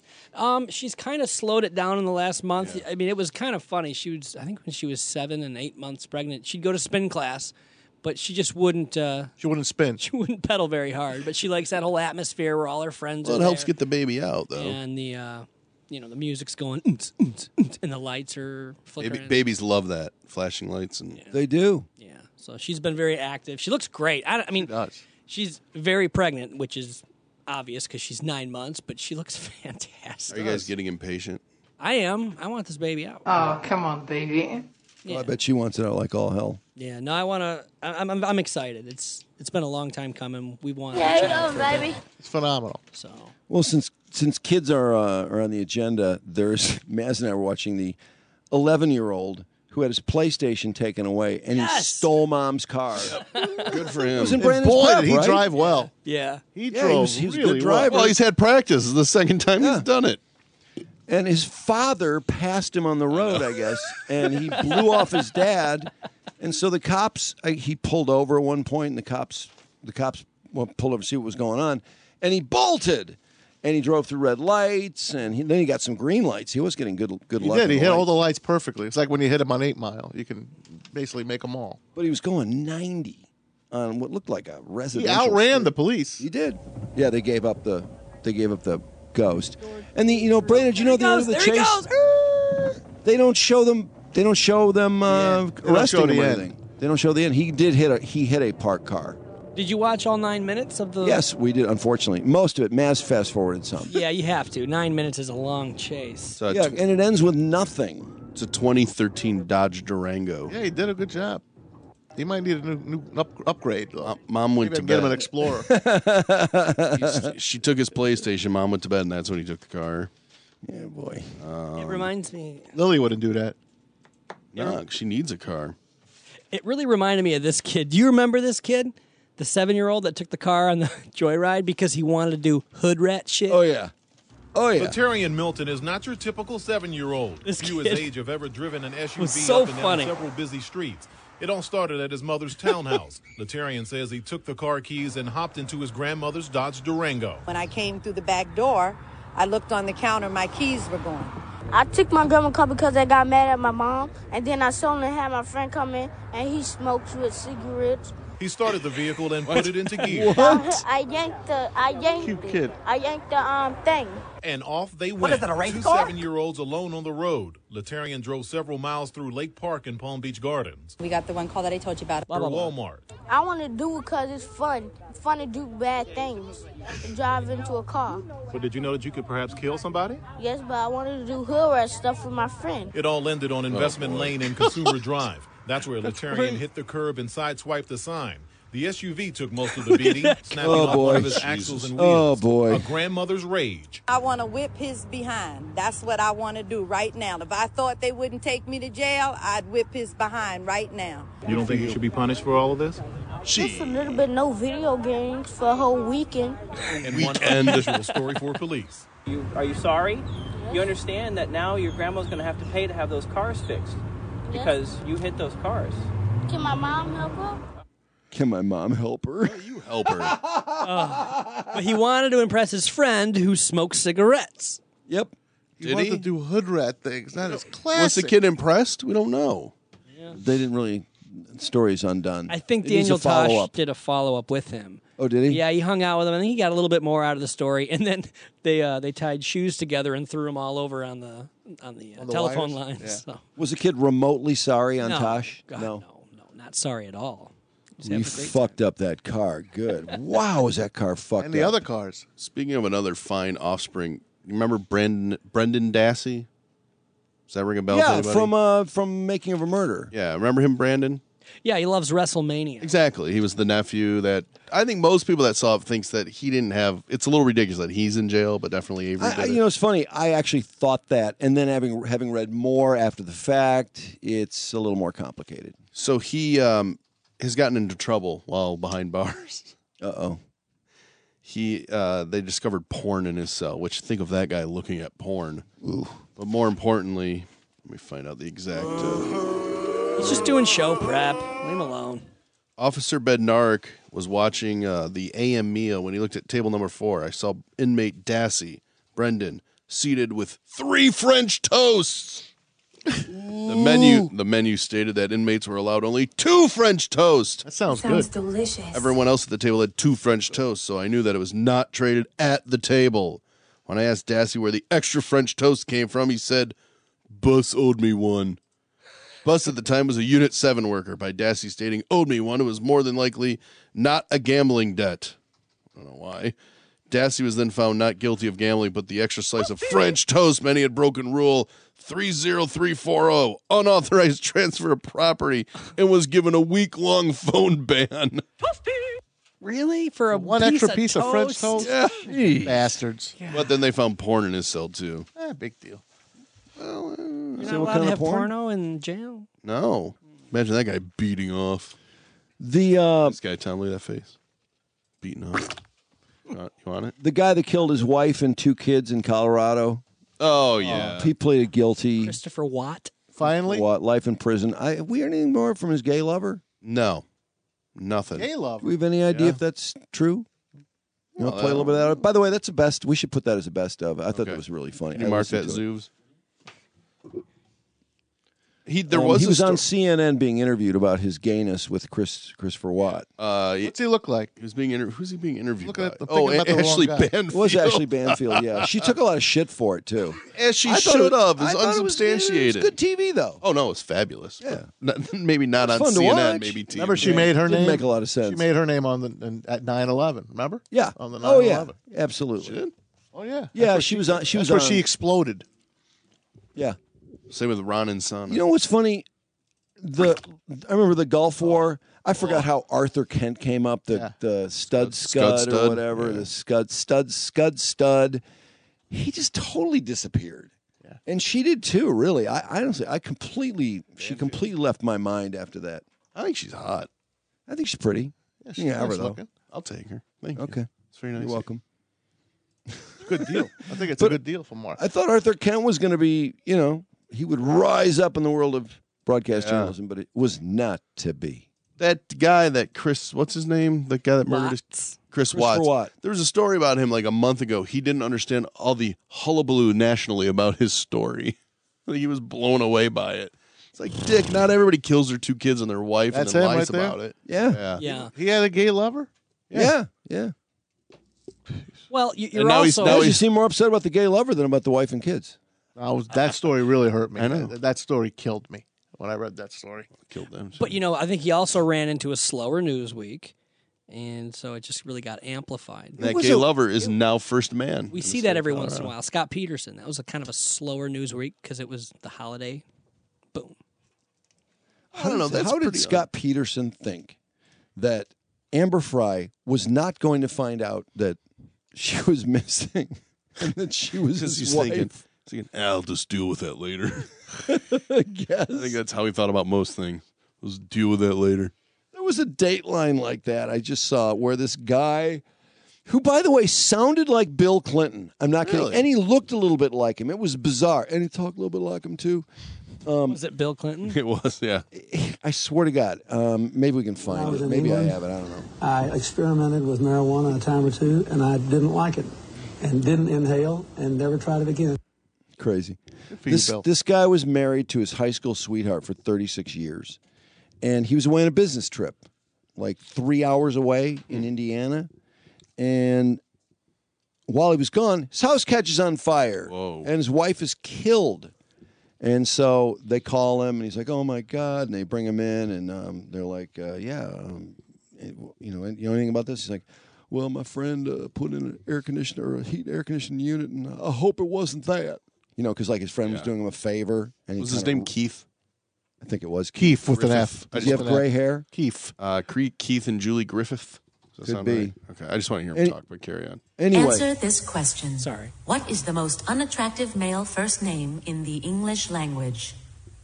Um, she's kind of slowed it down in the last month. I mean, it was kind of funny. She was, I think, when she was seven and eight months pregnant, she'd go to spin class, but she just wouldn't. Uh, She wouldn't spin. she wouldn't pedal very hard. But she likes that whole atmosphere where all her friends Well, are it helps there, get the baby out though. and the, uh, you know, the music's going, "Oons, oons, oons," and the lights are flickering. Baby, babies love that flashing lights and They do. Yeah, so she's been very active. She looks great. I, I mean, does. she's very pregnant, which is obvious because she's nine months, but she looks fantastic. Are you guys getting impatient? I am. I want this baby out. Oh, come on, baby. Oh, I bet she wants it out like all hell. Yeah, no, I want to. I'm, I'm, I'm excited. It's it's been a long time coming. We want. Yeah, you know, baby. It's phenomenal. So Well, since since kids are uh, are on the agenda, there's Maz and I were watching the eleven year old who had his PlayStation taken away, and he Yes. stole mom's car. Good for him. It was in And Brandon's boy, prep, did he right? drive well. yeah, He Yeah, he drove was- he was a really good driver. Well, he's had practice. This is the second time Yeah. he's done it. And his father passed him on the road, I guess, and he blew off his dad. And so the cops, I, he pulled over at one point, and the cops, the cops well, pulled over to see what was going on, and he bolted, and he drove through red lights, and he, then he got some green lights. He was getting good, good He luck. did. in He the hit all lights. the lights perfectly. It's like when you hit him on Eight Mile. You can basically make them all. But he was going ninety on what looked like a He residential. outran street. the police. He did. Yeah, they gave up the they gave up the ghost. And the you know, Brandon, did you know the end of the there he chase? goes. They don't show them. They don't show them uh, they don't arresting show him the or end. anything. They don't show the end. He did hit a he hit a parked car. Did you watch all nine minutes of the? Yes, we did. Unfortunately, most of it. Maz fast forwarded some. Yeah, you have to. Nine minutes is a long chase. So Yeah, and it ends with nothing. it's a twenty thirteen Dodge Durango. Yeah, he did a good job. He might need a new, new up, upgrade. Though. Uh, Mom went Maybe to I can get him an bed. Explorer. He's- she took his PlayStation. Mom went to bed, and that's when he took the car. Yeah, boy. It reminds me. Lily wouldn't do that. No, she needs a car. It really reminded me of this kid. Do you remember this kid? The seven-year-old that took the car on the joyride because he wanted to do hood rat shit. Oh yeah. Oh yeah. Laterian Milton is not your typical seven-year-old. This Few his kid age have ever driven an S U V was so up and funny. down several busy streets. It all started at his mother's townhouse. Letarian says he took the car keys and hopped into his grandmother's Dodge Durango. When I came through the back door, I looked on the counter, my keys were gone. I took my grandma's car because I got mad at my mom, and then I suddenly had my friend come in, and he smokes with cigarettes. He started the vehicle and put it into gear. I, I yanked the, I yanked Cute it. kid. I yanked the um thing. And off they went. What is it, a race Two car? seven-year-olds alone on the road. Letarian drove several miles through Lake Park in Palm Beach Gardens. We got the one call that I told you about. For Walmart. I want to do it because it's fun. It's fun to do bad things, to drive into a car. But did you know that you could perhaps kill somebody? Yes, but I wanted to do hood rat stuff with my friend. It all ended on Investment boy. Lane and Consumer Drive. That's where Letarian crazy. hit the curb and sideswiped the sign. The S U V took most of the beating, snapping Oh, off boy. one of his Jesus. axles and Oh, wheels. boy. A grandmother's rage. I want to whip his behind. That's what I want to do right now. If I thought they wouldn't take me to jail, I'd whip his behind right now. You don't think you should be punished for all of this? Just a little bit no video games for a whole weekend. And one unusual story for police. You, are you sorry? You understand that now your grandma's going to have to pay to have those cars fixed because you hit those cars. Can my mom help her? Can my mom help her? you help her. Uh, but he wanted to impress his friend who smokes cigarettes. Yep. He Did wanted he? to do hood rat things. That is classic. Was the kid impressed? We don't know. They didn't really. Story's undone. I think It needs Daniel a follow-up. Tosh did a follow up with him. Oh, did he? Yeah, he hung out with him, and he got a little bit more out of the story. And then they uh, they tied shoes together and threw them all over on the on the, uh, On the telephone wires? lines. Yeah. So. Was the kid remotely sorry on No. Tosh? God, no. no, no, not sorry at all. Just We having a great fucked up that car. Good. Wow, is that car fucked And the up? other cars. Speaking of another fine offspring, you remember Brendan Brendan Dassey? Does that ring a bell to Yeah, anybody? from uh, from Making of a Murder. Yeah, remember him, Brandon? Yeah, he loves WrestleMania. Exactly. He was the nephew that I think most people that saw it thinks that he didn't have. It's a little ridiculous that he's in jail, but definitely Avery I, I- did you it. know, it's funny. I actually thought that, and then having having read more after the fact, it's a little more complicated. So he um, has gotten into trouble while behind bars. Uh oh. He uh, they discovered porn in his cell. Which think of that guy looking at porn. Ooh. But more importantly, let me find out the exact. Uh, He's just doing show prep. Leave him alone. Officer Bednarik was watching uh, the A M meal when he looked at table number four. I saw inmate Dassey, Brendan, seated with three French toasts. The menu the menu stated that inmates were allowed only two French toast. That sounds, Sounds good. delicious. Everyone else at the table had two French toasts, so I knew that it was not traded at the table. When I asked Dassey where the extra French toast came from, he said, Bus owed me one. Bus at the time was a Unit seven worker, by Dassey stating owed me one. It was more than likely not a gambling debt. I don't know why. Dassey was then found not guilty of gambling, but the extra slice of French toast meant he had broken rule three zero three four zero, unauthorized transfer of property, and was given a week-long phone ban. Really? For a One piece extra of piece of French toast? toast? Yeah. Bastards. But then they found porn in his cell, too. Eh, big deal. You're not So what allowed kind to of have porn? porno in jail? No. Imagine that guy beating off. The uh, This guy, Tom, look at that face. Beating off. You want- you want it? the guy that killed his wife and two kids in Colorado. Oh, yeah. He pleaded guilty. Christopher Watt? Finally? What? Life in prison. I, have we heard any more from his gay lover? No. Nothing. Gay love. Do we have any idea Yeah. if that's true? You want Well, to play a little bit uh, of that? By the way, that's the best. We should put that as a best of. I thought Okay. that was really funny. Can you I mark that, listened to it. Zoobs? He, there Um, was he a was sto- on C N N being interviewed about his gayness with Chris Christopher Watt. Uh, What's he look like? He was being inter- who's he being interviewed Looking by? at the- oh, thinking about the wrong Ashley guy. Banfield. It was Ashley Banfield, yeah. She took a lot of shit for it, too. As she I thought should it- have. I It's thought it was- unsubstantiated. It was good T V, though. Oh, no, it's fabulous. Yeah. Not- maybe not It's on fun to C N N, watch. maybe T V. Remember, she made her Didn't name. make a lot of sense. She made her name on the in, at nine eleven. Remember? Yeah. On the Oh, yeah. nine eleven. Absolutely. She did? Oh yeah. Yeah, That's where she was on- she that's was where on- she exploded. Yeah. Same with Ron and Son. You know what's funny? The I remember the Gulf War. I forgot how Arthur Kent came up. The Yeah. the stud Scud scud, or stud, whatever. yeah. The scud stud scud stud. He just totally disappeared. Yeah. And she did too. Really, I, I honestly, I completely, she completely left my mind after that. I think she's hot. I think she's pretty. Yeah, she's Yeah, nice her, though. looking. I'll take her. Thank you. Okay, It's very nice. you're welcome. Good deal. I think it's But- a good deal for Mark. I thought Arthur Kent was going to be, you know, he would rise up in the world of broadcast Yeah. journalism, but it was not to be. That guy, that Chris, what's his name? The guy that murdered his Watts. Chris Christopher Watts. Watt. There was a story about him like a month ago. He didn't understand all the hullabaloo nationally about his story. Like, he was blown away by it. It's like, Dick, not everybody kills their two kids and their wife That's and then him lies right there? about it. Yeah. Yeah. Yeah. He had a gay lover? Yeah, yeah. Well, you, you're And now he's- also. now You he's- seem more upset about the gay lover than about the wife and kids. I was, that story really hurt me. I know. That, that story killed me when I read that story. Killed them. But, you know, I think he also ran into a slower news week. And so it just really got amplified. that was gay a- lover is now first man. We in see the that state every of once in a Colorado. while. Scott Peterson, that was a kind of a slower news week because it was the holiday. Boom. I don't know. did- That's how did pretty Scott Peterson think that Amber Fry was not going to find out that she was missing and that she was Because his he's wife? thinking, he's thinking, I'll just deal with that later. I guess. I think that's how he thought about most things. Let's deal with that later. There was a Dateline like that I just saw where this guy, who, by the way, sounded like Bill Clinton. I'm not kidding. Really? And he looked a little bit like him. It was bizarre. And he talked a little bit like him, too. Um, Was it Bill Clinton? It was, yeah. I swear to God. Um, maybe we can When I find was it. in Maybe I England, have it. I don't know. I experimented with marijuana a time or two, and I didn't like it, and didn't inhale, and never tried it again. Crazy. for you, This, Bill. this guy was married to his high school sweetheart for thirty-six years. And he was away on a business trip, like three hours away in Indiana. And while he was gone, his house catches on fire. Whoa. And his wife is killed. And so they call him, and he's like, "Oh my God!" And they bring him in, and um, they're like, uh, "Yeah, um, it- you know, you know anything about this?" He's like, "Well, my friend uh, put in an air conditioner or a heat air conditioning unit, and I hope it wasn't that." You know, because like his friend was Yeah. doing him a favor. And he Was his kinda- name Keith? I think it was Keith with an Griffith. F. I Does he have just- gray hair? Keith. Uh, Cre- Keith and Julie Griffith. Does that Could sound be. right? Okay, I just want to hear him Any- talk, but carry on. Anyway, Answer this question. Sorry. What is the most unattractive male first name in the English language?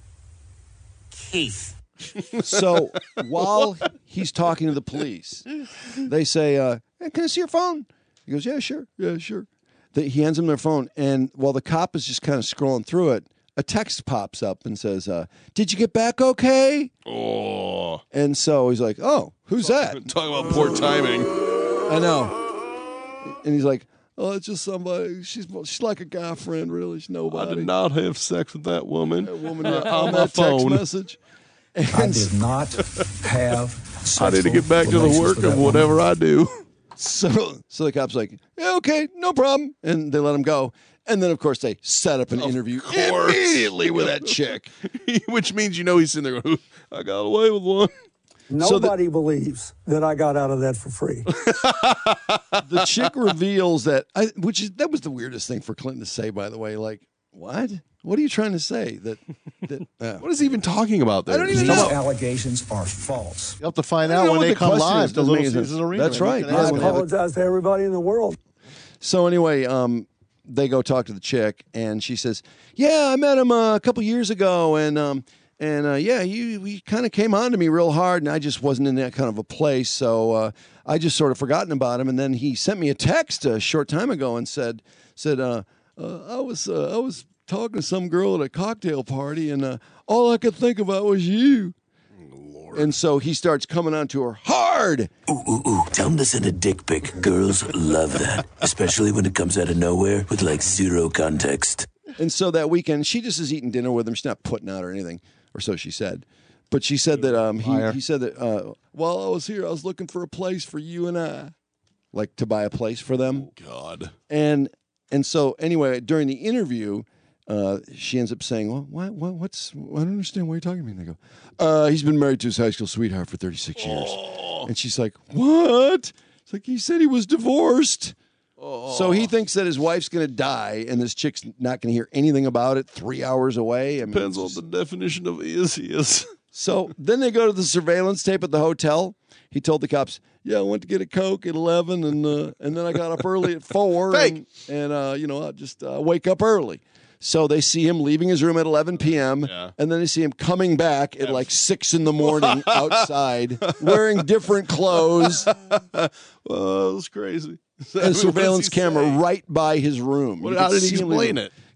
Keith. so while he's talking to the police, they say, uh, hey, "Can I see your phone?" He goes, "Yeah, sure, yeah, sure." They, he hands him their phone, and while the cop is just kind of scrolling through it, a text pops up and says, uh, "Did you get back okay?" Oh. And so he's like, "Oh, who's that?" Talk about poor timing. I know. And he's like, "Oh, it's just somebody. She's she's like a guy friend, really. She's nobody." I did not have sex with that woman. That woman Uh, on on my that text phone. message. I did not have I need to get back to the relations work with of that whatever I do. So, so the cop's like, "Yeah, okay, no problem," and they let him go. And then, of course, they set up an interview course. immediately with that chick. Which means you know he's sitting there going, I got away with one. Nobody believes that I got out of that for free. The chick reveals that, I, which is that was the weirdest thing for Clinton to say, by the way. Like, what? What are you trying to say? That, that uh, What is he even talking about there? I don't even These know. allegations are false. You have to find I don't out know when what they the come question live is. to Doesn't Little make any Caesars sense. Arena. That's and you right. can Yeah, ask I them. apologize to everybody in the world. So anyway, um, they go talk to the chick, and she says, "Yeah, I met him uh, a couple years ago, and um, and uh, yeah, he he kind of came on to me real hard, and I just wasn't in that kind of a place, so uh, I just sort of forgotten about him. And then he sent me a text a short time ago and said said uh, uh, I was uh, I was talking to some girl at a cocktail party, and uh, all I could think about was you." And so he starts coming on to her hard. Ooh, ooh, ooh. Tell them to send a dick pic. Girls love that. Especially when it comes out of nowhere with like zero context. And so that weekend, she just is eating dinner with him. She's not putting out or anything, or so she said. But she said that um, he, he said that uh, while I was here, I was looking for a place for you and I, like to buy a place for them. God. And and so anyway, during the interview, uh, she ends up saying, "Well, what, what, what's? I don't understand why you're talking to me." And they go, uh, "He's been married to his high school sweetheart for thirty-six years." And she's like, "What?" It's like he said he was divorced. So he thinks that his wife's going to die, and this chick's not going to hear anything about it three hours away. I mean, Depends on the definition of is is. So then they go to the surveillance tape at the hotel. He told the cops, "Yeah, I went to get a Coke at eleven, and uh, and then I got up early at four, and, and uh, you know, I just uh, wake up early." So they see him leaving his room at eleven p.m., Yeah. and then they see him coming back at like six in the morning outside, wearing different clothes, Oh, it was crazy. and a surveillance camera right by his room. What- You how could did he see him explain leaving. it?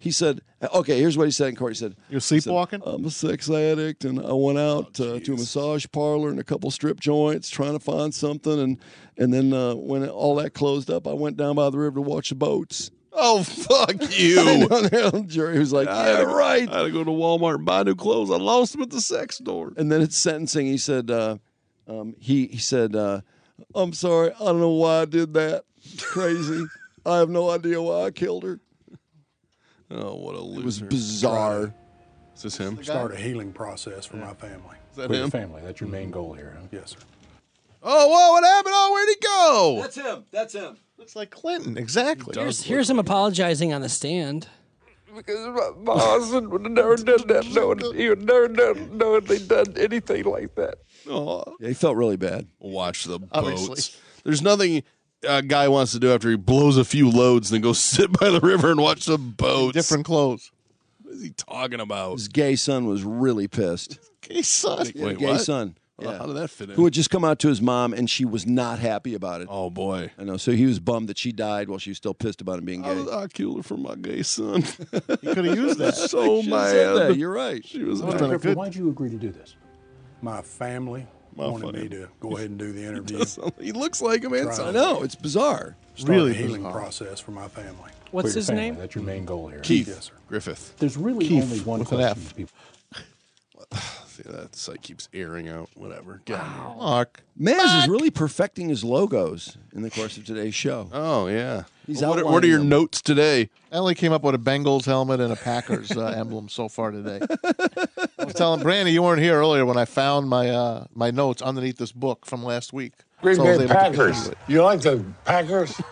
He said, okay, here's what he said in court. He said, You're sleepwalking? I'm a sex addict, and I went out uh, to a massage parlor and a couple strip joints trying to find something. And, and then uh, when all that closed up, I went down by the river to watch the boats. Oh, fuck you. The jury was like, I yeah, had to- right. I had to go to Walmart and buy new clothes. I lost them at the sex store. And then it's sentencing. He said, uh, um, he, he said, uh, I'm sorry. I don't know why I did that. It's crazy. I have no idea why I killed her. Oh, what a loser. It was bizarre. Is this him? Start a healing process for my family. Is that for your him? family. That's your main goal here. Huh? Yes, sir. Oh, whoa, what happened? Oh, where'd he go? That's him. That's him. Looks like Clinton. Exactly. Here's, here's him apologizing on the stand. Because my, my husband would have never done that. No, he would never done, knowingly done anything like that. Oh. Yeah, he felt really bad. Watch the Obviously. boats. There's nothing a guy wants to do after he blows a few loads and then go sit by the river and watch the boats. Different clothes. What is he talking about? His gay son was really pissed. Gay son. Yeah, Wait, gay what? son. Well, Yeah. how did that fit in? Who had just come out to his mom, and she was not happy about it. Oh, boy. I know. So he was bummed that she died while she was still pissed about him being I, gay. was, I killed her for my gay son. You could have used that. So She said that. mad. You're right. She was Well, mad. Clifford, good- why'd you agree to do this? My family My wanted family. me to go ahead and do the interview. He looks like him, man. Try I know. It's bizarre. Start Really a healing bizarre. process for my family. What's For your his family. name? That's your main goal here. Keith Yes, sir. Griffith. There's really Keith only one with an question F. people. See, that site keeps airing out. Whatever. Get out of here. Mark. Maz is really perfecting his logos in the course of today's show. Oh, yeah. He's what, are, what outlining are your them. notes today? I only came up with a Bengals helmet and a Packers uh, emblem so far today. I was telling Brandy you weren't here earlier when I found my uh, my notes underneath this book from last week. Green So I was Bay able to Packers. continue it. You like the Packers?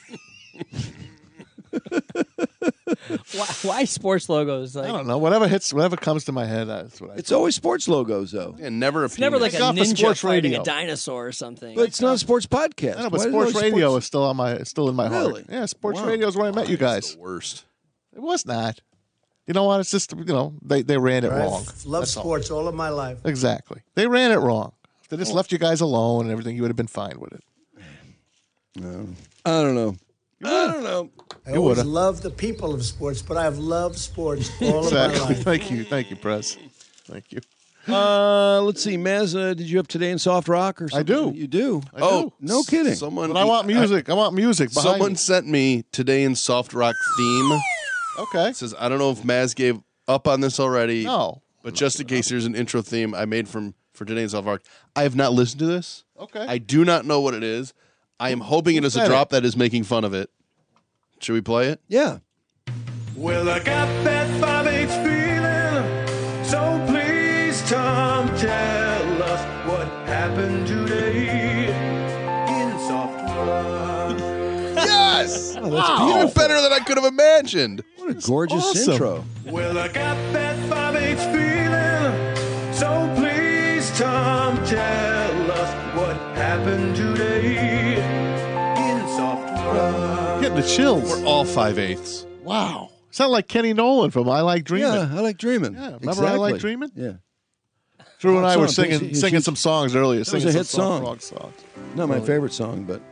Why, why sports logos? Like, I don't know. Whatever hits, whatever comes to my head, that's what I. It's always sports logos, though. And never a it's never like a It's off of ninja sports fighting radio. a dinosaur or something. But it's not a sports podcast. I know, but Why is it sports always radio sports- is still on my still in my Really? heart. Yeah, sports Wow. radio is where I met you guys. The worst. It was not. You know what? It's just you know they they ran it wrong. Love That's all. sports all of my life. Exactly. They ran it wrong. If they just left you guys alone and everything, you would have been fine with it. No. I don't know. I don't know. I You always would've. love the people of sports, but I've loved sports all of my Exactly. life. Thank you. Thank you, Press. Thank you. Uh, let's see, Maz, uh, did you have Today in Soft Rock or I something? do. You do? I oh, do. no kidding. Someone. But I want music. I, want music. Behind Someone me. sent me Today in Soft Rock theme. Okay. It says, I don't know if Maz gave up on this already. No. But just in case, here's an intro theme I made from for Today in Soft Rock. I have not listened to this. Okay. I do not know what it is. I am hoping it is a said drop it? that is making fun of it. Should we play it? Yeah. Well, I got that five eight feeling, so please, Tom, tell us what happened today in Soft Rock. Yes! Oh, that's Even beautiful. better than I could have imagined. What a gorgeous awesome. intro. Well, I got that five eight feeling, so please, Tom, tell us what happened today in Soft Rock. Getting the chills. We're all five eighths. Wow. Sound like Kenny Nolan from I Like Dreaming. Yeah, I like dreaming. Yeah, remember I Like Dreaming? Yeah. Drew and Hot I were song. singing He's- singing he's- some songs earlier. was Singing a some hit soft song. rock songs. Not my favorite song, but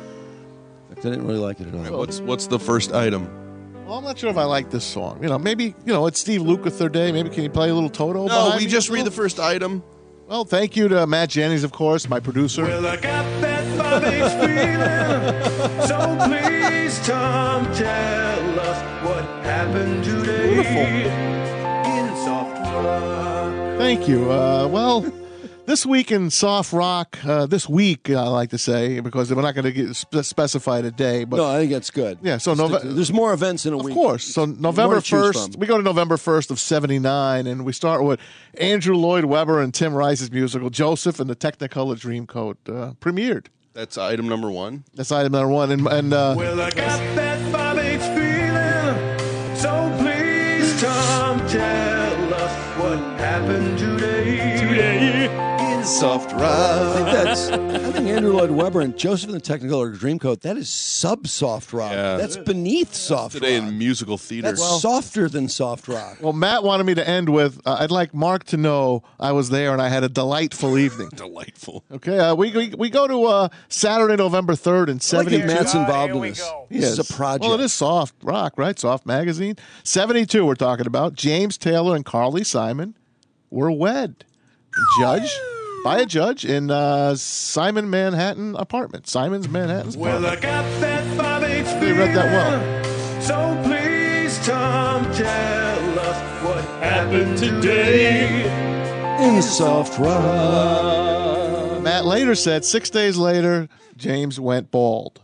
I didn't really like it at all. All right, what's what's the first item? Well, I'm not sure if I like this song. You know, maybe you know it's Steve Luca third day. Maybe can you play a little Toto? No, behind we me? just read the first item. Well, thank you to Matt Jennings, of course, my producer. Well, I got that five eight feeling, so please, Tom, tell us what happened today in Soft Rock. Thank you. Uh, well, this week in soft rock, uh, this week I like to say because we're not going to get spe- specify a day, but no, I think that's good. yeah. So Stick Nove- to- there's more events in a Of week. course. So November to choose first, from. we go to November first of seventy-nine, and we start with Andrew Lloyd Webber and Tim Rice's musical Joseph and the Technicolor Dreamcoat uh, premiered. That's item number one. That's item number one. And, and uh, Well, I got that five eight feeling, so please, Tom, tell us what happened today, in soft rock. I think that's. I think Andrew Lloyd Webber and Joseph and the Technicolor Dreamcoat. That is sub soft rock. Yeah. That's beneath soft Today rock. in musical theater. That's softer than soft rock. Well, Matt wanted me to end with, uh, I'd like Mark to know I was there and I had a delightful evening. Delightful. Okay, uh, we, we we go to uh, Saturday, November third in I like seventy-two. that Matt's involved in this. He This is is. a project. Well, it is soft rock, right? Soft magazine. seventy-two we're talking about. James Taylor and Carly Simon were wed. Judge, by a judge in uh, Simon Manhattan apartment. Simon's Manhattan's Well, I apartment. got that five eight They read that well. So please, Tom, tell us what happened today. In soft rock. Matt later said six days later, James went bald.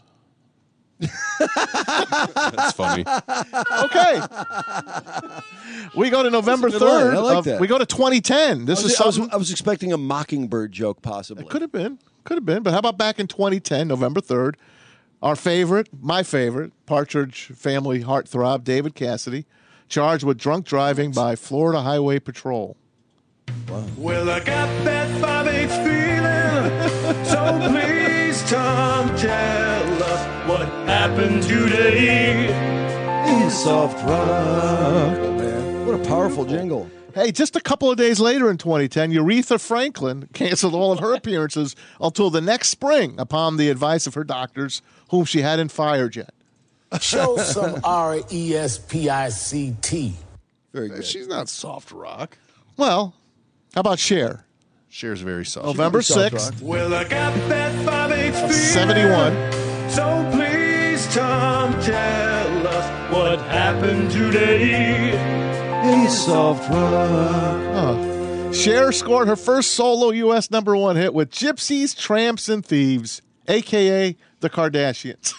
That's funny. Okay. We go to November That's a good line. third. I like of- that. We go to twenty ten. This I was, is I was, something. I was expecting a Mockingbird joke, possibly. Could have been. Could have been. But how about back in twenty ten, November third? Our favorite, my favorite, Partridge Family heartthrob, David Cassidy, charged with drunk driving by Florida Highway Patrol. Well, I got that five eight feeling. So please, Tom, tell us what happened today. In soft rock. Oh, man. What a powerful jingle. Hey, just a couple of days later in twenty ten, Aretha Franklin canceled all of her appearances until the next spring upon the advice of her doctors, whom she hadn't fired yet. Show some R E S P I C T. Very good. She's not soft rock. Well, how about Cher? Cher's very soft. November Soft sixth, Well, I got that five eight feeling. seventy-one. So please, Tom, tell us what happened today. In soft rock. Oh. Cher scored her first solo U S number one hit with Gypsies, Tramps, and Thieves, a k a the Kardashians.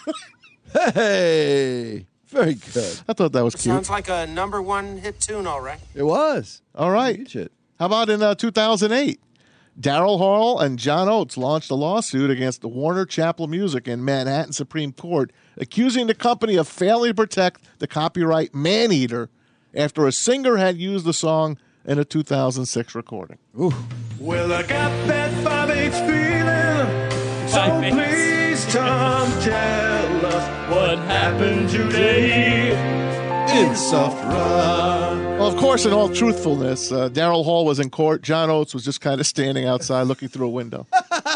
Hey. Very good. I thought that was cute. Sounds like a number one hit tune, all right. It was. All right. Huge hit. How about in uh, two thousand eight? Daryl Hall and John Oates launched a lawsuit against the Warner Chappell Music in Manhattan Supreme Court, accusing the company of failing to protect the copyright Maneater after a singer had used the song in a two thousand six recording. Ooh. Well, I got that five eight feeling. So Five eights. please, Tom, tell us what happened today. In soft rock. Well, of course, in all truthfulness, uh, Daryl Hall was in court. John Oates was just kind of standing outside looking through a window.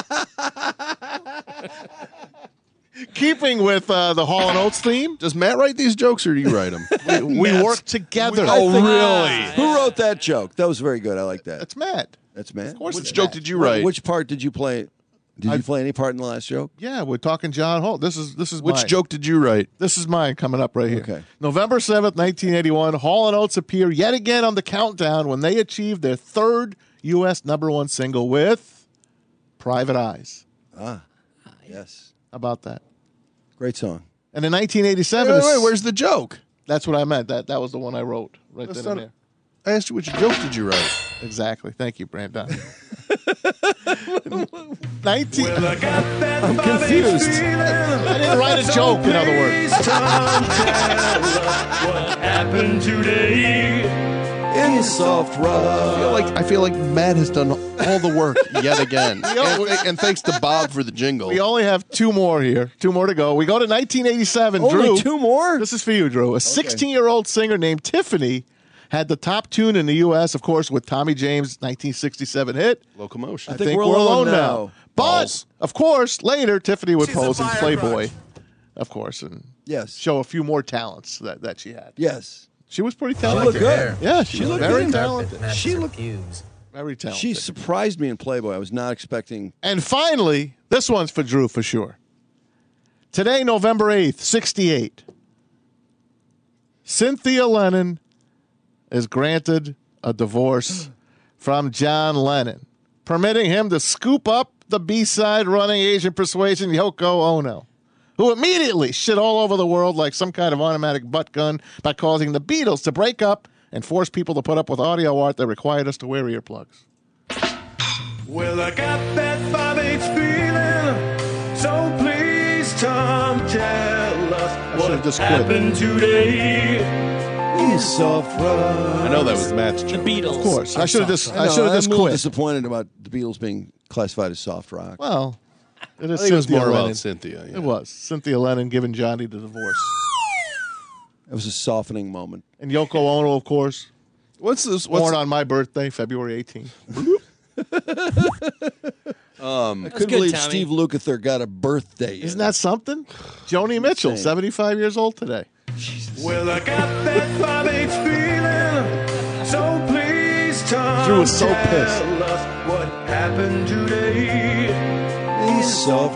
Keeping with uh, the Hall and Oates theme, Does Matt write these jokes or do you write them? we, we work together. Oh, really? Who wrote that joke? That was very good. I like that. That's Matt. That's Matt. Of course Which it's joke Matt. did you write? Which part did you play? Did I- you play any part in the last joke? Yeah, we're talking John Hall. This is this is Which mine. joke did you write? This is mine coming up right here. Okay. November seventh, nineteen eighty-one, Hall and Oates appear yet again on the countdown when they achieved their third U S number one single with Private Eyes. Ah, yes. How about that? Great song. And in nineteen eighty-seven, Wait, wait, wait, where's the joke? that's what I meant. That that was the one I wrote right That's then and not- there. I asked you which joke did you write? Exactly. Thank you, Brandon. nineteen. Well, I got that I'm five eight confused. feeling. I didn't write a joke, in other words. Please, Tom, tell us what happened today. In soft I feel rock. like I feel like Matt has done all the work yet again, and, and thanks to Bob for the jingle. We only have two more here. Two more to go. We go to nineteen eighty-seven. Only Drew, two more? This is for you, Drew. A sixteen-year-old singer named Tiffany had the top tune in the U S, of course, with Tommy James' nineteen sixty-seven hit. Locomotion. I think, we're, alone now. But, Balls. of course, later Tiffany would She's a pose in fire Playboy, truck. of course, and Yes. show a few more talents that, that she had. Yes. She was pretty She talented. looked good. Yeah, she, She was looked very good. talented. She looked. Very talented. She surprised me in Playboy. I was not expecting. And finally, this one's for Drew for sure. Today, November eighth, sixty-eight, Cynthia Lennon is granted a divorce from John Lennon, permitting him to scoop up the B-side running Asian persuasion Yoko Ono, who immediately shit all over the world like some kind of automatic butt gun by causing the Beatles to break up and force people to put up with audio art that required us to wear earplugs. Well, I got that five eight feeling. So please, Tom, tell us what just quit. happened today. In soft rock. I know that was Matt's The joke. Beatles. Of course, I should have just I I know, should have I'm just a little quit. disappointed about the Beatles being classified as soft rock. Well, it I is think it was Cynthia more Lennon. about Cynthia. yeah. It was Cynthia Lennon giving Johnny the divorce, It was a softening moment. and Yoko Ono, of course, What's this? What's born on my birthday, February eighteenth. Um, I That's couldn't good, believe Tommy. Steve Lukather got a birthday. Isn't that something? Joni Mitchell, Insane. seventy-five years old today. Well, I got that five eight feeling, so please, Tom, Drew was so pissed. tell us what happened today. In soft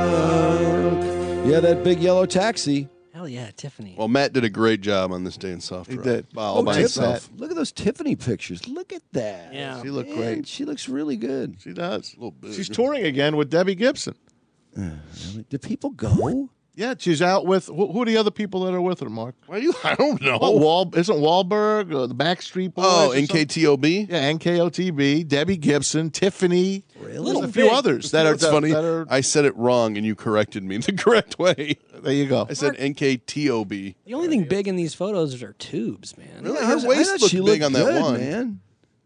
rock. Yeah, that big yellow taxi. Hell yeah, Tiffany. Well, Matt did a great job on this day in soft He rock. did. All Oh, by Tiff- himself. Look at those Tiffany pictures. Look at that. Yeah. She looked Man, great. She looks really good. She does. little bit. She's touring again with Debbie Gibson. Really? Did people go? Yeah, she's out with who, who are the other people that are with her, Mark? Why do you? I don't know. What, Wal, isn't Wahlberg or the Backstreet Boys? oh, or N K something? T O B. Yeah, N K O T B, Debbie Gibson, Tiffany. Really? There's a few others that are That's that, funny. that are- I said it wrong, and you corrected me the correct way. there you go. I said N K T O B. The only thing big in these photos are tubes, man. Really? Yeah, Her I- I waist thought looked she big looked on that good, one. man.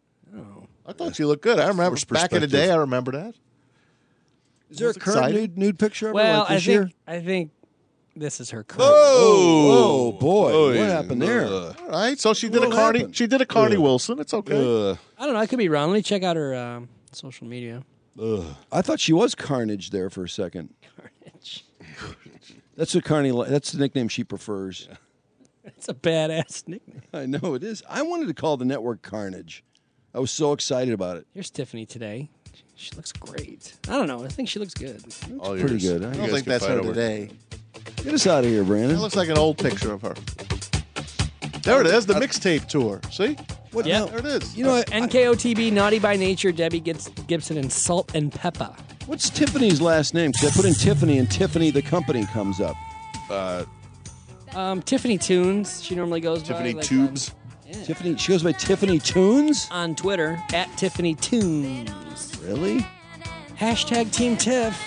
I thought she looked good. I remember First back in the day. perspective. I remember that. Is there a was current excited. nude, nude picture of her Well, like I this think year? I think this is her current. Oh, boy. Oh, What yeah. happened there? Ugh. All right, so she did What a Carney. happened? She did a Carney Ugh. Wilson. It's okay. Ugh. I don't know. I could be wrong. Let me check out her um, social media. Ugh. I thought she was Carnage there for a second. Carnage. That's what Carney. li- That's the nickname she prefers. It's a badass nickname. I know it is. I wanted to call the network Carnage. I was so excited about it. Here's Tiffany today. She looks great. I don't know. I think she looks good. All Pretty yours. good. You I I guys don't think can that's fight her over it. today. Get us out of here, That Brandon. looks like an old picture of her. There it is, the mixtape tour. See? What? Yeah. no, There it is. You know what? N K O T B, Naughty by Nature, Debbie Gibbs- Gibson, and Salt and Pepper. What's Tiffany's last name? Because I put in Tiffany, and Tiffany the company comes up. Uh, Um, Tiffany Tunes. She normally goes Tiffany by, like, Tubes. Tiffany. She goes by Tiffany Tunes. on, on Twitter at Tiffany Tunes. Really? Hashtag Team Tiff.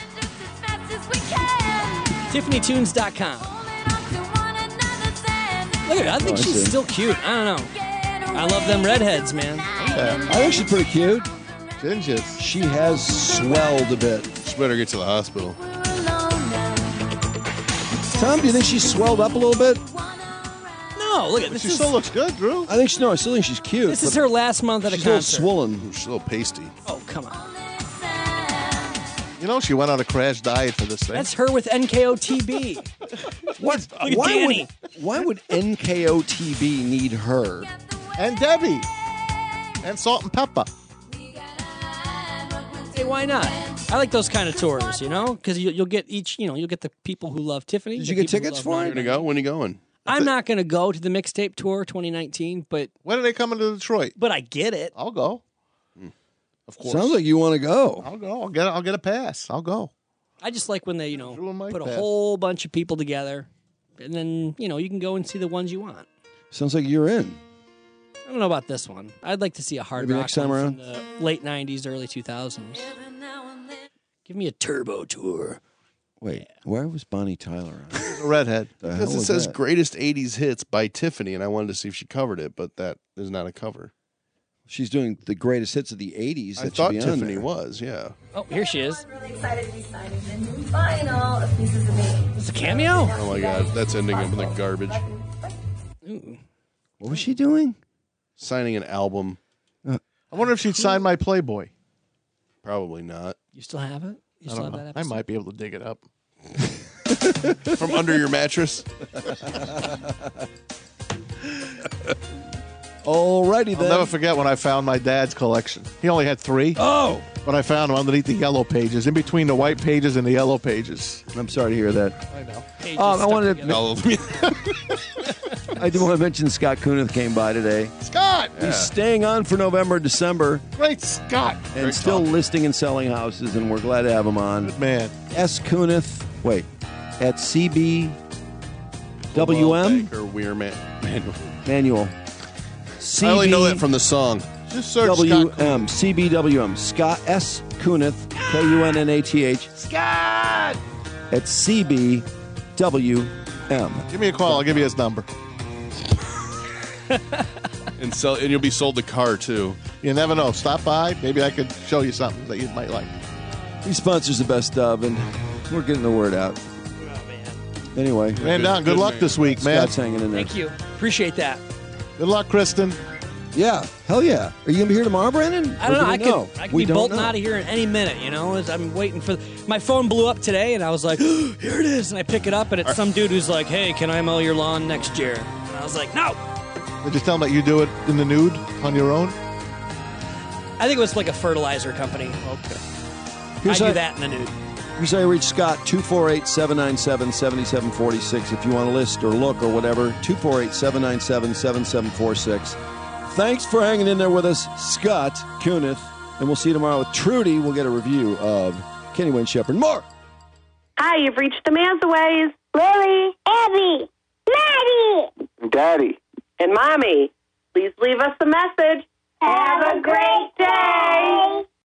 Tiffany Tunes dot com. Look at her. I think Oh, I she's see. still cute. I don't know. I love them redheads, man. I think she's pretty cute. Gingers. She has swelled a bit. She better get to the hospital. Tom, do you think she's swelled up a little bit? No, look at this. She Is, still looks good, Drew. I think she, no. I still think she's cute. this is but her last month at a She's a little concert. swollen. She's a little pasty. Oh, come on. You know, she went on a crash diet for this thing. That's her with N K O T B. What? Look at why Danny. would why would N K O T B need her? and Debbie. And Salt and Pepper. Hey, why not? I like those kind of tours, you know, because you, you'll get each, you know, you'll get the people who love Tiffany. Did the you get people who tickets love for it? Naughty You're by gonna go? When are you going? I'm not going to go to the mixtape tour twenty nineteen, but When are they coming to Detroit? but I get it. I'll go. Of course. Sounds like you want to go. I'll go. I'll get. I'll get a pass. I'll go. I just like when they, you know, Drew and Mike put a pass. whole bunch of people together, and then you know you can go and see the ones you want. Sounds like you're in. I don't know about this one. I'd like to see a hard Maybe rock next time one around? from the late nineties, early two thousands. Give me a turbo tour. Wait, where was Bonnie Tyler on? A redhead. The hell Because it was says that? greatest eighties hits by Tiffany, and I wanted to see if she covered it, but that is not a cover. She's doing the greatest hits of the eighties. I That thought should be on Tiffany there. was, yeah. Oh, here she is. I'm really excited to be signing the new vinyl of Pieces of Me. This is a cameo? Oh my god, that's ending up in the garbage. Ooh. What was she doing? Signing an album. I wonder if she'd sign my Playboy. Probably not. You still have it? You I still don't have know. that I episode? might be able to dig it up. From under your mattress. Alrighty I'll then. never forget when I found my dad's collection. He only had three. Oh, But I found them underneath the yellow pages, in between the white pages and the yellow pages. I'm sorry to hear that. I know. Pages Um, I stuck wanted together. All of me. I do want to mention Scott Kunith came by today. Scott! He's staying on for November, December, Great Scott! and Great still talk. listing and selling houses, and we're glad to have him on. Good man. S. Kunith, wait, at C B W M Or Weir Man. Manual. Manual. I only know that from the song. Just search W Scott. M C B W M Scott S. Kunith K U N N A T H Scott! at C B W M. Give me a call. I'll give you his number. And sell and you'll be sold the car too. You never know. Stop by. Maybe I could show you something that you might like. He sponsors the best of, and we're getting the word out. Anyway. Man down, good luck this week, man. Scott's hanging in there. Thank you. Appreciate that. Good luck, Kristen. Yeah, hell yeah. Are you going to be here tomorrow, Brandon? I don't Or know. I do we could, I could We be don't bolting know. out of here in any minute, you know? As I'm waiting for... My phone blew up today, and I was like, here it is. And I pick it up, and it's some dude who's like, hey, can I mow your lawn next year? And I was like, no. They just tell them that you do it in the nude on your own? I think it was like a fertilizer company. Okay. I Here's do how- that in the nude. Here's how you reach Scott, two four eight, seven nine seven, seven seven four six. If you want to list or look or whatever, two four eight, seven nine seven, seven seven four six. Thanks for hanging in there with us, Scott Kunith. And we'll see you tomorrow with Trudy. We'll get a review of Kenny Wayne Shepherd. More! Hi, you've reached the Manzaways. Lily, Abby, Maddie, Daddy. and Mommy. Please leave us a message. Have a great day.